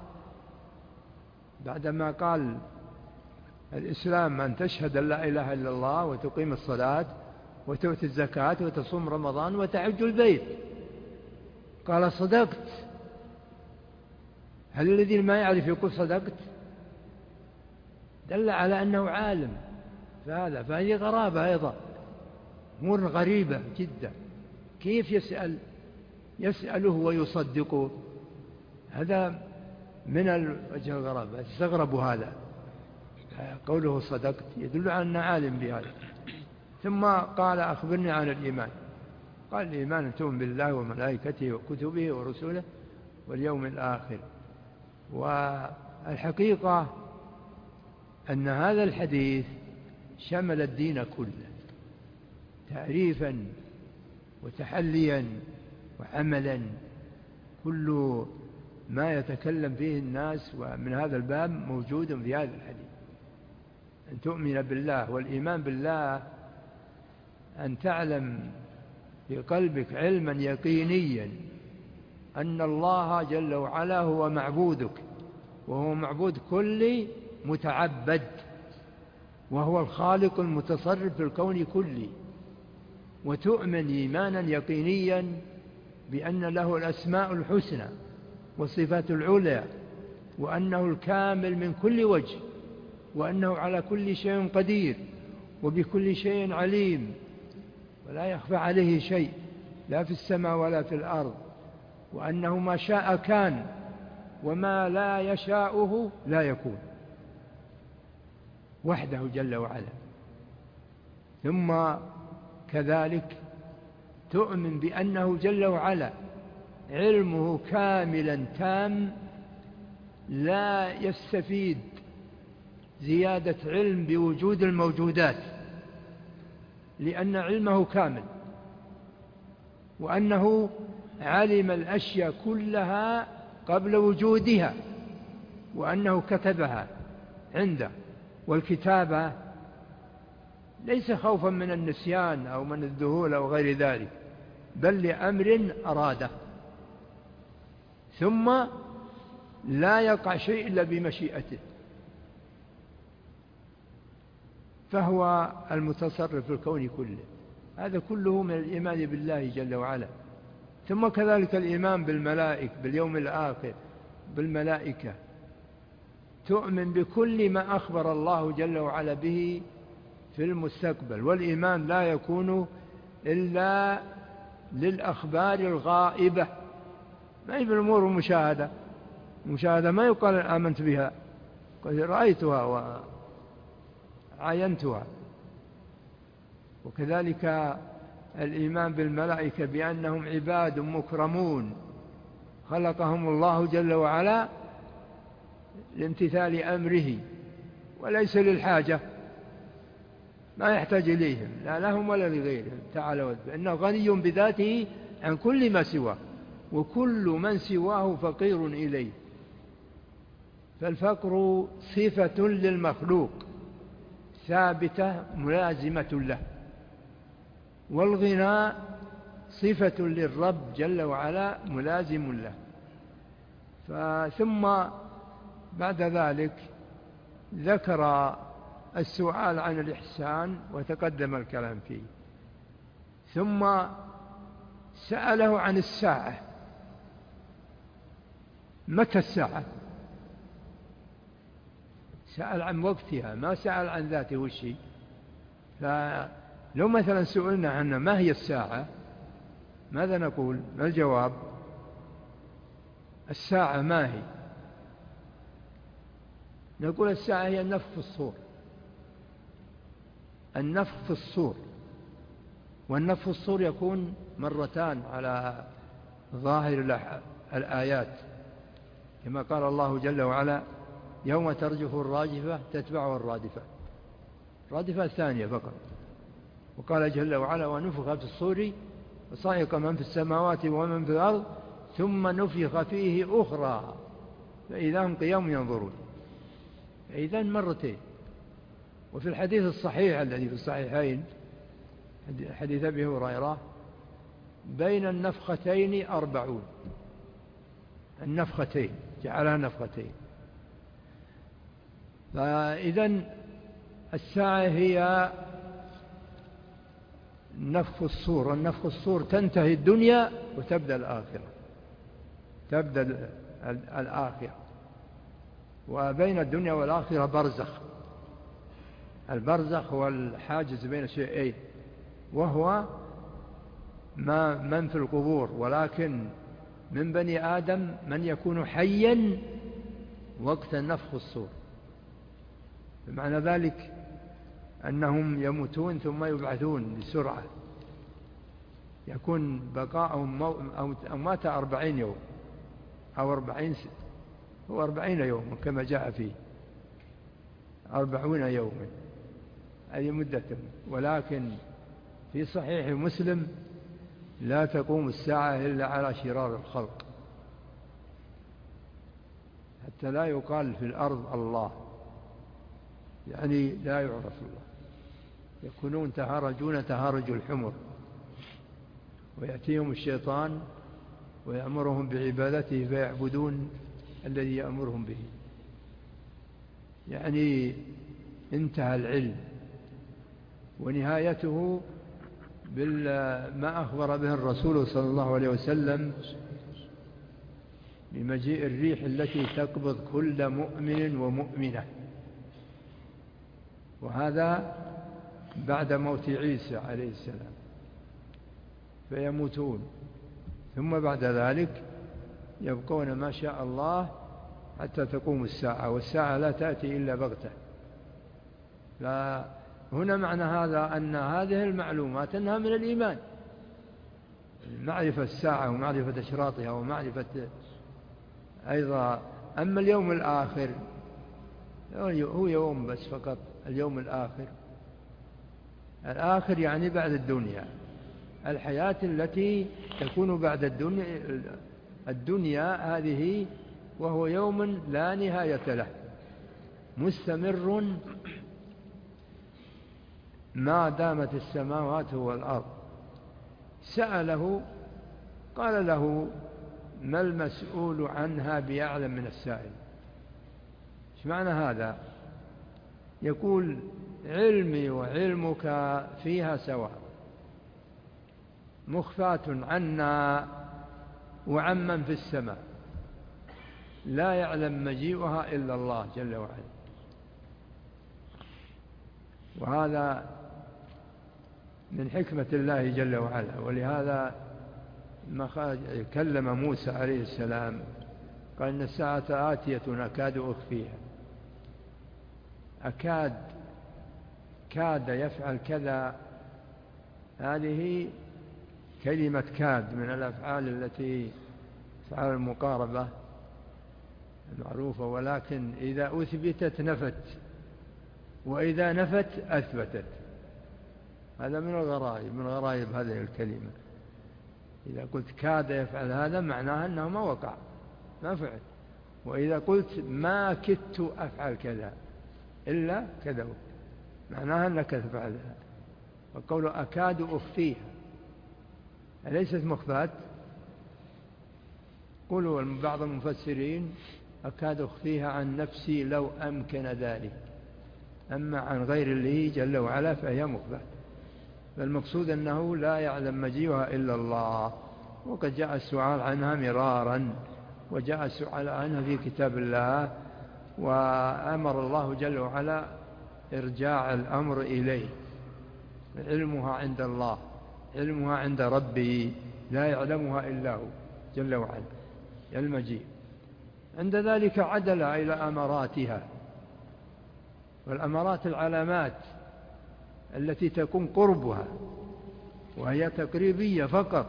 بعدما قال الإسلام أن تشهد أن لا إله إلا الله وتقيم الصلاة وتؤتي الزكاة وتصوم رمضان وتحج البيت. قال: صدقت. هل الذي ما يعرف يقول صدقت؟ دل على أنه عالم. فهذه غرابة أيضا، أمور غريبة جدا. كيف يسأله ويصدقه؟ هذا من وجه الغرابة، استغرب هذا. قوله صدقت يدل على أنه عالم بهذا. ثم قال: أخبرني عن الإيمان. قال: الإيمان أن تؤمن بالله وملائكته وكتبه ورسله واليوم الآخر. والحقيقة أن هذا الحديث شمل الدين كله، تعريفا وتحليا وعملا، كل ما يتكلم فيه الناس ومن هذا الباب موجود في هذا الحديث. أن تؤمن بالله، والإيمان بالله أن تعلم في قلبك علما يقينيا أن الله جل وعلا هو معبودك، وهو معبود كل متعبد، وهو الخالق المتصرف في الكون كله. وتؤمن إيمانا يقينيا بأن له الأسماء الحسنى والصفات العلى، وأنه الكامل من كل وجه، وأنه على كل شيء قدير وبكل شيء عليم، ولا يخفى عليه شيء لا في السماء ولا في الأرض، وأنه ما شاء كان وما لا يشاؤه لا يكون، وحده جل وعلا. ثم كذلك تؤمن بأنه جل وعلا علمه كاملا تام، لا يستفيد زيادة علم بوجود الموجودات، لأن علمه كامل، وأنه علم الأشياء كلها قبل وجودها، وأنه كتبها عنده. والكتابة ليس خوفا من النسيان أو من الذهول أو غير ذلك، بل لأمر أراده، ثم لا يقع شيء إلا بمشيئته، فهو المتصرف في الكون كله. هذا كله من الإيمان بالله جل وعلا. ثم كذلك الإيمان بالملائكة، باليوم الآخر، بالملائكة، تؤمن بكل ما أخبر الله جل وعلا به في المستقبل. والإيمان لا يكون إلا للأخبار الغائبة، ما هي بالأمور المشاهدة. المشاهدة ما يقال آمنت بها، قد رأيتها وعاينتها. وكذلك الإيمان بالملائكة بأنهم عباد مكرمون خلقهم الله جل وعلا لامتثال أمره وليس للحاجة، ما يحتاج إليهم لا لهم ولا لغيرهم تعالى، فإنه غني بذاته عن كل ما سواه، وكل من سواه فقير إليه. فالفقر صفة للمخلوق ثابتة ملازمة له، والغنى صفة للرب جل وعلا ملازم له. ثم بعد ذلك ذكر السؤال عن الإحسان وتقدم الكلام فيه، ثم سأله عن الساعة، متى الساعة؟ سأل عن وقتها، ما سأل عن ذاته والشيء. فلو مثلا سئلنا عنه ما هي الساعة، ماذا نقول؟ ما الجواب؟ الساعة ما هي؟ نقول الساعة هي النفخ في الصور، النفخ في الصور. والنفخ في الصور يكون مرتان على ظاهر الآيات، كما قال الله جل وعلا: يوم ترجف الراجفة تتبعها الرادفة، الرادفة الثانية فقط. وقال جل وعلا: ونفخ في الصور وصعق من في السماوات ومن في الأرض ثم نفخ فيه أخرى فإذا هم قيام ينظرون. إذن مرتين. وفي الحديث الصحيح الذي في الصحيحين حديث أبي هريرة: بين النفختين 40. النفختين جعلها نفختين. فإذن الساعة هي نفخ الصور. النفخ الصور تنتهي الدنيا وتبدأ الآخرة، تبدأ الآخرة. وبين الدنيا والآخرة برزخ. البرزخ هو الحاجز بين الشيئين، وهو من في القبور، ولكن من بني آدم من يكون حيا وقت النفخ الصور. بمعنى ذلك أنهم يموتون ثم يبعثون بسرعة، يكون بقاءهم أو مات 40 يوم أو 40 يوم كما جاء فيه 40 يوما، هذه مدتهم. ولكن في صحيح مسلم: لا تقوم الساعة إلا على شرار الخلق، حتى لا يقال في الأرض الله، يعني لا يعرف الله. يكونون تهارجون تهارج الحمر، ويأتيهم الشيطان ويأمرهم بعبادته فيعبدون الذي يأمرهم به. يعني انتهى العلم، ونهايته بما أخبر به الرسول صلى الله عليه وسلم بمجيء الريح التي تقبض كل مؤمن ومؤمنة، وهذا بعد موت عيسى عليه السلام، فيموتون، ثم بعد ذلك يبقون ما شاء الله حتى تقوم الساعة، والساعة لا تأتي إلا بغتة. هنا معنى هذا أن هذه المعلومات أنها من الإيمان، معرفة الساعة ومعرفة أشراطها ومعرفة أيضا. أما اليوم الآخر هو يوم بس فقط، اليوم الآخر. الآخر يعني بعد الدنيا، الحياة التي تكون بعد الدنيا هذه، وهو يوم لا نهاية له مستمر ما دامت السماوات والأرض. سأله قال له: ما المسؤول عنها بأعلم من السائل؟ ايش معنى هذا؟ يقول: علمي وعلمك فيها سواء، مخفاة عنا وعمن في السماء، لا يعلم مجيئها إلا الله جل وعلا. وهذا من حكمة الله جل وعلا. ولهذا ما كلم موسى عليه السلام قال: إن الساعة آتية أكاد أخفيها. أكاد، كاد يفعل كذا، هذه كلمة كاد من الأفعال التي تفعل المقاربة المعروفة، ولكن إذا أثبتت نفت، وإذا نفت أثبتت. هذا من الغرائب، من غرائب هذه الكلمة. إذا قلت كاد يفعل هذا معناها أنه ما وقع، ما فعل. وإذا قلت ما كدت أفعل كذا إلا كذا، معناها أنك تفعلها. وقول أكاد أخفيها أليست مخفاة؟ قولوا بعض المفسرين: أكاد أخفيها عن نفسي لو أمكن ذلك، أما عن غير الله جل وعلا فهي مخفاة. فالمقصود أنه لا يعلم مجيئها إلا الله. وقد جاء السؤال عنها مرارا، وجاء السؤال عنها في كتاب الله، وأمر الله جل وعلا إرجاع الأمر إليه. علمها عند الله، علمها عند ربي، لا يعلمها إلا هو جل وعلا المجيء. عند ذلك عدل إلى أمراتها. والأمرات العلامات التي تكون قربها، وهي تقريبية فقط.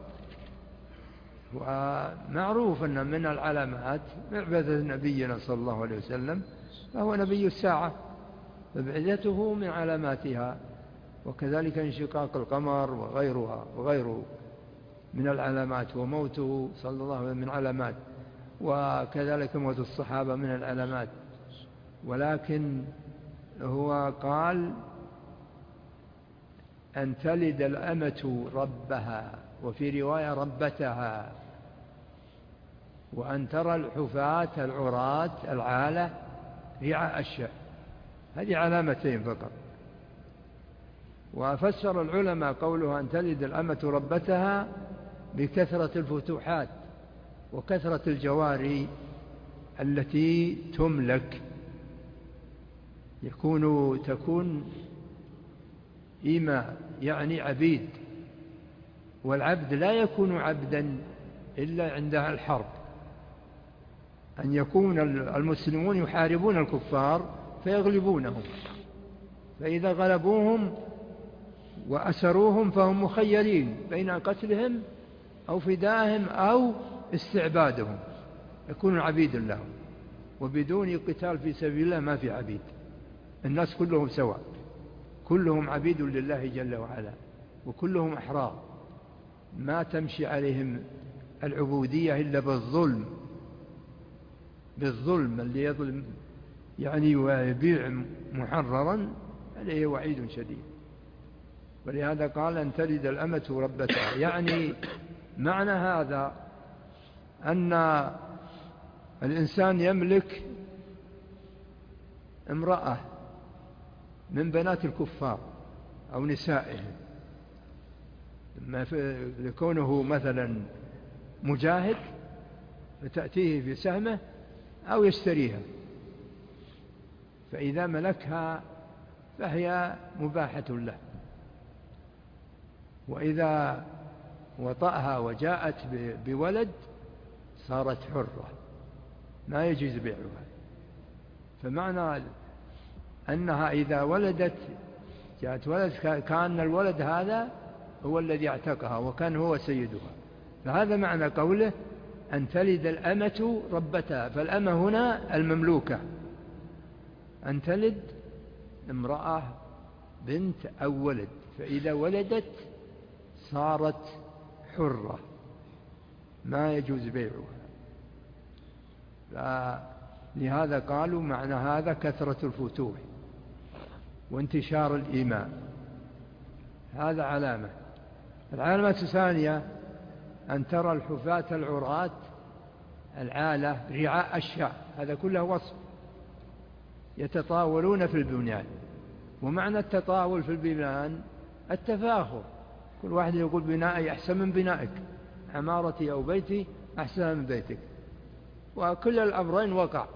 ومعروف أن من العلامات بعثة نبينا صلى الله عليه وسلم، فهو نبي الساعة، فبعثته من علاماتها. وكذلك انشقاق القمر وغيره من العلامات، وموته صلى الله عليه وسلم من علامات، وكذلك موت الصحابة من العلامات. ولكن هو قال: أن تلد الأمة ربها، وفي رواية ربتها، وأن ترى الحفاة العراة العالة رعاء الشاء. هذه علامتين فقط. وفسر العلماء قولها أن تلد الأمة ربتها بكثرة الفتوحات وكثرة الجواري التي تملك. تكون إماء يعني عبيد، والعبد لا يكون عبدا إلا عند الحرب. أن يكون المسلمون يحاربون الكفار فيغلبونهم، فإذا غلبوهم وأسروهم فهم مخيرين بين قتلهم أو فدائهم أو استعبادهم، يكون عبيد لهم. وبدون قتال في سبيل الله ما في عبيد، الناس كلهم سواء، كلهم عبيد لله جل وعلا، وكلهم أحرار. ما تمشي عليهم العبودية إلا بالظلم اللي يظلم يعني ويبيع محررا، عليه وعيد شديد. ولهذا قال: أن تلد الأمة ربتها. يعني معنى هذا أن الإنسان يملك امرأة من بنات الكفار أو نسائهم، لكونه مثلا مجاهد فتأتيه في سهمه أو يشتريها، فإذا ملكها فهي مباحة له. وإذا وطأها وجاءت بولد صارت حرة، ما يجوز بيعها. فمعنى أنها إذا ولدت جاءت ولد كأن الولد هذا هو الذي اعتقها وكان هو سيدها. فهذا معنى قوله: أن تلد الأمة ربتها. فالأمة هنا المملوكة، أن تلد امرأة بنت أو ولد، فإذا ولدت صارت حرة ما يجوز بيعها. لهذا قالوا معنى هذا كثرة الفتوح وانتشار الإيمان، هذا علامة. العلامة الثانية أن ترى الحفاة العراة العالة رعاء الشعب، هذا كله وصف، يتطاولون في البنيان. ومعنى التطاول في البنيان التفاخر، كل واحد يقول بنائي أحسن من بنائك، عمارتي أو بيتي أحسن من بيتك. وكل الأمرين وقع،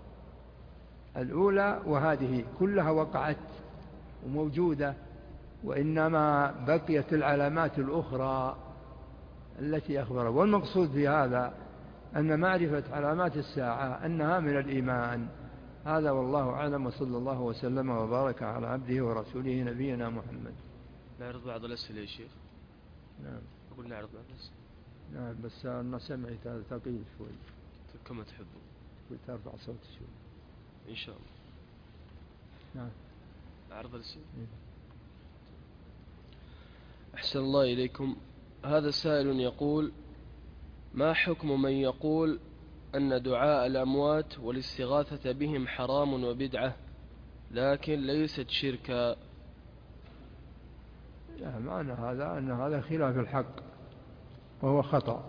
الأولى وهذه كلها وقعت وموجودة، وإنما بقيت العلامات الأخرى التي أخبرها. والمقصود في هذا أن معرفة علامات الساعة أنها من الإيمان. هذا والله أعلم، وصلى الله وسلم وبارك على عبده ورسوله نبينا محمد. نعرض بعض الأسئلة يا شيخ. نعم. أقول نعرض بعض الأسئلة. نعم، بس أنا سمعت هذا ثقيل شوي. كما تحبون. وترفع صوت شوي. إن شاء الله. نعم. أعرض الأسئلة. أحسن الله إليكم. هذا سائل يقول: ما حكم من يقول أن دعاء الأموات والاستغاثة بهم حرام وبدعة لكن ليست شركا؟ معنى هذا أن هذا خلاف الحق وهو خطأ.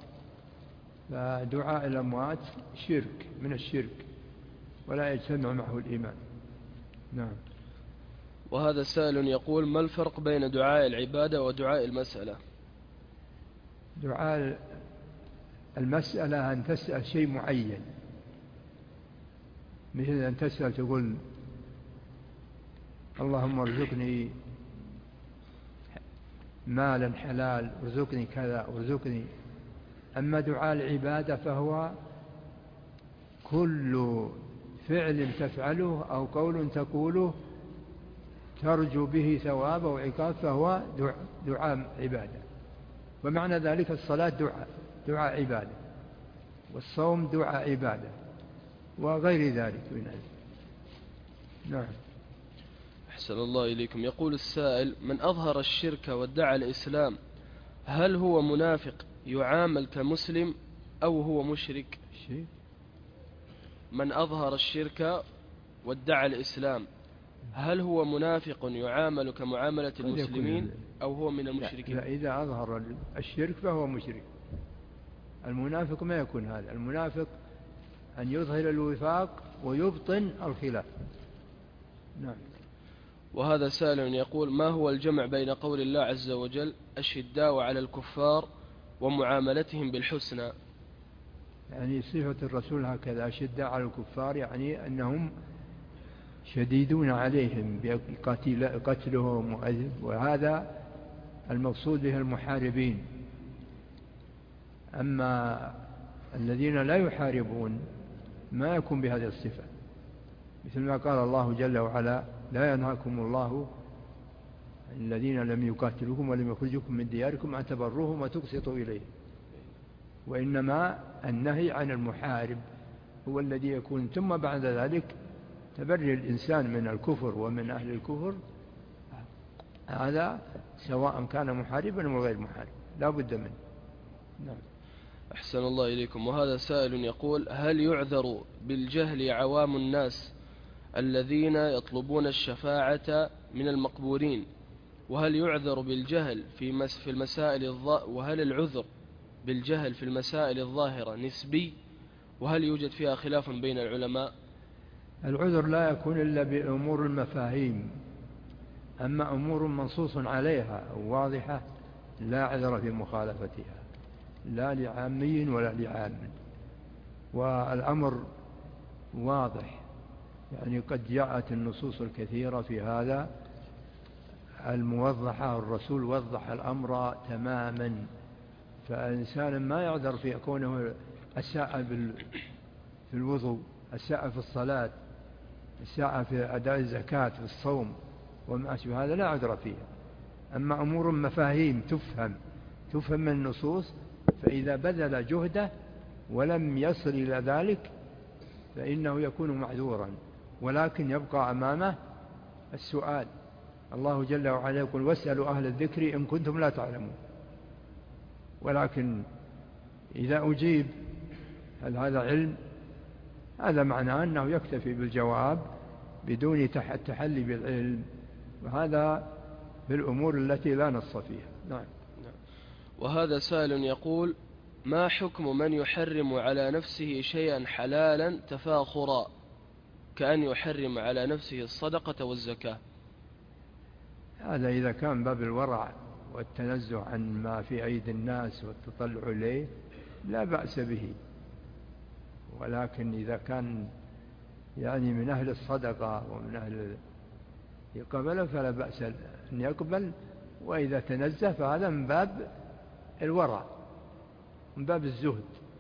فدعاء الأموات شرك من الشرك ولا يجتمع معه الإيمان. نعم. وهذا سائل يقول: ما الفرق بين دعاء العبادة ودعاء المسألة؟ دعاء المسألة أن تسأل شيء معين، مثل أن تسأل تقول اللهم ارزقني مالا حلال، ارزقني كذا، ارزقني. أما دعاء العبادة فهو كل فعل تفعله أو قول تقوله ترجو به ثواب أو عقاب فهو دعاء عبادة. ومعنى ذلك الصلاة دعاء عبادة، والصوم دعاء عبادة، وغير ذلك من ذلك. نعم. أحسن الله إليكم. يقول السائل: من أظهر الشرك وادعى الإسلام هل هو منافق يعامل كمسلم أو هو مشرك؟ من أظهر الشرك وادعى الإسلام هل هو منافق يعامل كمعاملة المسلمين أو هو من المشركين؟ لا، إذا أظهر الشرك فهو مشرك. المنافق ما يكون هذا. المنافق أن يظهر الوفاق ويبطن الخلاف. نعم. وهذا سائل يقول: ما هو الجمع بين قول الله عز وجل أشداء على الكفار ومعاملتهم بالحسنى؟ يعني صفة الرسول هكذا أشداء على الكفار، يعني أنهم شديدون عليهم بقتلهم، وهذا المقصود به المحاربين. أما الذين لا يحاربون ما يكون بهذه الصفة، مثل ما قال الله جل وعلا: لا ينهاكم الله الذين لم يقاتلوكم ولم يخرجوكم من دياركم أن تبروهم وتقسطوا إليهم. وإنما النهي عن المحارب هو الذي يكون. ثم بعد ذلك تبري الإنسان من الكفر ومن أهل الكفر، هذا سواء كان محاربا أو غير محارب لا بد منه. نعم. أحسن الله إليكم. وهذا سائل يقول: هل يعذر بالجهل عوام الناس الذين يطلبون الشفاعة من المقبورين؟ وهل يعذر بالجهل في المسائل وهل العذر بالجهل في المسائل الظاهرة نسبي؟ وهل يوجد فيها خلاف بين العلماء؟ العذر لا يكون إلا بأمور المفاهيم، أما أمور منصوص عليها واضحة لا عذر في مخالفتها، لا لعامي ولا لعام. والأمر واضح، يعني قد جاءت النصوص الكثيرة في هذا الموضحة، الرسول وضح الأمر تماما. فالإنسان ما يعذر في كونه أساء في الوضوء، أساء في الصلاة، أساء في أداء الزكاة، في الصوم وما أشبه هذا لا عذر فيها. أما أمور مفاهيم تفهم من النصوص، فإذا بذل جهده ولم يصل إلى ذلك فإنه يكون معذورا. ولكن يبقى أمامه السؤال. الله جل وعلا يقول واسألوا أهل الذكر إن كنتم لا تعلمون. ولكن إذا أجيب هل هذا علم؟ هذا معناه أنه يكتفي بالجواب بدون التحلي بالعلم، وهذا بالأمور التي لا نص فيها. نعم. وهذا سائل يقول: ما حكم من يحرم على نفسه شيئا حلالا تفاخرا، كأن يحرم على نفسه الصدقة والزكاة؟ هذا إذا كان باب الورع والتنزه عن ما في أيدي الناس والتطلع إليه لا بأس به، ولكن إذا كان يعني من أهل الصدقة ومن أهل يقبل فلا بأس أن يقبل، وإذا تنزه فهذا من باب الورع، من باب الزهد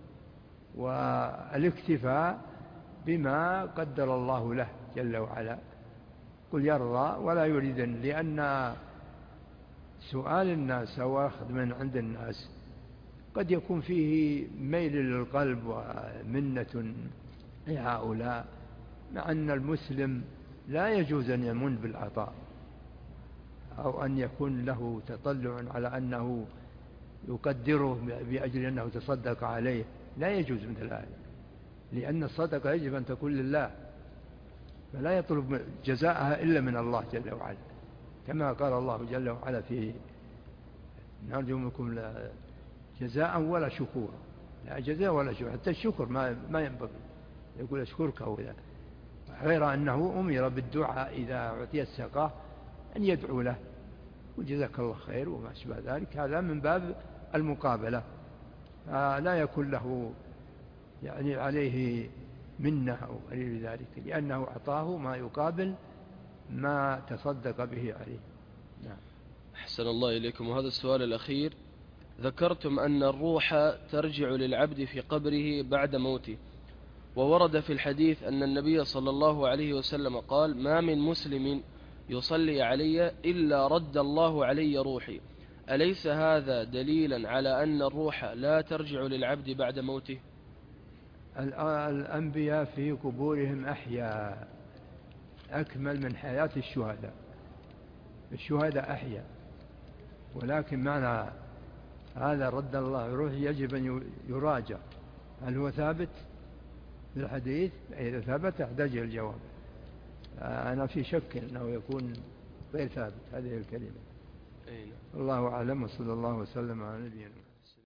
والاكتفاء بما قدر الله له جل وعلا. قل يرضى ولا يريدن، لأن سؤال الناس أو أخذ من عند الناس قد يكون فيه ميل للقلب ومنة لهؤلاء، مع أن المسلم لا يجوز أن يمن بالعطاء أو أن يكون له تطلع على أنه يقدره بأجل أنه تصدق عليه، لا يجوز مثل هذا، لأن الصدقة يجب أن تكون لله، فلا يطلب جزاءها إلا من الله جل وعلا، كما قال الله جل وعلا في نرجو منكم جزاء ولا شكورا، لا جزاء ولا شكور، حتى الشكر ما ينبغي، يقول أشكرك وإذا، غير أنه أمر بالدعاء إذا أعطي السقاء أن يدعو له وجزاك الله خير وما أشبه ذلك، هذا من باب المقابلة، لا يكون له يعني عليه منة أو غير ذلك، لأنه أعطاه ما يقابل ما تصدق به عليه. نعم. أحسن الله إليكم. وهذا السؤال الأخير: ذكرتم أن الروح ترجع للعبد في قبره بعد موته، وورد في الحديث أن النبي صلى الله عليه وسلم قال: ما من مسلم يصلي علي إلا رد الله علي روحي. أليس هذا دليلا على أن الروح لا ترجع للعبد بعد موته؟ الأنبياء في قبورهم أحياء أكمل من حياة الشهداء، الشهداء أحياء، ولكن معنى هذا رد الله روح يجب أن يراجع، هل هو ثابت في الحديث؟ إذا ثبت احتاج الجواب، أنا في شك أنه يكون غير ثابت هذه الكلمة. الله أعلم، وصلى الله وسلم على نبينا.